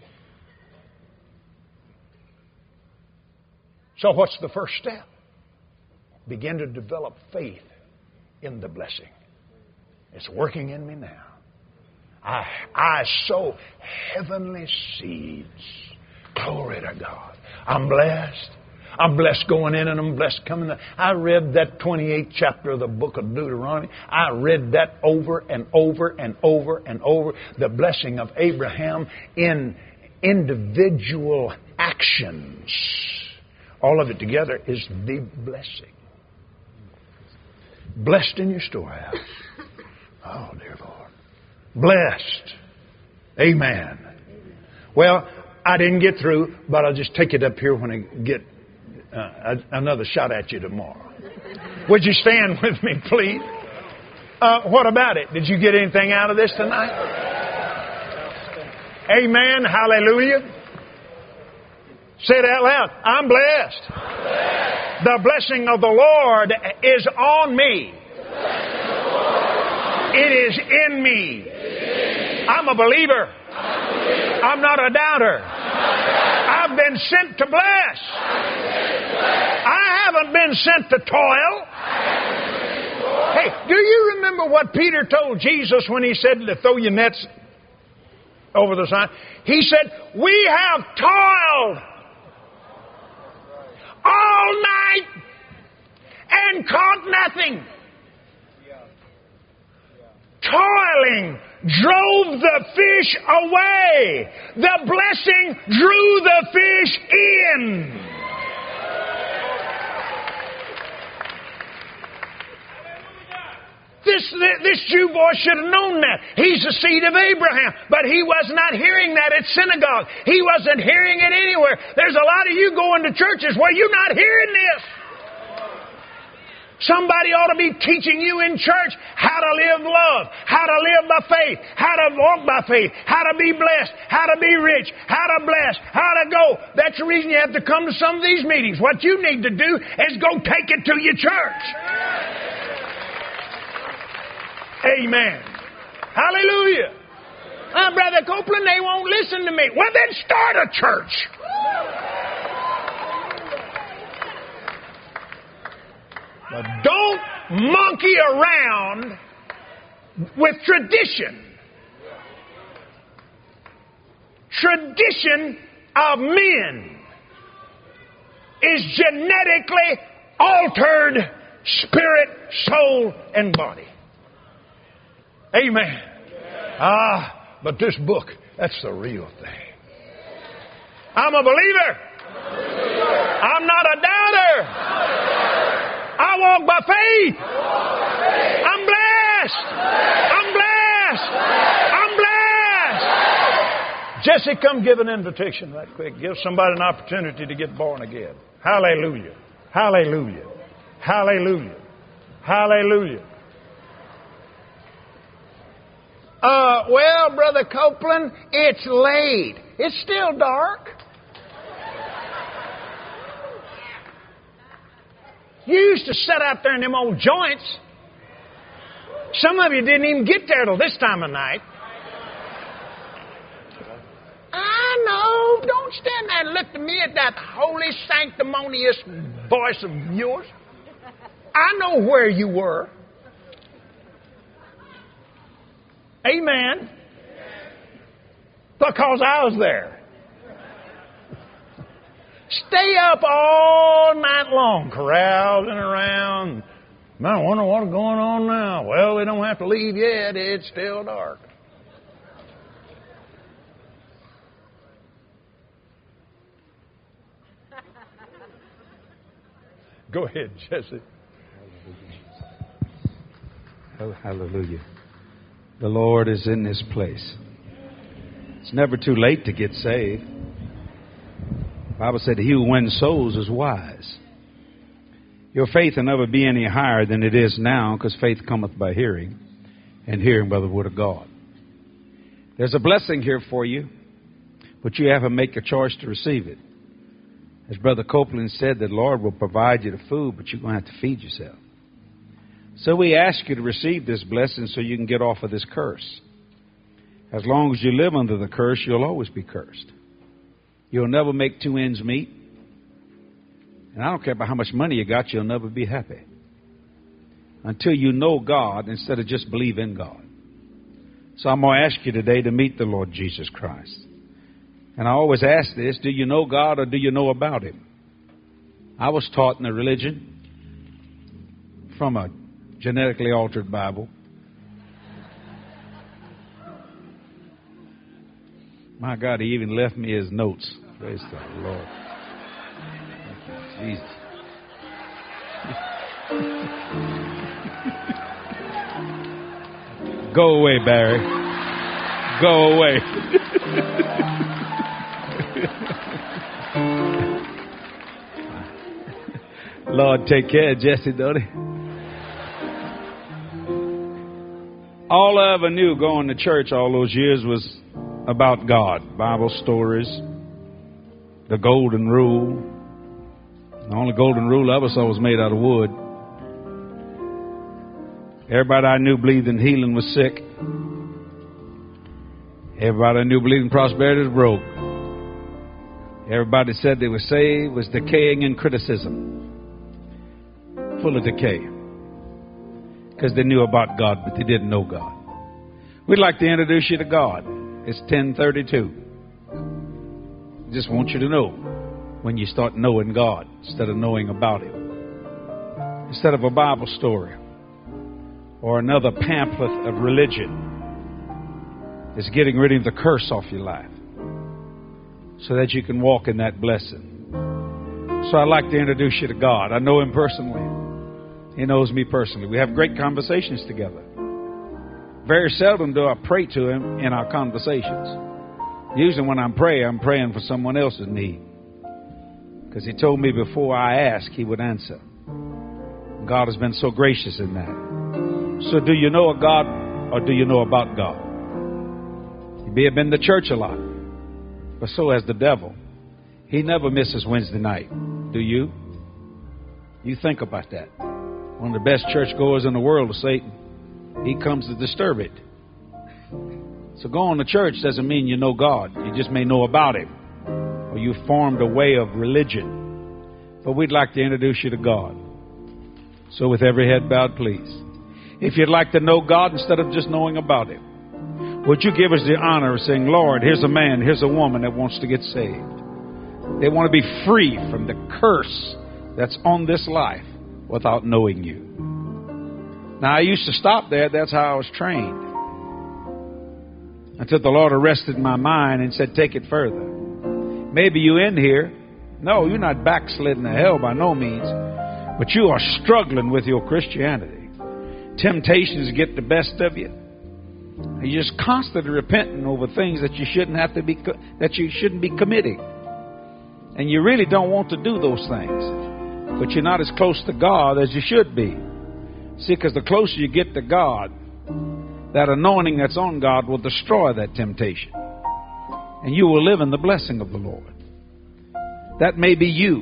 So what's the first step? Begin to develop faith in the blessing. It's working in me now. I sow heavenly seeds. Glory to God. I'm blessed. I'm blessed going in and I'm blessed coming out. I read that 28th chapter of the book of Deuteronomy. I read that over and over and over and over. The blessing of Abraham in individual actions. All of it together is the blessing. Blessed in your storehouse. Oh, dear Lord. Blessed. Amen. Well, I didn't get through, but I'll just take it up here when I get another shot at you tomorrow. Would you stand with me, please? What about it? Did you get anything out of this tonight? Amen. Hallelujah. Say it out loud. I'm blessed. The blessing of the Lord is on me. It is in me. I'm a believer. I'm not a doubter. I've been sent to bless. I haven't been sent to toil. Hey, do you remember what Peter told Jesus when He said to throw your nets over the side? He said, we have toiled all night and caught nothing. Toiling drove the fish away. The blessing drew the fish in. This Jew boy should have known that. He's the seed of Abraham. But he was not hearing that at synagogue. He wasn't hearing it anywhere. There's a lot of you going to churches where you're not hearing this. Somebody ought to be teaching you in church how to live love, how to live by faith, how to walk by faith, how to be blessed, how to be rich, how to bless, how to go. That's the reason you have to come to some of these meetings. What you need to do is go take it to your church. Amen. Hallelujah. Brother Copeland, they won't listen to me. Well, then start a church. But don't monkey around with tradition. tradition of men is genetically altered spirit, soul, and body. Amen. But this book, that's the real thing. I'm a believer. I'm not a doubter. I walk by faith. I'm blessed. I'm blessed. I'm blessed. Jesse, come give an invitation right quick. Give somebody an opportunity to get born again. Hallelujah. Hallelujah. Hallelujah. Hallelujah. Well, Brother Copeland, it's late. It's still dark. You used to sit out there in them old joints. Some of you didn't even get there till this time of night. I know. Don't stand there and look to me at that holy, sanctimonious voice of yours. I know where you were. Amen. Because I was there. Stay up all night long, carousing around. Man, I wonder what's going on now. Well, we don't have to leave yet. It's still dark. Go ahead, Jesse. Oh, hallelujah. The Lord is in this place. It's never too late to get saved. The Bible said, he who wins souls is wise. Your faith will never be any higher than it is now, because faith cometh by hearing, and hearing by the word of God. There's a blessing here for you, but you have to make a choice to receive it. As Brother Copeland said, the Lord will provide you the food, but you're going to have to feed yourself. So we ask you to receive this blessing so you can get off of this curse. As long as you live under the curse, you'll always be cursed. You'll never make two ends meet. And I don't care about how much money you got, you'll never be happy. Until you know God instead of just believe in God. So I'm going to ask you today to meet the Lord Jesus Christ. And I always ask this, do you know God or do you know about Him? I was taught in a religion from a genetically altered Bible. My God, he even left me his notes. Praise the Lord. Jesus. Go away, Barry. Go away. Lord, take care of Jesse, don't he? All I ever knew going to church all those years was about God, Bible stories, the golden rule. The only golden rule I ever saw was made out of wood. Everybody I knew believed in healing was sick. Everybody I knew believed in prosperity was broke. Everybody said they were saved was decaying in criticism. Full of decay. Because they knew about God, but they didn't know God. We'd like to introduce you to God. It's 10:32. Just want you to know when you start knowing God instead of knowing about Him. Instead of a Bible story or another pamphlet of religion, it's getting rid of the curse off your life so that you can walk in that blessing. So I'd like to introduce you to God. I know Him personally. He knows me personally. We have great conversations together. Very seldom do I pray to Him in our conversations. Usually when I'm praying for someone else's need. Because He told me before I ask, He would answer. God has been so gracious in that. So do you know a God or do you know about God? You may have been to church a lot, but so has the devil. He never misses Wednesday night. Do you? You think about that. One of the best churchgoers in the world is Satan. He comes to disturb it. So going to church doesn't mean you know God. You just may know about Him. Or you formed a way of religion. But we'd like to introduce you to God. So with every head bowed, please. If you'd like to know God instead of just knowing about Him, would you give us the honor of saying, Lord, here's a man, here's a woman that wants to get saved. They want to be free from the curse that's on this life without knowing you. Now, I used to stop there. That's how I was trained. Until the Lord arrested my mind and said, take it further. Maybe you in here. No, you're not backsliding to hell by no means. But you are struggling with your Christianity. Temptations get the best of you. You're just constantly repenting over things that you shouldn't have to be, that you shouldn't be committing. And you really don't want to do those things. But you're not as close to God as you should be. See, because the closer you get to God, that anointing that's on God will destroy that temptation. And you will live in the blessing of the Lord. That may be you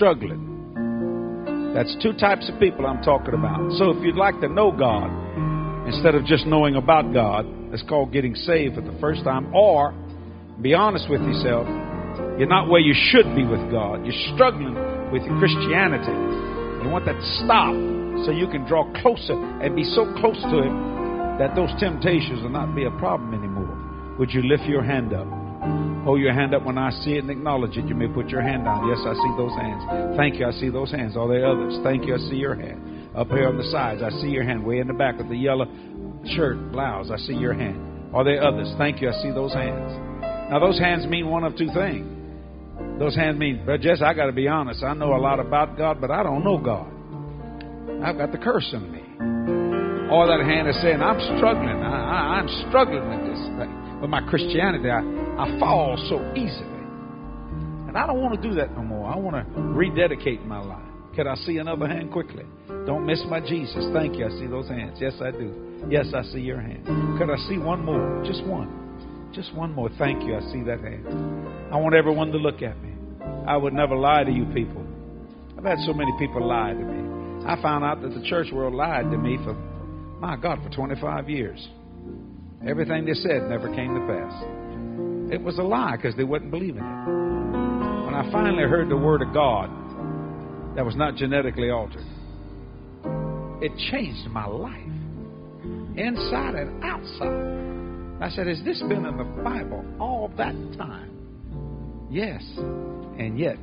struggling. That's two types of people I'm talking about. So if you'd like to know God, instead of just knowing about God, it's called getting saved for the first time. Or, be honest with yourself, you're not where you should be with God. You're struggling with your Christianity. You want that to stop so you can draw closer and be so close to Him that those temptations will not be a problem anymore. Would you lift your hand up? Hold your hand up when I see it and acknowledge it. You may put your hand down. Yes, I see those hands. Thank you, I see those hands. Are there others? Thank you, I see your hand. Up here on the sides, I see your hand. Way in the back with the yellow shirt, blouse, I see your hand. Are there others? Thank you, I see those hands. Now, those hands mean one of two things. Those hands mean, but Jess, I got to be honest. I know a lot about God, but I don't know God. I've got the curse in me. Or that hand is saying, I'm struggling. I'm struggling with this thing. With my Christianity, I fall so easily. And I don't want to do that no more. I want to rededicate my life. Could I see another hand quickly? Don't miss my Jesus. Thank you. I see those hands. Yes, I do. Yes, I see your hand. Could I see one more? Just one. Just one more. Thank you. I see that hand. I want everyone to look at me. I would never lie to you people. I've had so many people lie to me. I found out that the church world lied to me for 25 years. Everything they said never came to pass. It was a lie because they wouldn't believe in it. When I finally heard the word of God that was not genetically altered, it changed my life, inside and outside. I said, has this been in the Bible all that time? Yes. And yet,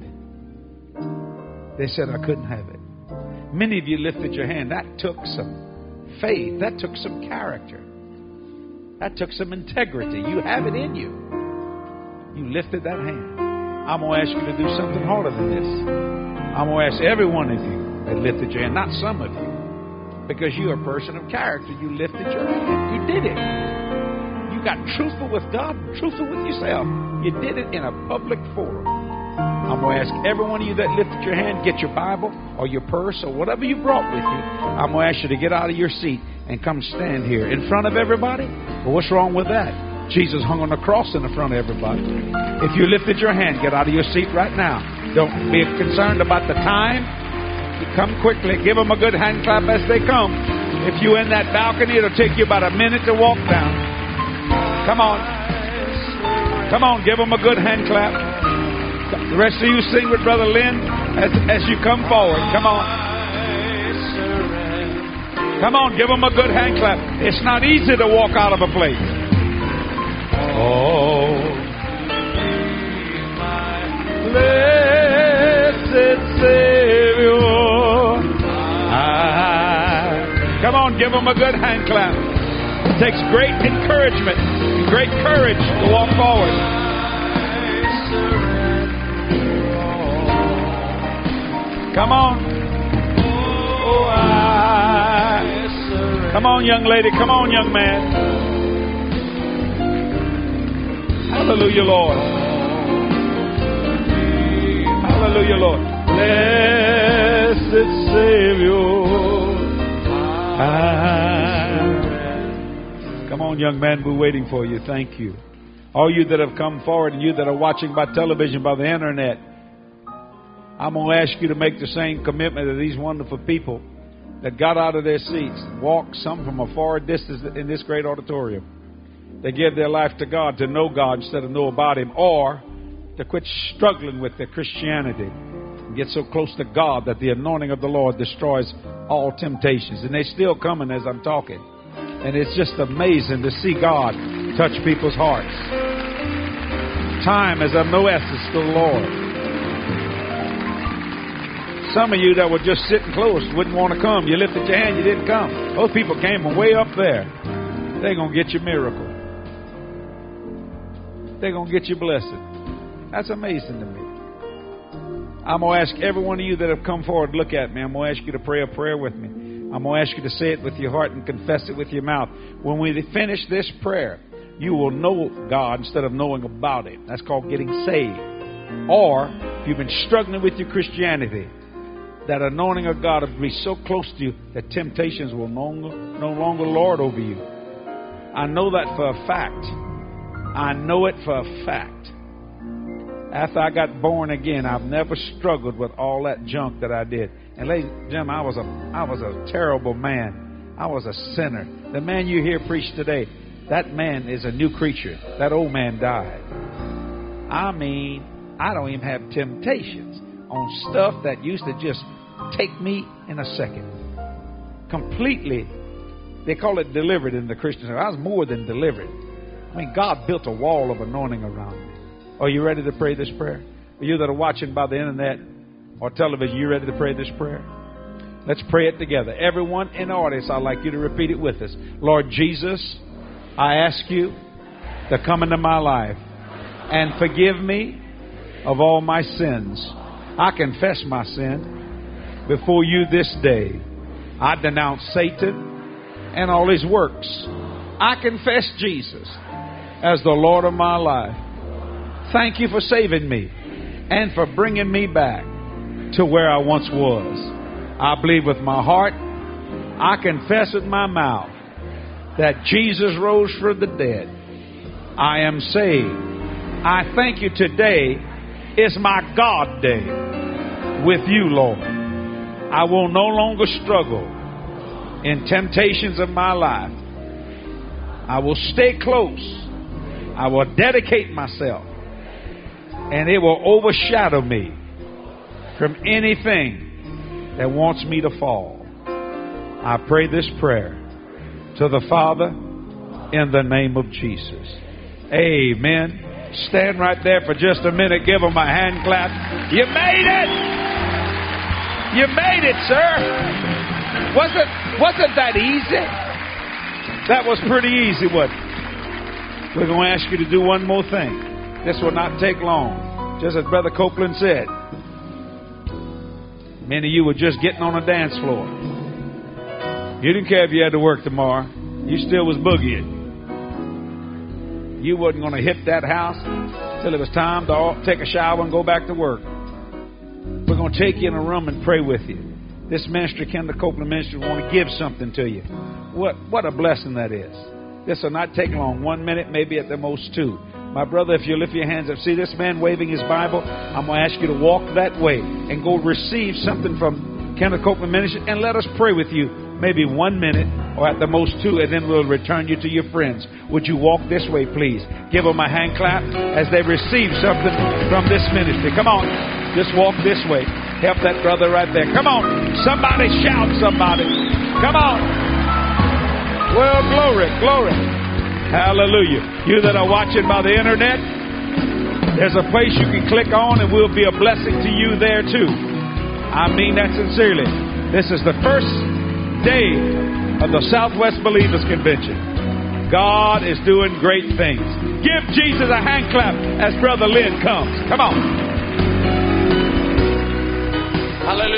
they said I couldn't have it. Many of you lifted your hand. That took some faith. That took some character. That took some integrity. You have it in you. You lifted that hand. I'm going to ask you to do something harder than this. I'm going to ask every one of you that lifted your hand, not some of you, because you're a person of character. You lifted your hand. You did it. You got truthful with God and truthful with yourself. You did it in a public forum. I'm going to ask every one of you that lifted your hand, get your Bible or your purse or whatever you brought with you. I'm going to ask you to get out of your seat and come stand here in front of everybody. Well, what's wrong with that? Jesus hung on the cross in the front of everybody. If you lifted your hand, get out of your seat right now. Don't be concerned about the time. You come quickly. Give them a good hand clap as they come. If you're in that balcony, it'll take you about a minute to walk down. Come on. Come on, give them a good hand clap. The rest of you sing with Brother Lynn as you come forward. Come on. Come on, give them a good hand clap. It's not easy to walk out of a place. Oh, blessed Savior. Come on, give them a good hand clap. It takes great encouragement and great courage to walk forward. Come on. Come on, young lady. Come on, young man. Hallelujah, Lord. Hallelujah, Lord. Blessed Savior. Come on, young man. We're waiting for you. Thank you. All you that have come forward and you that are watching by television, by the internet, I'm going to ask you to make the same commitment to these wonderful people that got out of their seats, walked some from a far distance in this great auditorium. They give their life to God, to know God instead of know about Him, or to quit struggling with their Christianity and get so close to God that the anointing of the Lord destroys all temptations. And they're still coming as I'm talking. And it's just amazing to see God touch people's hearts. Time is of no essence to the Lord. Some of you that were just sitting close wouldn't want to come. You lifted your hand, you didn't come. Those people came from way up there. They're going to get your miracle. They're going to get your blessing. That's amazing to me. I'm going to ask every one of you that have come forward, look at me. I'm going to ask you to pray a prayer with me. I'm going to ask you to say it with your heart and confess it with your mouth. When we finish this prayer, you will know God instead of knowing about Him. That's called getting saved. Or, if you've been struggling with your Christianity, that anointing of God will be so close to you that temptations will no longer lord over you. I know that for a fact. I know it for a fact. After I got born again, I've never struggled with all that junk that I did. And ladies and gentlemen, I was a terrible man. I was a sinner. The man you hear preach today, that man is a new creature. That old man died. I mean, I don't even have temptations on stuff that used to just take me in a second. Completely. They call it delivered in the Christian. I was more than delivered. I mean, God built a wall of anointing around me. Are you ready to pray this prayer? For you that are watching by the internet or television, you ready to pray this prayer? Let's pray it together. Everyone in the audience, I'd like you to repeat it with us. Lord Jesus, I ask you to come into my life and forgive me of all my sins. I confess my sin before you this day. I denounce Satan and all his works. I confess Jesus as the Lord of my life. Thank you for saving me and for bringing me back to where I once was. I believe with my heart, I confess with my mouth that Jesus rose from the dead. I am saved. I thank you today is my God day with you, Lord. I will no longer struggle in temptations of my life. I will stay close. I will dedicate myself. And it will overshadow me from anything that wants me to fall. I pray this prayer to the Father in the name of Jesus. Amen. Stand right there for just a minute. Give them a hand clap. You made it! You made it, sir. Wasn't that easy? That was pretty easy, wasn't it? We're going to ask you to do one more thing. This will not take long. Just as Brother Copeland said, many of you were just getting on a dance floor. You didn't care if you had to work tomorrow. You still was boogieing. You wasn't going to hit that house till it was time to take a shower and go back to work. We're going to take you in a room and pray with you. This ministry, Kendall Copeland Ministry, want to give something to you. What a blessing that is. This will not take long. 1 minute, maybe at the most 2. My brother, if you lift your hands up, see this man waving his Bible? I'm going to ask you to walk that way and go receive something from Kendall Copeland Ministry and let us pray with you. Maybe 1 minute or at the most 2, and then we'll return you to your friends. Would you walk this way, please? Give them a hand clap as they receive something from this ministry. Come on. Just walk this way. Help that brother right there. Come on. Somebody shout somebody. Come on. Well, glory, glory. Hallelujah. You that are watching by the internet, there's a place you can click on and we'll be a blessing to you there too. I mean that sincerely. This is the first day of the Southwest Believers Convention. God is doing great things. Give Jesus a hand clap as Brother Lynn comes. Come on. Hallelujah.